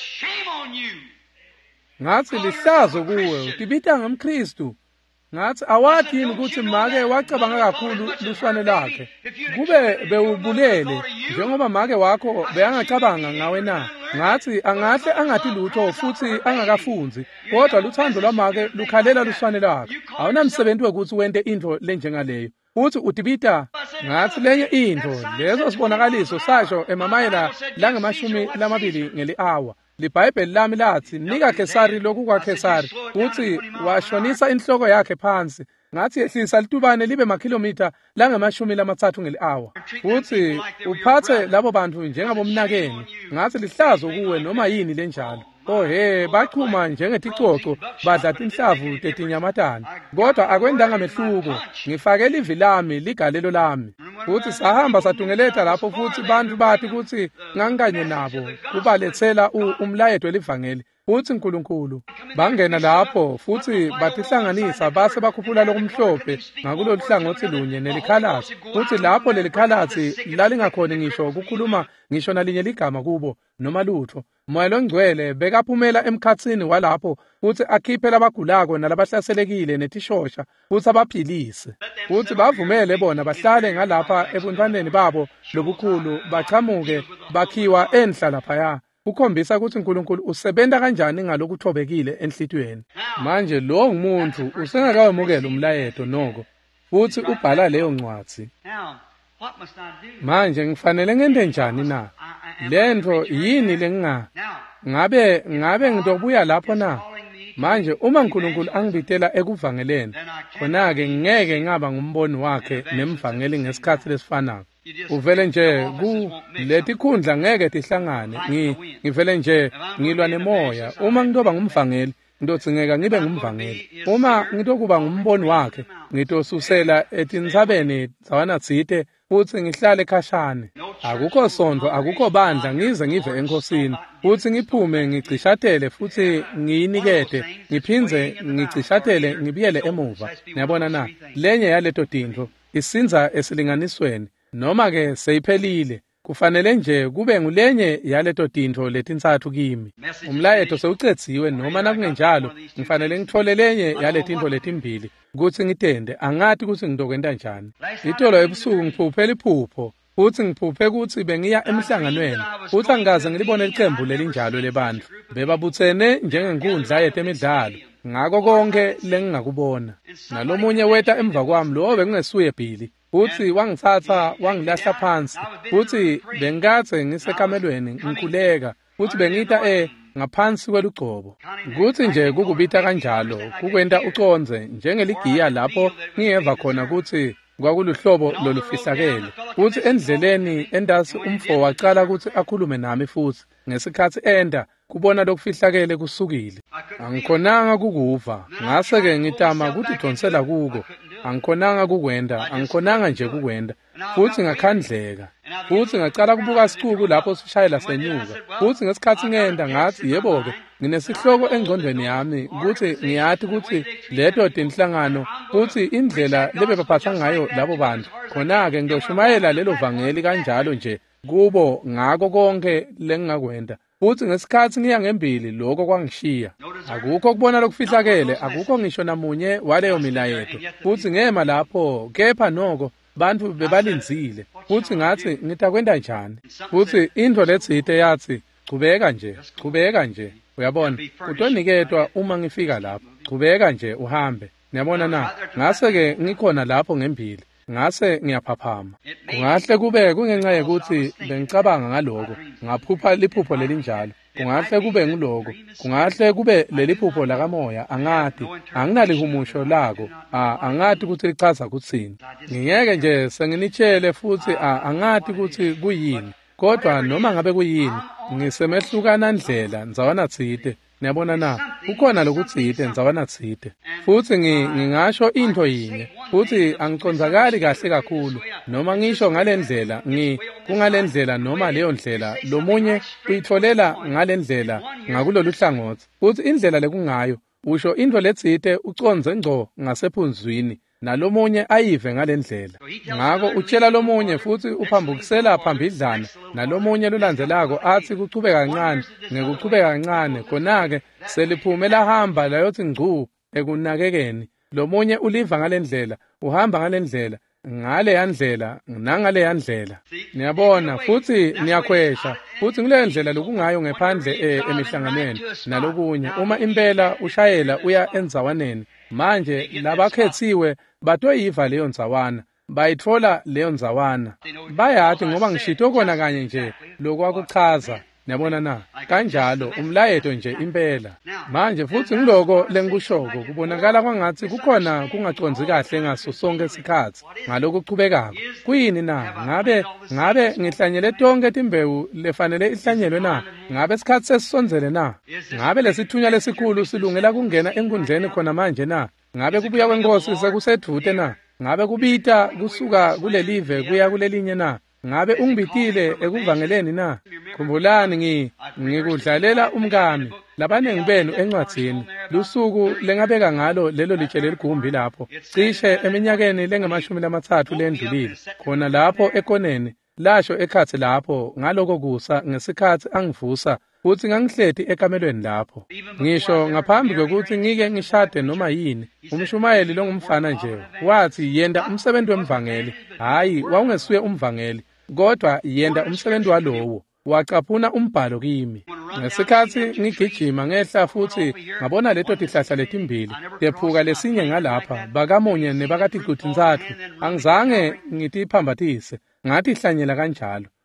Ngathi lihlazo kuwe utibita ngomKristu. Ngathi awathi yini ukuthi make wacabanga kakhulu luswane lakhe. Kube bewubulele njengoba make wakho beyangacabanga ngawe na. Ngathi angahle angathi lutho futhi angakafunzi. Kodwa luthando lwamake lukhalela luswane lakhe. Awunamsebenzi ukuthi wente into lenjengaleyo. Uthi udibita. Ngathi lenye into lezo sibonakaliso sasho emamayela lange-20 ngeli-hour. LiBhayibheli lami lathi nika Kesari lokhu kwaKesari. Uthi washonisa inhloko yakhe phansi. Ngathi ehlisa litubane libe makhilomitha lange-30 ngeli-hour. Uthi uphathe labo bantu njengabomnakeni. Ngathi lihlazo kuwe noma yini lenjalo. Bachuma njengeticoco badla tinhlavu tetinyamatana. Kodwa akwendanga mehluko. Ngifakela ivi lami ligalelo lami. Futhi sahamba satungeletha lapho futhi bantu bathi ukuthi ngangikanye nabo kubalethela umlayeto welivangeli. Futhi uNkulunkulu bangena lapho futhi bathihlanganisa base bakhuphula lokumhlophe ngakulolu hlangothi lunye nelikhalathi. Futhi lapho lelikhalathi lalingakhona ngisho ukukhuluma ngisho nalinye ligama kubo noma lutho. Moya longcwele bekaphumela emkhatsini walapho futhi akhiphe labagulako nalabahlaselekile netishosha futhi abaphilise. Futhi bavumele bona bahlale ngalapha ebuntwaneni babo lobukhulu bachamuke bakhiwa enhla laphaya. Ukhombisa ukuthi uNkulunkulu usebenza kanjani ngalokuthobekile enhlitweni. Manje lo ngumuntu usengakawemukela umlayeto noko futhi ubhala leyo ncwadi. Manje ngifanele ngente njani na? Lento yini ngabe ngizobuya lapho na? Manje uma uNkulunkulu angibitela ekuvangeleni, khona-ke ngeke ngaba ngumboni wakhe nemvangeli ngesikhathi lesifanayo. Uvele nje kuleti khundla ngeke tihlangane. Ngivele nje ngilwa nemoya. Uma ngitoba ngumvangeli, ngidodingeka ngibe ngumvangeli. Uma ngitokuba ngumboni wakhe, ngitosusela etinsabeni zawanatsite futhi ngihlale khashane. Akukho sondlo, akukho bandla ngize ngive enkosini. Futhi ngiphume ngicishatele futhi ngiyinikete, ngiphinze ngicishatele ngibiyele emuva. Niyabona na? Lenye yaleto tindlo isinza esilinganisweni. Noma ke seyiphelile, kufanele nje kube ngulenye yaleto tindlo letintsathu kimi. Umlayeto sewucethiwe noma nakungenjalo, ngifanele ngithole lenye yaletindlo letimbili ukuthi ngitende. Angathi ukuthi ngidokwenda njani. Itolo ebusuku ngiphuphela iphupho, futhi ngiphuphe ukuthi bengiya emhlanganweni, futhi angikaze ngilibone iqembu lelinjalo lebantu. Bebabuthene njengenkundla yetemidlalo. Ngako konke lengingakubona. Nalomunye weta emva kwami lo bekungesuye Bhili. Futhi wangithatha wangilahla phansi, futhi bengathi ngisekamelweni ngikhuleka, futhi bengita ngaphansi kwelugcobo. Kuthi nje kukubita kanjalo, kukwenta uconze njengeligiya lapho ngiyeva khona ukuthi kwakuluhlobo lolufihlakele. Futhi endleleni endasi umfo waqala ukuthi akhulume nami futhi ngesikhathi enda kubona lokufihlakele kusukile. Angikhonanga kukuva, ngase-ke ngitama ukuthi donsela kuko. Angikhonanga kukwenda, angikhonanga nje kukwenda. Futhi ngakhandleka. Futhi ngacala kubuka isicuku lapho sishayela senyuka. Futhi ngesikhathi ngenda ngathi yebo-ke nginesihloko engqondweni yami ukuthi ngiyathi ukuthi leto tinhlangano futhi indlela lebebaphatha ngayo labo bantu. Khona-ke ngiyoshumayela lelo vangeli kanjalo nje kubo ngako konke lengingakwenda. Futhi ngesikhathi ngiya ngembili lokho kwangishiya. Akukho kubona lokufihlakele, akukho ngisho namunye waleyo milayeto. Futhi ngema lapho, kepha noko bantu bebalinzile. Futhi ngathi ngitakwenda njani. Futhi into letsite yathi chubeka nje. Uyabona, utoniketwa uma ngifika lapho. Chubeka nje uhambe. Niyabona na? Ngase-ke ngikhona lapho ngembili. Ngase ngiyaphaphama. Kungahle kube kungenxa yokuthi bengicabanga ngaloko, ngaphupha liphupho lelinjalo. Kungahle kube ngiloko, kungahle kube leliphupho lakamoya, angathi anginalihumusho lako, angathi ukuthi lichaza kuthini. Ngiyeke nje senginitshele futhi angathi ukuthi kuyini. Kodwa noma ngabe kuyini, ngisemehlukana ndlela nzawana tsite. Niyabona na? Ukhona lokutsite nzawana tsite. Futhi ngingasho into yinye. Futhi angiconzakali kahle kakhulu. Noma ngisho ngalendlela, kungalendlela noma leyo ndlela, lomunye uyitholela ngalendlela ngakulolu hlangothi. Futhi indlela lekungayo, usho into letsite uconze ngco ngasephunzwini. Nalomunye ayive ngalendlela. Ngako utshela lomunye futhi uphambukisela phambidlana. Nalomunye lulandzelako athi kuchubeka kancane, ngekuchubeka kancane. Khona-ke seliphume lahamba layothi ngcu ekunakekeni. Lomunye uliva ngalendlela, uhamba ngalendlela, ngale yandlela, nangale yandlela. Niyabona futhi niyakhwesha. Futhi kuleyo ndlela lokungayo ngephandle emihlanganweni. Nalokunye uma impela ushayela uya endzawaneni. Manje labakhethiwe batoyiva leyo ndzawana, bayitfola leyo ndzawana. Bayathi ngoba ngishito kona kanye nje lokwakuchaza. Niyabona na? Kanjalo umlayeto nje impela. Manje futhi ngiloko lengikushoko kubonakala kwangathi kukhona kungaconzi kahle ngaso sonke isikhathi ngalokuchubekako. Kuyini na? Ngabe ngihlanyele tonke timbewu lefanele ihlanyelwe na? Ngabe isikhathi sesisonzele na? Ngabe lesithunya lesikhulu silungela kungena enkundleni khona manje na? Ngabe kubuya kwenkosi sekusedvute na? Ngabe kubita kusuka kulelive kuya kulelinye na? Ngabe ungibitile ekuvangeleni na? Khumbulani ngikudlalela umkami. Labanengi benu encwadzini lusuku lengabeka ngalo lelo litshe leligumbi lapho. Cishe eminyakeni lenge-30 lendlulile. Khona lapho ekoneni lasho ekhathi lapho ngaloko kusa ngesikhathi angivusa futhi ngangihleti ekamelweni lapho. Ngisho ngaphambi kokuthi ngike ngishade noma yini, umshumayeli longumfana nje wathi yenda umsebenzi wemvangeli. Hayi, wawungesuye umvangeli, kodwa yenda umsebenzi walowo. Wacaphuna umbhalo kimi. Ngesikhathi ngigijima ngehla futhi ngabona leto tihlahla letimbili, tephuka lesinye ngalapha, bakamunye nebakatiquthinzathu. Angizange ngitiphambathise, ngathi hlanyela kanjalo.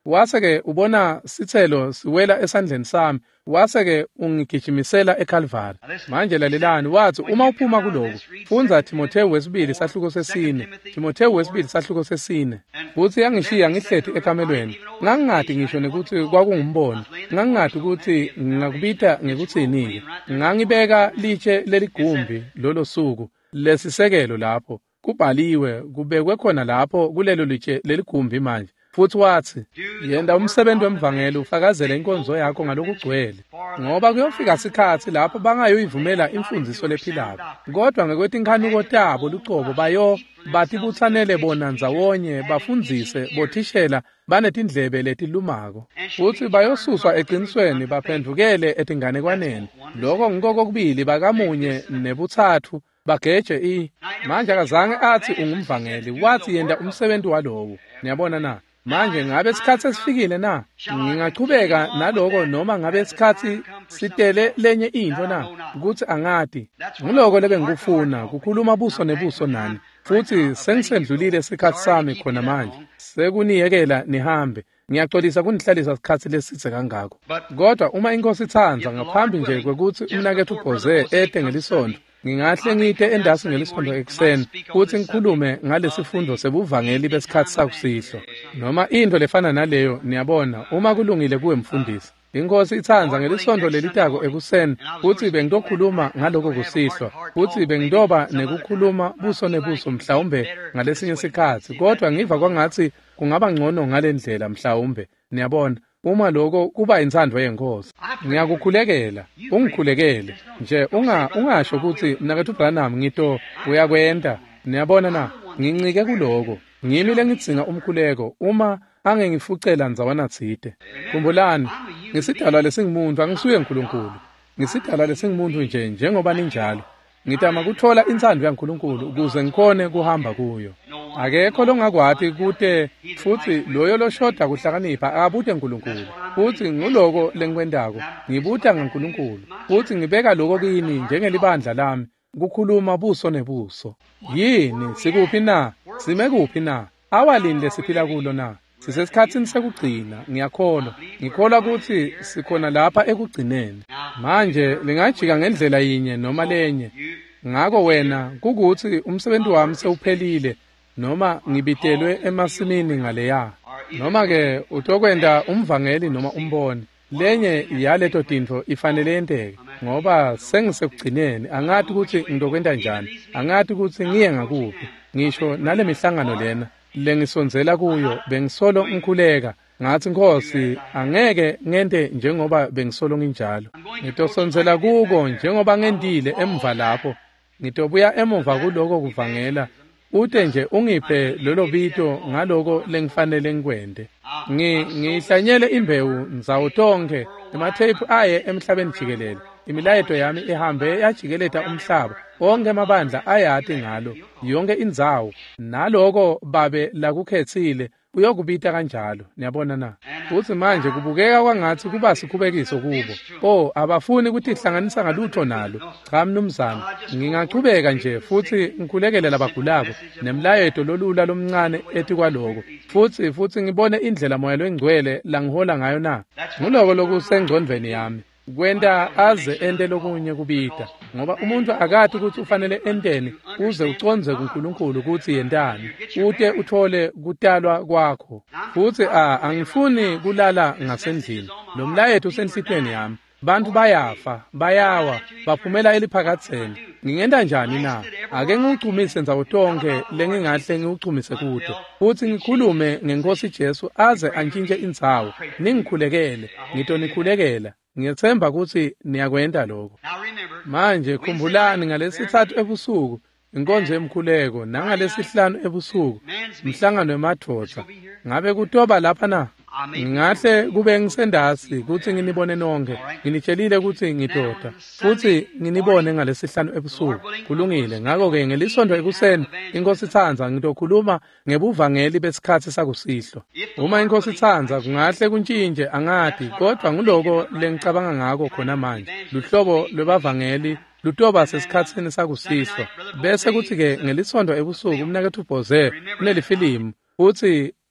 wase-ke ubona sithelo siwela esandleni sami, wase-ke ungigijimisela eCalvary. Manje lalelani, wathi uma uphuma kuloko fundza Timotheyu wesibili sahluko sesine, Timotheyu wesibili sahluko sesine. Futhi yangishiya ngihlethi ekamelweni, ngangingadi ngisho nekuthi kwakungumbono, ngangingadi ukuthi ngingakubita ngekuthini-ke. Ngangibeka litshe leligumbi lolo suku lesisekelo lapho kubhaliwe, kubekwe khona lapho kulelo litshe leligumbi manje. Futhi wathi, yenda umsebenzi wemvangeli ufakazele inkonzo yakho ngalokugcwele, ngoba kuyofika isikhathi lapho bangayoyivumela imfundiso lephilayo, kodwa ngekwethi inkhanuko tabo lucobo bathi buthanele bona ndzawonye bafundzise bothishela banetindlebe letilumako, futhi bayosuswa eqinisweni baphendukele etinganekwaneni. Lokho ngiko kokubili bakamunye nebuthathu bageje manje akazange athi ungumvangeli, wathi yenda umsebenzi walowo. Niyabona na? Manje ngabe isikhathi esifikile na? Ngingachubeka naloko noma ngabe isikhathi sitele lenye into na? Ukuthi angadi. Ngiloko lebe ngikufuna, kukhuluma buso nebuso nani. Futhi sengisendlulile isikhathi sami khona manje. Sekuniyekela nihambe. Ngiyaxolisa kunihlalisa isikhathi lesithe kangako. Kodwa uma inkosi ithanza ngaphambi nje kwekuthi umnakethu uBhoze ede ngelisondo, ngingahle ngite endasi ngelisondo ekseni futhi ngikhulume ngalesifundo sebuvangeli besikhathi sakusihlo noma into lefana naleyo. Niyabona, uma kulungile kuwe mfundisi, inkosi ithanza ngelisondo lelitako ekuseni futhi bengizokhuluma ngaloko kusihlwa, futhi bengidoba nekukhuluma buso nebuso mhlawumbe ngalesinye isikhathi, kodwa ngiva kwangathi kungaba ngcono ngalendlela mhlawumbe. Niyabona, uma lokho kuba insandvo yenkosi, ngiyakukhulekela, ungikhulekele nje, ungasho ukuthi mnakethu Branham ngito uyakwenda. Niyabona na, ngincike kuloko, ngimi lengidzinga umkhuleko uma angengifucela nzawana tsite. Khumbulani, ngisidalwa lesingimuntu, angisuye uNkulunkulu, ngisidalwa lesingimuntu nje njengoba ninjalo. Ngitama kuthola insandvo yaNkulunkulu ukuze ngikhone kuhamba kuyo. Akekho longakwati kude, futhi loyo loshoda kuhlakanipha akabude uNkulunkulu. Futhi nguloko lengikwendako ngibuda ngaNkulunkulu, futhi ngibeka lokho kini njengelibandla lami, kukhuluma buso nebuso. Yini sikuphi na? Sime kuphi na? Awalini lesiphila kulo na? Sisesikhathini sekugcina. Ngikholwa ukuthi sikhona lapha ekugcineni. Manje lingajika ngendlela yinye noma lenye. Ngako wena kukuthi umsebenzi wami sewuphelile noma ngibitelwe emasimini ngaleya, noma ke utokwenda umvangeli noma umboni. Lenye yaleto tintfo ifanele yenteke, ngoba sengisekugcineni. Angathi ukuthi ngizokwenda njani, angathi ukuthi ngiye ngakuphi. Ngisho nale mihlangano lena lengisonzela kuyo bengisolo ngikhuleka ngathi Nkosi angeke ngente njengoba bengisolo nginjalo. Ngitosonzela kuko njengoba ngendile emva lapho, ngitobuya emuva kuloko kuvangela ute nje ungiphe lolo bito ngaloko lengifanele ngikwende. Ngihlanyele imbewu nzawo tonke, emathephu aye emhlabeni jikelele. Imilayeto yami ihambe yajikeleta umhlaba, onke amabandla ayati ngalo, yonke indzawo. Naloko babe lakukhethile uyokubita kanjalo. Niyabona na? Futhi manje kubukeka kwangathi kuba sikhubekiso kubo. Abafuni ukuthi ihlanganisa ngalutho nalo. Cha mnumzana, ngingachubeka nje futhi ngikhulekele labagulako nemlayeto lolula lomncane ethi kwaloko. Futhi ngibone indlela moya lwengcwele langihola ngayo na. Nguloko lokusengcondvweni yami. Kwenda aze ende lokunye kubita, ngoba umuntu akati ukuthi ufanele endeni uze uconze kuNkulunkulu ukuthi yendani ute uthole kutalwa kwakho. Futhi angifuni kulala ngasendlini. Lo mlayeto usenhlitweni yami. Bantu bayafa, bayawa, baphumela eliphakatheni. Ngingenda njani na? Ake ngiuchumise nzawo tonke lengingahle ngiuchumise kude. Futhi ngikhulume ngeNkosi Jesu aze antshintshe indzawo. Ningikhulekele, ngitonikhulekela. Ngiyethemba ukuthi niyakwenda lokho. Manje khumbulani ngalesithathu ebusuku inkonzo yemkhuleko nangalesihlanu ebusuku umhlangano wemadvodza. Ngabe kutoba lapha na? Ngingahle kube ngisendasi ukuthi nginibone nonke. Nginitshelile ukuthi ngidoda futhi nginibone ngalesihlanu ebusuku. Kulungile. Ngakho-ke ngelisondo ekuseni inkosi ithanza ngitokhuluma ngebuvangeli besikhathi sakusihlo. Uma inkosi ithanza kungahle kuntshintshe angadi, kodwa nguloko lengicabanga ngako khona manje. Luhlobo lwebavangeli lutoba sesikhathini sakusihlo. Bese kuthi-ke ngelisondo ebusuku umnakethu uBhoze kunelifilimu futhi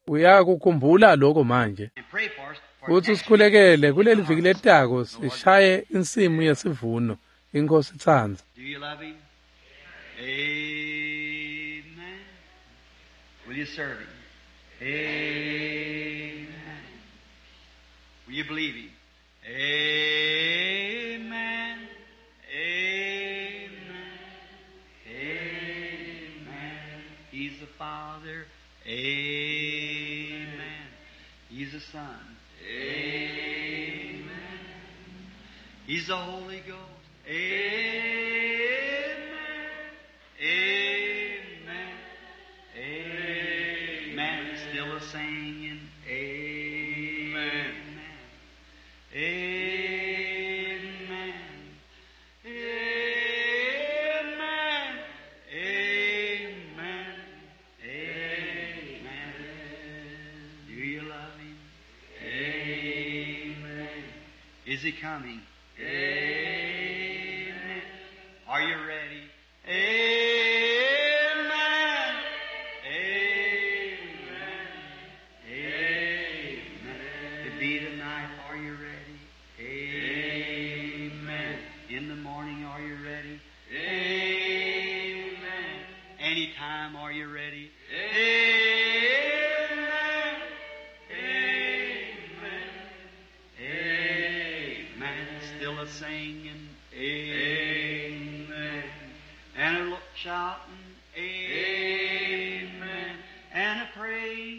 uyakukhumbula lokho manje. Futhi usikhulekele kuleli viki letako sishaye insimu yesivuno. Inkosi ithanza. Do you love him? Amen. Will you serve him? Amen. Will you believe him? Amen. Amen. Amen. He's the Father. Amen. He's the Son. Amen. He's the Holy Ghost. Amen. Amen. Amen. Still a singing. Amen. Amen. Amen. Amen. Amen. Do you love him? Amen. Is he coming? Amen. Are you ready? Amen. Amen. Amen. To be tonight, are you ready? Amen. In the morning, are you ready? Amen. Anytime, are you ready? Amen. Amen. Amen. Still a singing. Amen. And a shouting. Amen. And a praying.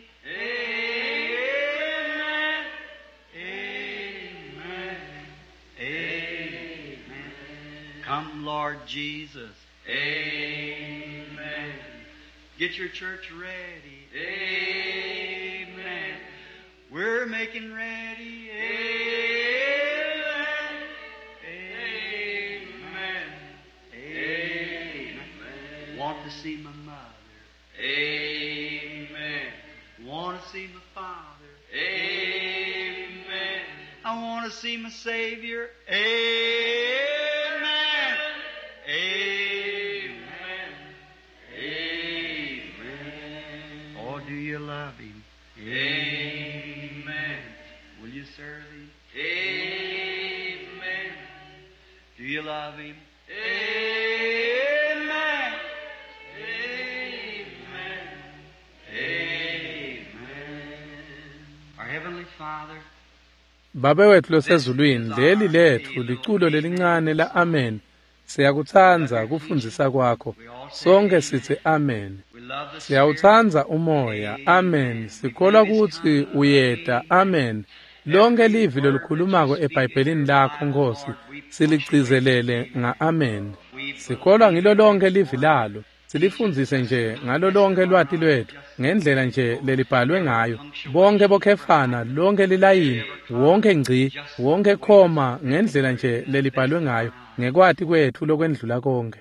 Amen. Amen. Amen. Come, Lord Jesus. Amen. Get your church ready. Amen. We're making ready. Amen. Amen. Amen. Want to see my mother. Amen. Want to see my father. Amen. I want to see my Savior. Amen. Amen. Amen. Oh, do you love him? Amen. Will you serve him? Amen. Do you love him? Amen. Amen. Amen. Our Heavenly Father, Baba wethu losezulwini, leli lethu liculo lelincane la amen. Siyakuthanza kufundisa kwakho. Sonke sithi amen. Siyawuthanza umoya. Amen. Sikholwa ukuthi uyeda. Amen. Lonke livi lolukhulumako eBhayibhelini lakho Nkosi siligcizelele nga amen. Sikholwa ngilo lonke livi lalo. Silifundise nje ngalo lonke lwati lwethu ngendlela nje lelibhalwe ngayo. Bonke bokhefana lonke lilayini, wonke ngci, wonke khoma ngendlela nje lelibhalwe ngayo. Ngekwati kwethu lokwendlula konke.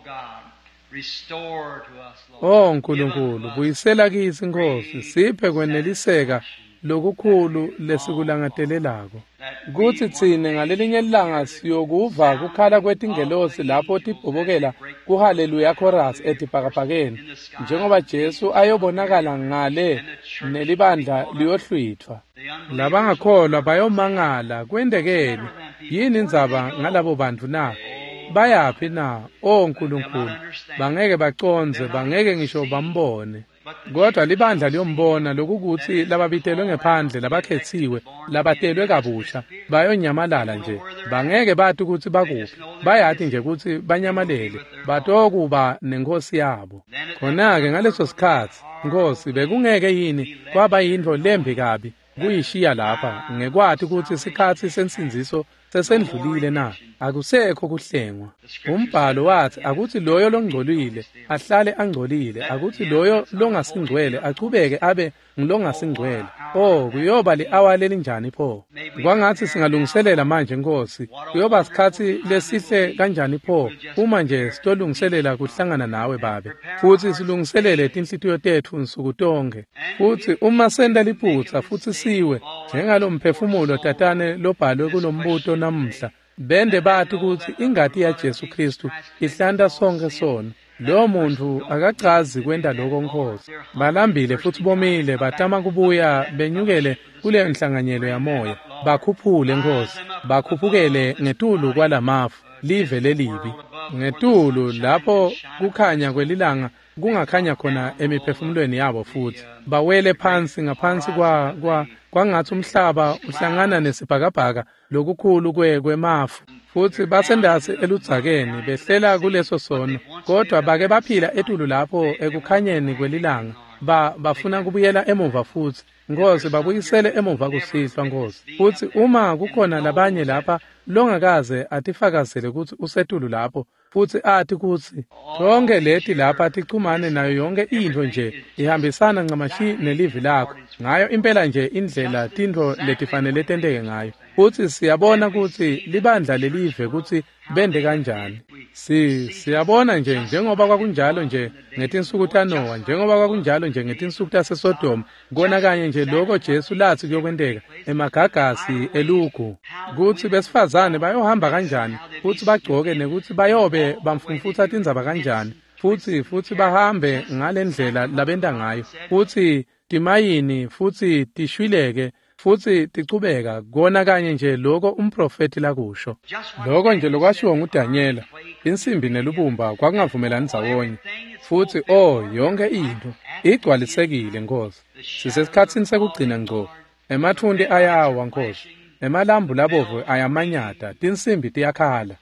Oh Nkulunkulu, buyisela kithi Nkosi, siphe kweneliseka lokukhulu lesikulangadelelako. Kuthi thine ngalelinye ilanga siyokuva kukhala kwetingelosi lapho tibhobokela kuhaleluya chorus etibhakabhakeni, njengoba Jesu ayobonakala ngale nelibandla liyohlwithwa. Labangakholwa bayomangala, kwendekeni yini indzaba ngalabo bantu na? Bayaphi na? Oh Nkulunkulu, bangeke baconze, bangeke ngisho bambone. Kodwa libandla liyombona lokukuthi lababitelwe ngephandle labakhethiwe, labatelwe kabusha, bayonyamalala nje. Bangeke bathi ukuthi bakuphi, bayathi nje ukuthi banyamalele, batokuba nenkosi yabo. Khona-ke ngaleso sikhathi, Nkosi, bekungeke yini kwaba yinto lembi kabi kuyishiya lapha, ngekwathi ukuthi isikhathi sensinziso sesendlulile na, akusekho kuhlengwa. Umbhalo wathi akuthi loyo longcolile ahlale angcolile, akuthi loyo longasingcwele achubeke abe ngilongasingcwele. Oh, kuyoba li-hour lelinjani pho? Kwangathi singalungiselela manje Nkosi, kuyoba sikhathi lesihle kanjani pho uma nje sitolungiselela kuhlangana nawe Babe, futhi silungiselele tinhlitiyo tethu nsuku tonke. Futhi uma senda liphutsa futhi siwe njengalo mphefumulo tatane lobhalwe kulombuto namuhla, bende bathi ukuthi ingati ya Jesu Kristu ihlanda sonke sona. lo muntu akachazi kwenda lokho Nkosi. Balambile futhi bomile batama kubuya benyukele kule nhlanganyelo yamoya, bakhuphule Nkosi, bakhuphukele ngetulu kwalamafu live lelibi, ngetulu lapho kukhanya kwelilanga kungakhanya khona emiphefumulweni yabo, futhi bawele phansi ngaphansi kwangathi umhlaba uhlangana nesibhakabhaka lokukhulu kwemafu, futhi basendase eludzakeni behlela kuleso sono, kodwa bake baphila etulu lapho ekukhanyeni kwelilanga, bafuna kubuyela emuva futhi. Nkosi, babuyisele emuva kusihlwa Nkosi, futhi uma kukhona labanye lapha longakaze atifakazele ukuthi usetulu lapho, futhi athi kuthi konke leti lapha tichumane nayo yonke into nje ihambisana ncamashi nelivi lakho, ngayo impela nje indlela tintfo letifanele tenteke ngayo, futhi siyabona ukuthi libandla lelive ukuthi bende kanjani. Siyabona nje njengoba kwakunjalo nje ngetinsuku taNowa, njengoba kwakunjalo nje ngetinsuku taseSodoma, kona kanye nje lokho Jesu lathi kuyokwenteka emagagasi elugu, kuthi besifazane bayohamba kanjani, futhi bagcoke nekuthi bayobe bamfumfutha tindzaba kanjani, futhi bahambe ngalendlela labenda ngayo, futhi timayini futhi tishwileke futhi ticubeka, kona kanye nje lokho umprofeti lakusho. Lokho nje lokwashiwo nguDanyela, insimbi nelubumba kwakungavumelani ndzawonye, futhi yonke into igcwalisekile Nkosi. Sisesikhatsini sekugcina ngqo, emathundi ayawa Nkosi, emalambu labovu ayamanyata, tinsimbi tiyakhala.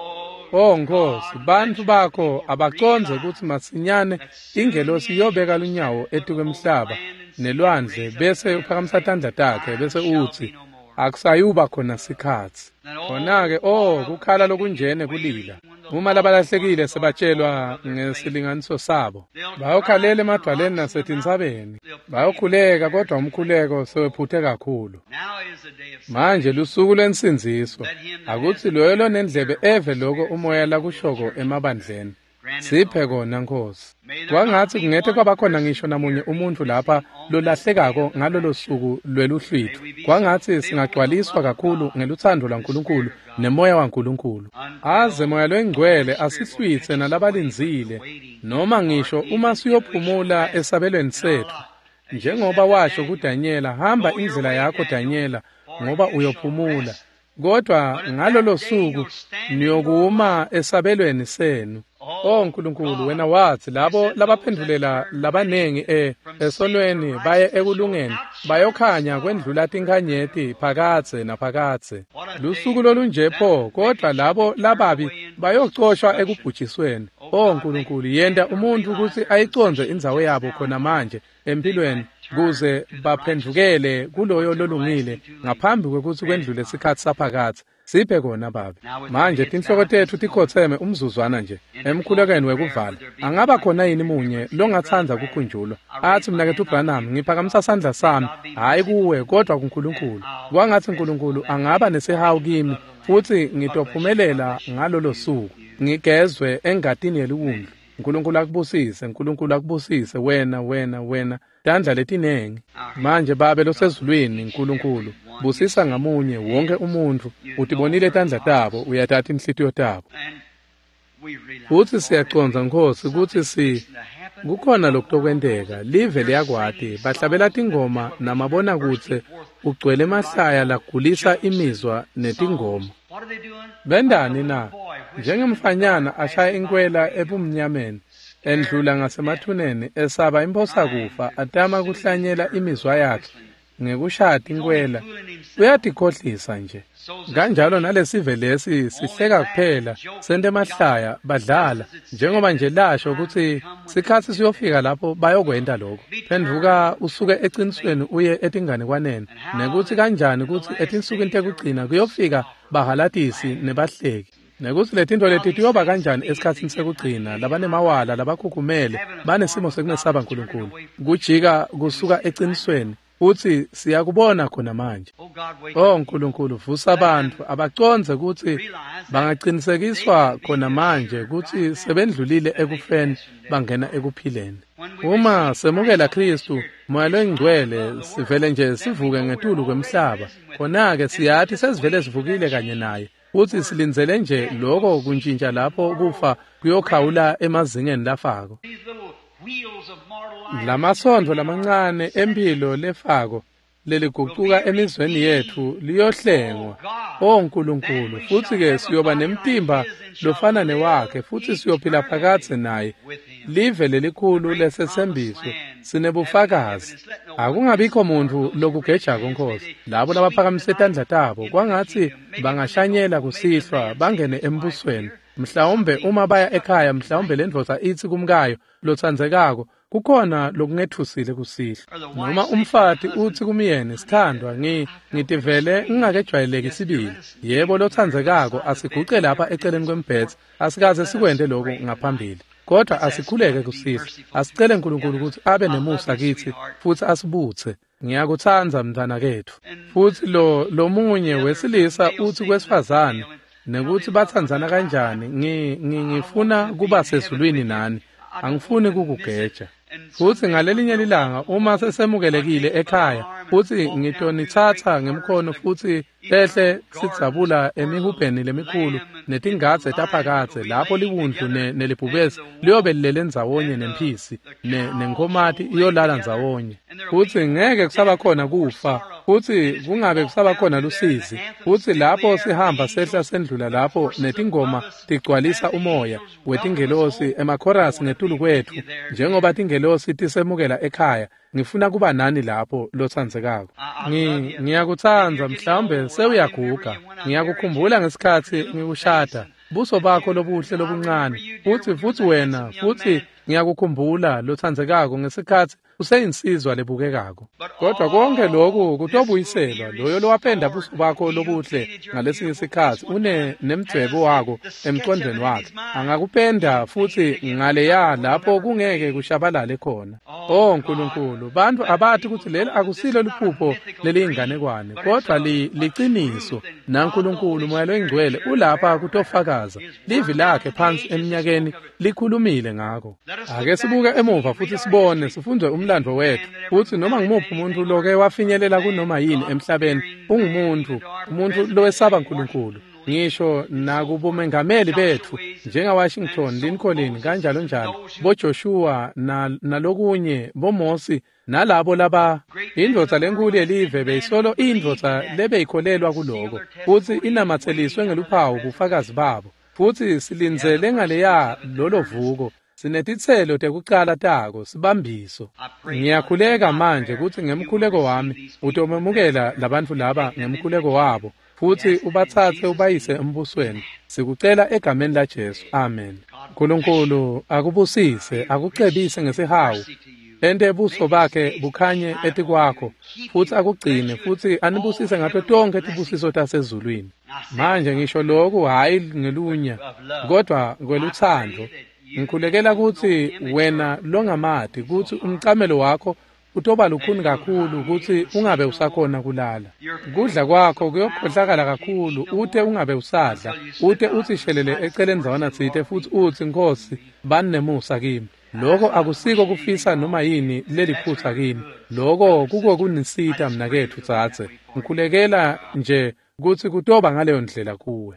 Nkosi, bantu bakho abaconze ukuthi masinyane ingelosi yobeka lunyawo etikwemhlaba nelwandle, bese uphakamisa tandla takhe, bese uthi akusayuba khona sikhathi. Khona-ke kukhala lokunjene kulila, uma labalahlekile sebatshelwa ngesilinganiso sabo, bayokhalela emadwaleni nasetinsabeni, bayokhuleka, kodwa umkhuleko sewephuthe kakhulu. Manje lusuku lwensinziso, akuthi loyo lonendlebe eve lokho umoya lakushoko emabandleni, siphe kona Nkosi. Kwangathi kungethe kwabakhona ngisho namunye umuntu lapha lolahlekako ngalolo suku lweluhlwithu, kwangathi singagcwaliswa kakhulu ngeluthando lwaNkulunkulu nemoya waNkulunkulu, aze moya lwengcwele asihlwitse nalabalinzile, noma ngisho uma siyophumula esabelweni sethu, njengoba washo kuDanyela, hamba indlela yakho Danyela, ngoba uyophumula, kodwa ngalolo suku niyokuma esabelweni senu. Nkulunkulu, wena wathi labo labaphendulela labanengi esonweni baye ekulungeni, bayokhanya kwendlula tinkhanyeti phakathe naphakathe. Lusuku lolunjepho, kodwa labo lababi bayocoshwa ekubhujisweni. Nkulunkulu, yenda umuntu ukuthi ayiconze indzawo yabo khona manje empilweni, kuze baphendukele kuloyo lolungile ngaphambi kwekuthi kwendlule isikhathi saphakathe. Siphe kona Baba. Manje tinhloko tethu tikhotheme umzuzwana nje emkhulekweni wekuvala. Angaba khona yini munye longathanda kukhunjulwa, athi mina kethu Branham ngiphakamisa sandla sami, hayi kuwe kodwa kuNkulunkulu. Kwangathi uNkulunkulu angaba nesihawu kimi, futhi ngitophumelela ngalolo suku, ngigezwe engatini yeluwundlu. uNkulunkulu akubusise, uNkulunkulu akubusise wena tandla letinengi. Manje Baba losezulwini, uNkulunkulu busisa ngamunye wonke umuntu, utibonile tandla tabo, uyathatha inhlitiyo tabo. Futhi siyaconza Nkosi ukuthi kukhona lokutokwenteka, live liyakwati, bahlabela tingoma namabona kutse, ugcwele emahlaya lagulisa imizwa netingoma. Bendani na, njengemfanyana ashaya inkwela ebumnyameni, endlula ngasemathuneni, esaba imposa kufa, atama kuhlanyela imizwa yakhe ngekushaya inkwela, uyatikhohlisa nje. Kanjalo nalesive lesi sihleka kuphela, sente emahlaya badlala, njengoba nje lasho ukuthi sikhathi siyofika lapho bayokwenta lokho. Phenduka usuke eqinisweni uye etinganekwaneni, nekuthi kanjani ukuthi etinsukwini tekugcina kuyofika bahalatisi nebahleki. Nekuthi letinto leti tiyoba kanjani esikhathini sekugcina, labanemawala, labakhukhumele, banesimo sekunesaba uNkulunkulu, kujika kusuka eqinisweni. Uthi siyakubona khona manje. uNkulunkulu, vusa abantu abaconze ukuthi bangaqinisekiswa khona manje ukuthi sebendlulile ekufeni bangena ekuphileni. Uma semukela Kristu, moya lwengcwele, sivele nje sivuke ngetulu kwemhlaba. Khona-ke siyathi sesivele sivukile kanye naye, futhi silindzele nje lokho kuntshintsha lapho kufa kuyokhawula emazingeni lafako. Lamasondlo lamancane empilo lefako leliguquka emizweni yethu liyohlengwa oNkulunkulu, futhi-ke siyoba nemtimba lofana newakhe, futhi siyophila phakathi naye. Live lelikhulu lesethembiso sinebufakazi. Akungabikho muntu lokugeja konkosi. Labo labaphakamise izandla zabo kwangathi bangashanyela kusihlwa bangene embusweni. Mhlawumbe uma baya ekhaya, mhlawumbe lendvodza ithi kumkayo lothandzekako, kukhona lokungethusile kusihlwa. Noma umfati uthi kumyeni, sithandwa, ngitivele ngingakejwayeleki sibili. Yebo, lothandzekako asiguce lapha eceleni kwembhedze, asikaze sikwende lokho ngaphambili. Kodwa asikhuleke kusihlwa, asicele uNkulunkulu ukuthi abe nemusa kithi futhi asibuthe. Ngiyakuthandza mntana kethu. Futhi lo munye wesilisa uthi kwesifazane nekuthi bathandzana kanjani, ngifuna kuba sezulwini nani, angifuni kukugeja. Futhi ngalelinye ilanga uma sesemukelekile ekhaya, futhi ngitonithatha ngemkhono futhi lehle sijabula emihubheni lemikhulu netingadze taphakathe lapho libundlu nelibhubesi liyobe lilele ndzawonye nemphisi nenkomati iyolala ndzawonye. Futhi ngeke kusaba khona kufa, futhi kungabe kusaba khona lusizi. Futhi lapho sihamba sehla sendlula lapho netingoma tigcwalisa umoya wetingelosi emakhorasi ngetulu kwethu, njengoba tingelosi tisemukela ekhaya. Ngifuna kuba nani lapho lothandzekako. Ngiyakuthandza, mhlawumbe sewuyaguga. Ngiyakukhumbula ngesikhathi ngikushada, buso bakho lobuhle lobuncane, futhi wena, futhi ngiyakukhumbula lothandzekako ngesikhathi useyinsizwa lebukekako. Kodwa konke lokhu kutobuyiselwa loyo lowapenda buso bakho lobuhle ngalesinye isikhathi nemdwebo wako emcondweni wakhe. Angakupenda futhi ngaleya lapho kungeke kushabalale khona. Nkulunkulu, bantu abathi ukuthi leli akusilo liphupho leliyinganekwane, kodwa liqiniso. NaNkulunkulu Moya loyingcwele ulapha kutofakaza. Livi lakhe phansi eminyakeni likhulumile ngako. Ake sibuke emuva futhi sibone, sifunde umlando wethu. Futhi noma ngimuphi umuntu loke wafinyelela kunoma yini emhlabeni, umuntu lowesaba uNkulunkulu. Ngisho nakubomengameli bethu njengaWashington, Lincoln kanjalo njalo, boJoshua nalokunye, boMosi nalabo laba. Indvodza lenkulu yelive beyisolo indvodza lebeyikholelwa kuloko, futhi inamatheliswe ngeluphawu bufakazi babo. Futhi silindzele ngaleya lolo vuko, sinetitselo tekucala tako sibambiso. Ngiyakhuleka manje ukuthi ngemkhuleko wami utomemukela labantu laba ngemkhuleko wabo, futhi ubathathe ubayise embusweni. Sikucela egameni laJesu, amen. Nkulunkulu akubusise, akucebise ngesihawu, ente buso bakhe bukhanye etikwakho, futhi akugcine, futhi anibusise ngato tonke tibusiso tasezulwini. Manje ngisho lokhu hayi ngelunya, kodwa kweluthando. Ngikhulekela ukuthi wena longamati kuthi umcamelo wakho utoba lukhuni kakhulu, ukuthi ungabe usakhona kulala. Kudla kwakho kuyokhohlakala kakhulu, ute ungabe usadla, ute utsishelele eceleni zawana tsite, futhi uthi Nkosi bani nemusa kimi. Loko akusiko kufisa noma yini leliphutha kini. Loko kuko kunisita mna kethu tsatse. Ngikhulekela nje ukuthi kutoba ngaleyo ndlela kuwe.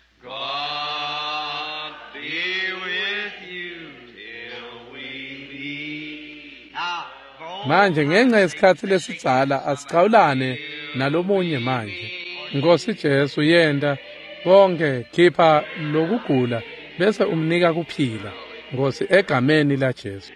God be with you till we meet. manje ngenxa yesikhathi lesidzala asiqhawulane nalomunye manje. Nkosi Jesu yenda konke, khipha lokugula bese umnika kuphila. Nkosi egameni la Jesu.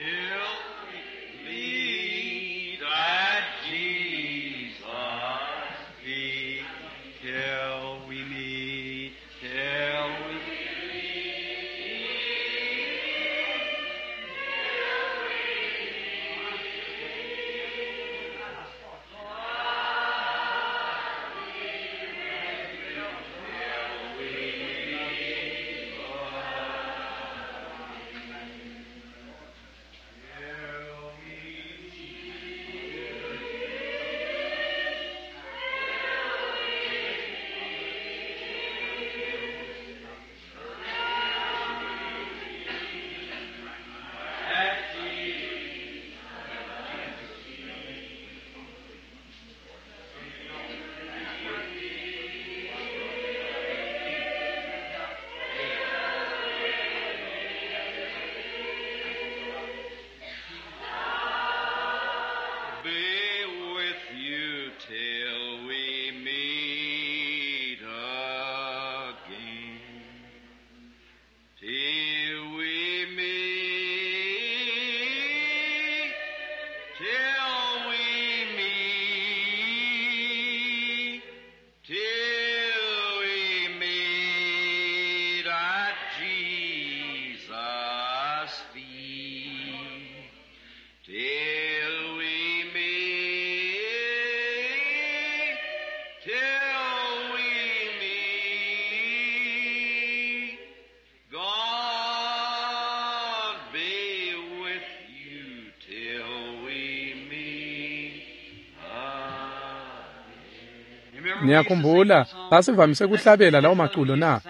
Niyakhumbula sasivamise kuhlabela lawo maculo na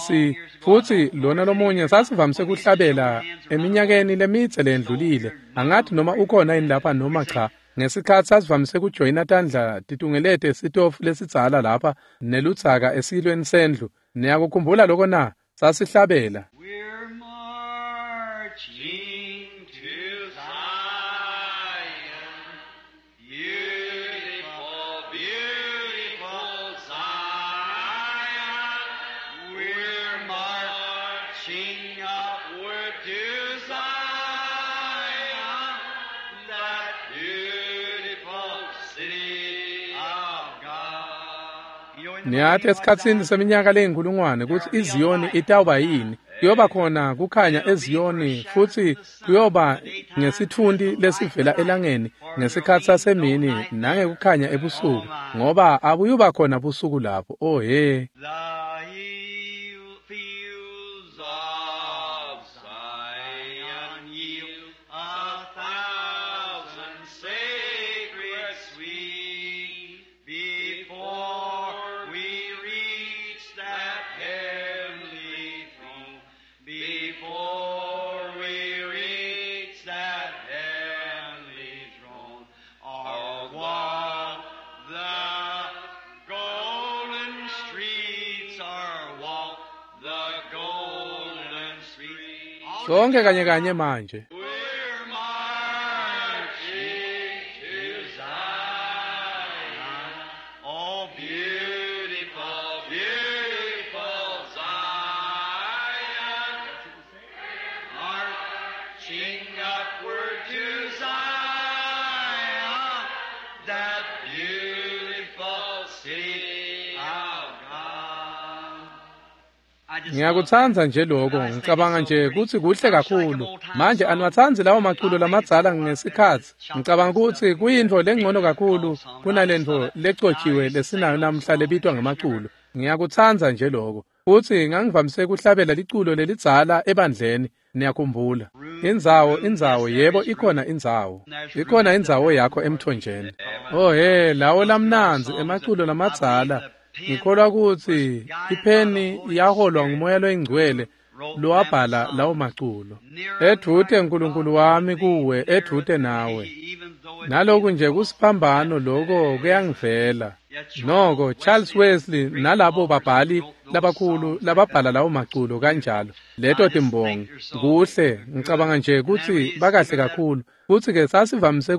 futhi lona lomunye sasivamise kuhlabela eminyakeni lemitse lendlulile. Angathi noma ukhona yini lapha noma cha. Ngesikhathi sasivamise kujoyina tandla titungelete sitofu lesidzala lapha nelutsaka esilweni sendlu. Niyakukhumbula lokho na sasihlabela. Niyathi esikhatsini seminyaka leyinkulungwane ukuthi iZiyoni itawuba yini? Kuyoba khona kukhanya eZiyoni futhi kuyoba ngesithundi lesivela elangeni ngesikhathi sasemini nangekukhanya ebusuku ngoba abuyuba khona busuku lapho. Oh he. Sonke kanye manje. Ngiyakuthanza nje lokho, ngicabanga nje ukuthi kuhle kakhulu. Manje aniwathanzi lawo maculo lamadzala ngesikhathi. Ngicabanga ukuthi kuyinto lengcono kakhulu kunalento lecotshiwe lesinayo namhla lebitwa ngamaculo. Ngiyakuthanza nje lokho. Futhi ngangivamise kuhlabela liculo lelidzala ebandleni. Niyakhumbula? Indzawo yebo ikhona indzawo. Ikhona indzawo yakho emthonjeni. Oh he, lawo lamnanzi emaculo lamadzala. Ngikholwa ukuthi ipheni yaholwa ngumoya loyingcwele lowabhala lawo maculo. Edute nkulunkulu wami kuwe, edute nawe. Naloku nje kusiphambano lokho kuyangivela. Noko Charles Wesley nalabo babhali labakhulu lababhala lawo maculo kanjalo. Leto timbongi kuhle, ngicabanga nje ukuthi bakahle kakhulu. Futhi ke sasivamise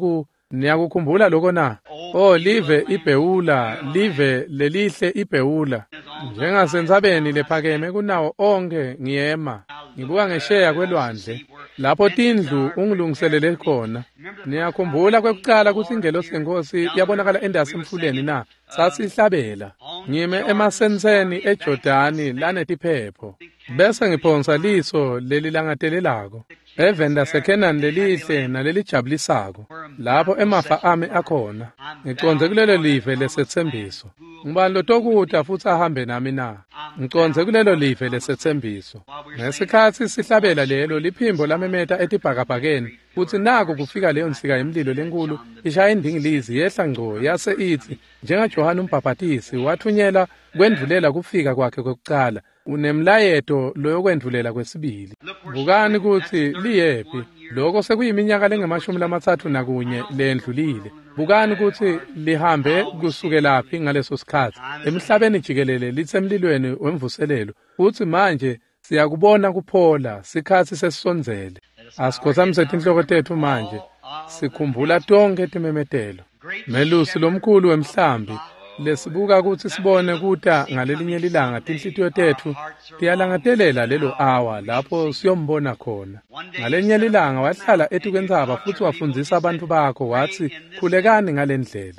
Niyakukhumbula lokho na? Oh, live iBhewula, live lelihle iBhewula. Njengasenzabeni lephakeme kunawo onke ngiyema. Ngibuka ngesheya kwelwandle. Lapho tindlu ungilungiselele khona. Niyakhumbula kwekuqala ukuthi ingelosi yenkosi yabonakala endasemfuleni na? Sasihlabela. Ngime emasenseni eJordani lanetiphepho. Bese ngiphonsa liso leli langadelelako. Evenda seKenani lelihle nalelijabulisako. Lapho emafa ami akhona. Ngiconze kulelo live lesethembiso. Ngibani lotokuda futhi ahambe nami na? Ngiconze kulelo live lesethembiso. Ngesikhathi sihlabela lelo liphimbo lamemeta etibhakabhakeni. Futhi nako kufika leyo nsika yemlilo lenkulu ishaya indingilizi yehla ngco yase ithi njengaJohane uMbhaphatisi wathunyela kwendvulela kufika kwakhe kokuqala. Unemlayeto loyokwendvulela kwesibili. Bukani ukuthi liyephi. Lokho sekuyiminyaka lengama-31 lendlulile. Bukani ukuthi lihambe kusukelaphi ngaleso sikhathi. Emhlabeni jikelele litsemlilweni wemvuselelo. Futhi manje siyakubona kuphola sikhathi sesisonzele. Asikhozamise inhloko tethu manje. Sikhumbula tonke timemetelo. Melusi lomkhulu wemhlambi. Lesibuka ukuthi sibone kuta ngalelinye lilanga tinhlitiyo tethu tiyalangatelela lelo hour lapho siyombona khona. Ngalenye lilanga wahlala etukwenzaba futhi wafundzisa abantu bakho wathi khulekani ngalendlela.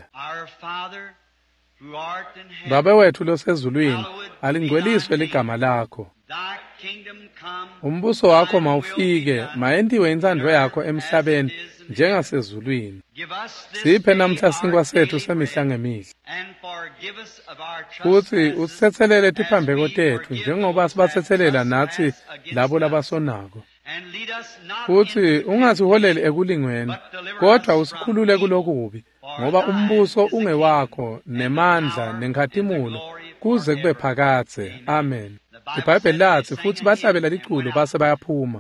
Baba wethu losezulwini alingcweliswe ligama lakho. Umbuso wakho mawufike mayendiwe intsandvo yakho emhlabeni njengasezulwini. Siphe namhla sinkwa sethu semihla ngemihla. Futhi usithethelele tiphambeko tethu njengoba sibathethelela nathi labo labasonako. Futhi ungasiholeli ekulingweni kodwa usikhulule kulokubi ngoba umbuso ungewakho nemandla nenkhathimulo kuze kube phakathe. Amen. IBhayibheli lathi futhi bahlabela liculo base bayaphuma.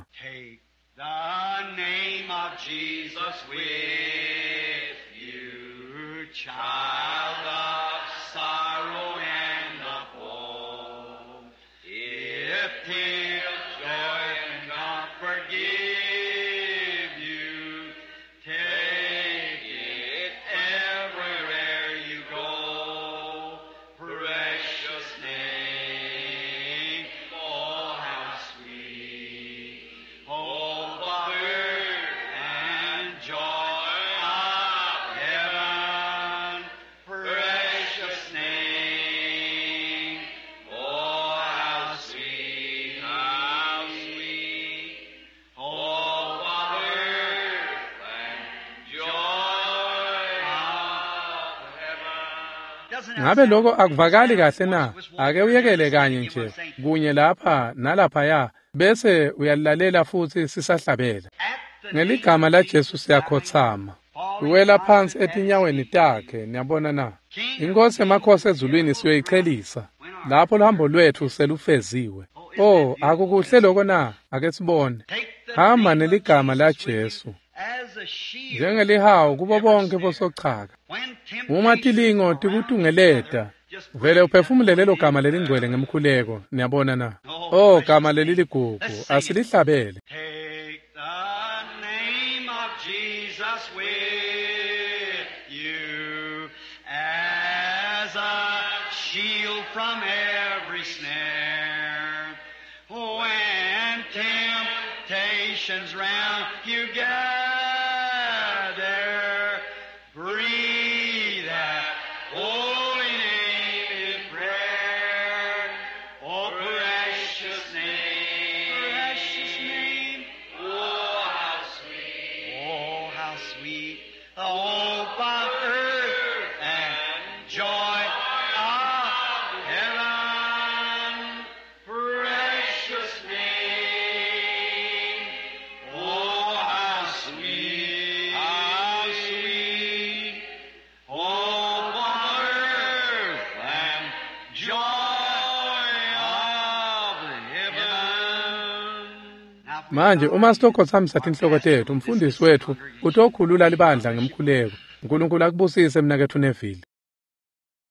Child of sorrow and of woe, if tears, joy, and comfort give you, take it everywhere you go. Precious name, oh how sweet, oh the birth and joy of heaven. Precious name, oh how sweet, oh the earth and joy of heaven. Ngabe lokho akuvakali kahle na? Ake uyekele kanye nje kunye lapha nalaphaya bese uyalalela futhi sisahlabela. Ngeligama laJesu siyakhothama. Uwela phansi etinyaweni takhe, niyabona na? Inkosi emakhosi ezulwini siyoyichelisa. Lapho lohambo lwethu selufeziwe. Oh, akukuhle lokho na? Ake sibone. Hamba neligama laJesu. Njengelihawu kubo bonke bosochaka. Uma tilingo tikutungeleta, vele uphefumule lelo gama lelingcwele ngemkhuleko, niyabona na? Oh, gama leli ligugu, asilihlabele. Take the name of Jesus with you as a shield from every snare. When temptations round you gather, breathe that holy name in prayer. Oh, precious name, oh, how sweet, the hope of earth and joy of heaven. Precious name, oh, how sweet, hope of earth and joy of heaven. Manje uma sitokhothambisa inhloko tethu umfundisi wethu utokhulula libandla ngemkhuleko. uNkulunkulu akubusise mina kethu nevili.